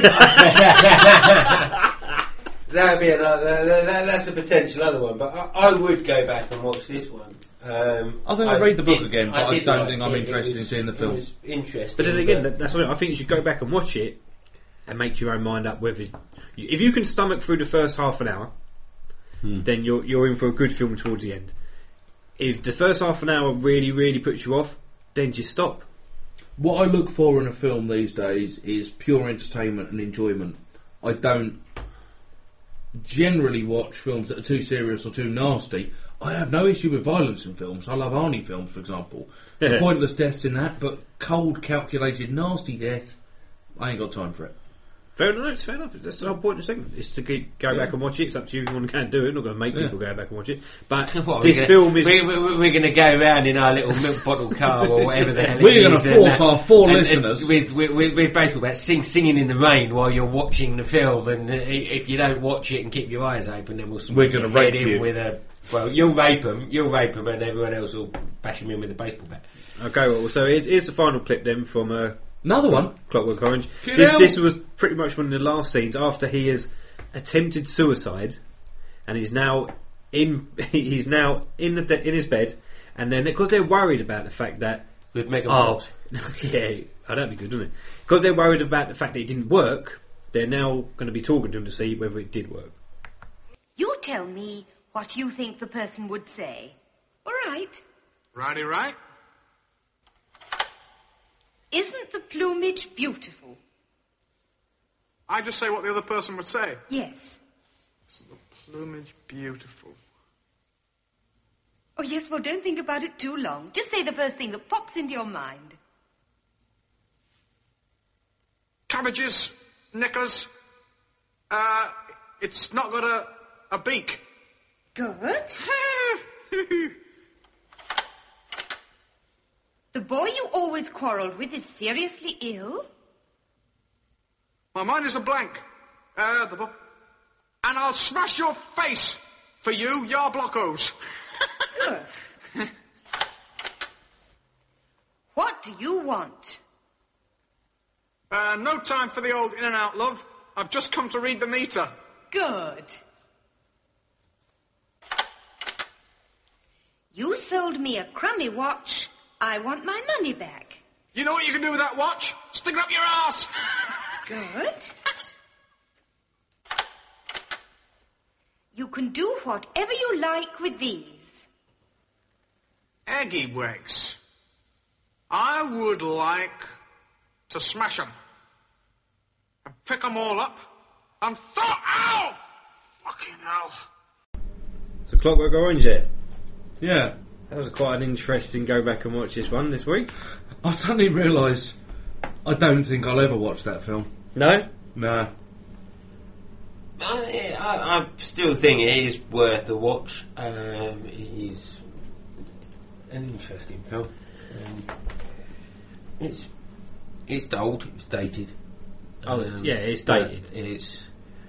S13: That'd be another. That's a potential other one, but I would go back and watch this one.
S3: I think I'd read the book again, but I
S13: did
S3: don't
S13: like
S3: think I'm
S13: it.
S3: interested
S13: It
S3: in
S13: was-
S3: seeing the
S13: it
S3: film.
S13: was interesting,
S2: But then again, that's what I think you should go back and watch it and make your own mind up whether if you can stomach through the first half an hour, then you're in for a good film towards the end. If the first half an hour really, really puts you off, then just stop.
S3: What I look for in a film these days is pure entertainment and enjoyment. I don't generally watch films that are too serious or too nasty. I have no issue with violence in films. I love Arnie films, for example. The pointless deaths in that, but cold, calculated, nasty death, I ain't got time for it.
S2: Fair enough, it's fair enough. That's the whole point of the segment. Is to go back and watch it. It's up to you if you want to go and do it. I'm not going to make people go back and watch it. But this film is...
S13: We're going to go around in our little milk bottle car or whatever the hell
S3: We're going to force our 4 listeners...
S13: We're both about singing in the rain while you're watching the film, and if you don't watch it and keep your eyes open, then
S3: we're going to rape you.
S13: with a... Well, you'll rape them, and everyone else will bash them in with a baseball bat.
S2: Okay, well, so here's the final clip then from...
S3: Another one?
S2: Clockwork Orange.
S3: Get out.
S2: This was pretty much one of the last scenes after he has attempted suicide, and he's now in his bed, and then because they're worried about the fact that
S13: with Megan Fox.
S2: Yeah, that'd be good, wouldn't it? Because they're worried about the fact that it didn't work, they're now going to be talking to him to see whether it did work.
S15: You tell me what you think the person would say. All right.
S10: Righty right.
S15: Isn't the plumage beautiful?
S10: I just say what the other person would say.
S15: Yes.
S10: Isn't the plumage beautiful?
S15: Oh, yes, well, don't think about it too long. Just say the first thing that pops into your mind.
S10: Cabbages, knickers. It's not got a beak.
S15: Good. The boy you always quarrelled with is seriously ill?
S10: My mind is a blank. And I'll smash your face for you, Yarblocos.
S15: Good. What do you want?
S10: No time for the old in and out, love. I've just come to read the meter.
S15: Good. You sold me a crummy watch. I want my money back.
S10: You know what you can do with that watch? Stick it up your ass.
S15: Good. You can do whatever you like with these.
S10: Eggy wigs. I would like to smash them. And pick them all up. And ow! Fucking hell.
S2: So Clockwork Orange there.
S3: Yeah.
S2: That was quite an interesting go back and watch this one this week.
S3: I suddenly realised I don't think I'll ever watch that film.
S2: No?
S3: No.
S13: I still think it is worth a watch. It is an interesting film. It's old. It's dated.
S2: Yeah, it's dated.
S13: It's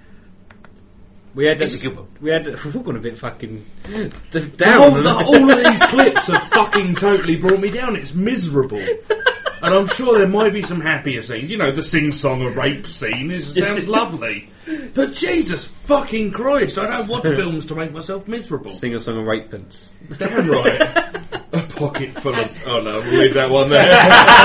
S2: a good one. We've gone a bit fucking down.
S3: All of these clips have fucking totally brought me down. It's miserable. And I'm sure there might be some happier scenes. You know, the sing-song of rape scene. It sounds lovely. But Jesus fucking Christ, I don't watch films to make myself miserable.
S2: Sing a song of rape pence.
S3: Damn right. A pocket full of... Oh no, we'll leave that one there.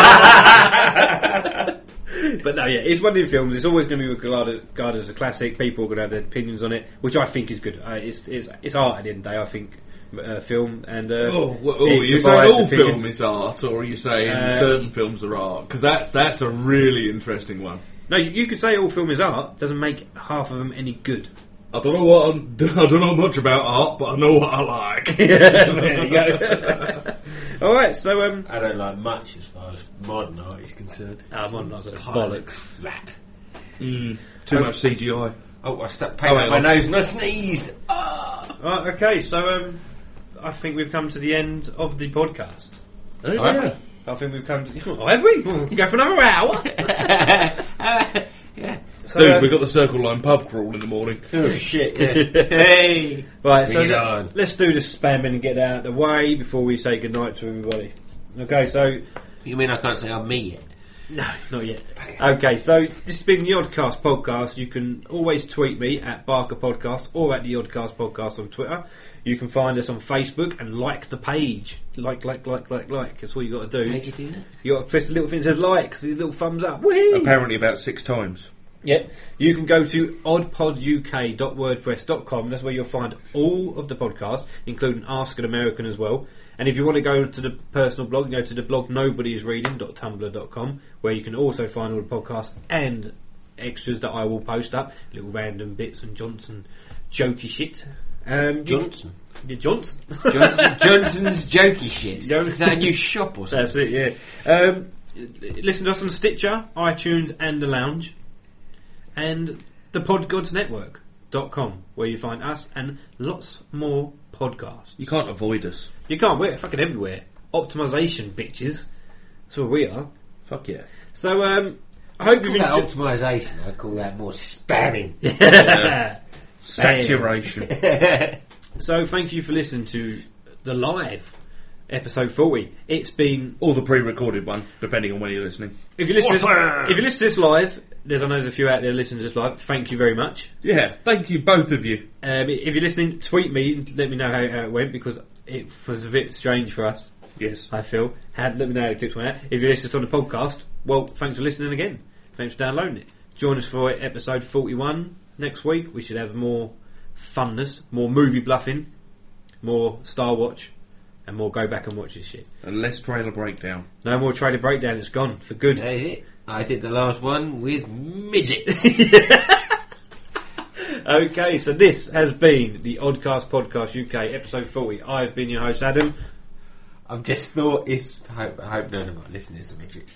S2: But no, yeah, it's one of the films. It's always going to be regarded as a classic. People are going to have their opinions on it, which I think is good. It's art at the end of the day, I think. Film and
S3: are you saying all film is art, or are you saying certain films are art? Because that's a really interesting one.
S2: No, you could say all film is art. Doesn't make half of them any good.
S3: I don't know much about art, but I know what I like.
S2: There you go. All right, so
S13: I don't like much as far as modern art is concerned.
S2: Modern art is
S13: bollocks. Flap.
S3: Too much CGI.
S13: Oh, I stuck paint up my nose and I sneezed.
S2: Right, okay, so I think we've come to the end of the podcast.
S3: Oh, yeah.
S2: I think we've come to... have we? We'll go for another hour.
S13: Yeah.
S2: So,
S3: dude, we got the Circle Line pub crawl in the morning.
S13: Oh shit! Yeah. Hey,
S2: right. So let's do the spam and get out of the way before we say goodnight to everybody. Okay, so
S13: you mean I can't say I'm me yet?
S2: No, not yet. Okay, so this has been the Oddcast Podcast. You can always tweet me at Barker Podcast or at the Oddcast Podcast on Twitter. You can find us on Facebook and like the page. Like. That's all you got to do.
S13: How do you do that?
S2: You got to press the little thing that says like, so the little thumbs up. Whee!
S3: Apparently about 6 times.
S2: Yeah. You can go to oddpoduk.wordpress.com. That's where you'll find all of the podcasts, including Ask an American as well. And if you want to go to the personal blog, go to the blog nobodyisreading.tumblr.com, where you can also find all the podcasts and extras that I will post up, little random bits and Johnson jokey shit.
S13: Johnson?
S2: Yeah, Johnson.
S13: Johnson's jokey shit. Is that a new shop or something?
S2: That's it, yeah. Listen to us on Stitcher, iTunes and The Lounge. And the podgodsnetwork.com, where you find us and lots more podcasts.
S3: You can't avoid us.
S2: You can't. We're fucking everywhere. Optimisation, bitches. That's what we are.
S3: Fuck yeah.
S2: So, I hope you've
S13: enjoyed... optimisation. I call that more spamming.
S3: Saturation.
S2: So, thank you for listening to the live episode 40. It's been...
S3: Or the pre-recorded one, depending on when you're listening.
S2: If you listen to this live... I know there's a few out there listening to this live. Thank you very much.
S3: Yeah, thank you, both of you.
S2: If you're listening, tweet me and let me know how it went, because it was a bit strange for us.
S3: Yes.
S2: I feel. Let me know how the tips went out. If you listen on the podcast, well, thanks for listening again. Thanks for downloading it. Join us for episode 41 next week. We should have more funness, more movie bluffing, more Star Watch, and more go back and watch this shit.
S3: And less trailer breakdown.
S2: No more trailer breakdown, it's gone for good.
S13: That is it. I did the last one with midgets.
S2: Okay, so this has been the Oddcast Podcast UK, episode 40. I've been your host, Adam.
S13: I've just thought, I hope none of my listeners are midgets.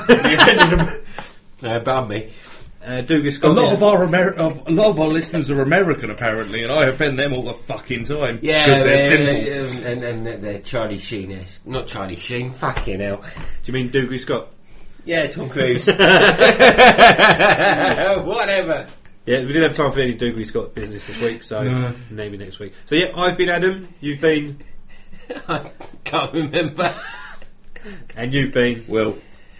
S13: No, but me.
S2: Dougal Scott.
S3: A lot of our listeners are American, apparently, and I offend them all the fucking time.
S13: Yeah,
S3: because they're simple.
S13: And they're Charlie Sheen-esque. Not Charlie Sheen, fucking hell.
S2: Do you mean Dougal Scott?
S13: Yeah, Tom Cruise. Whatever.
S2: Yeah, we didn't have time for any Dougal Scott business this week, so maybe next week. So yeah, I've been Adam, you've been...
S13: I can't remember.
S2: And you've been...
S3: Will.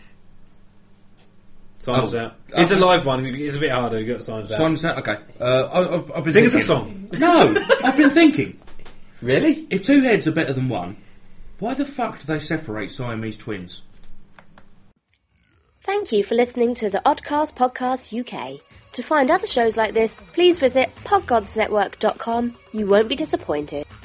S2: Sign us out. It's a live one, it's a bit harder, you've got to sign us out.
S3: Sign us out, okay. I've been
S2: Sing us
S3: thinking.
S2: a song.
S3: No, I've been thinking.
S13: Really?
S3: If two heads are better than one, why the fuck do they separate Siamese twins?
S16: Thank you for listening to the Oddcast Podcast UK. To find other shows like this, please visit podgodsnetwork.com. You won't be disappointed.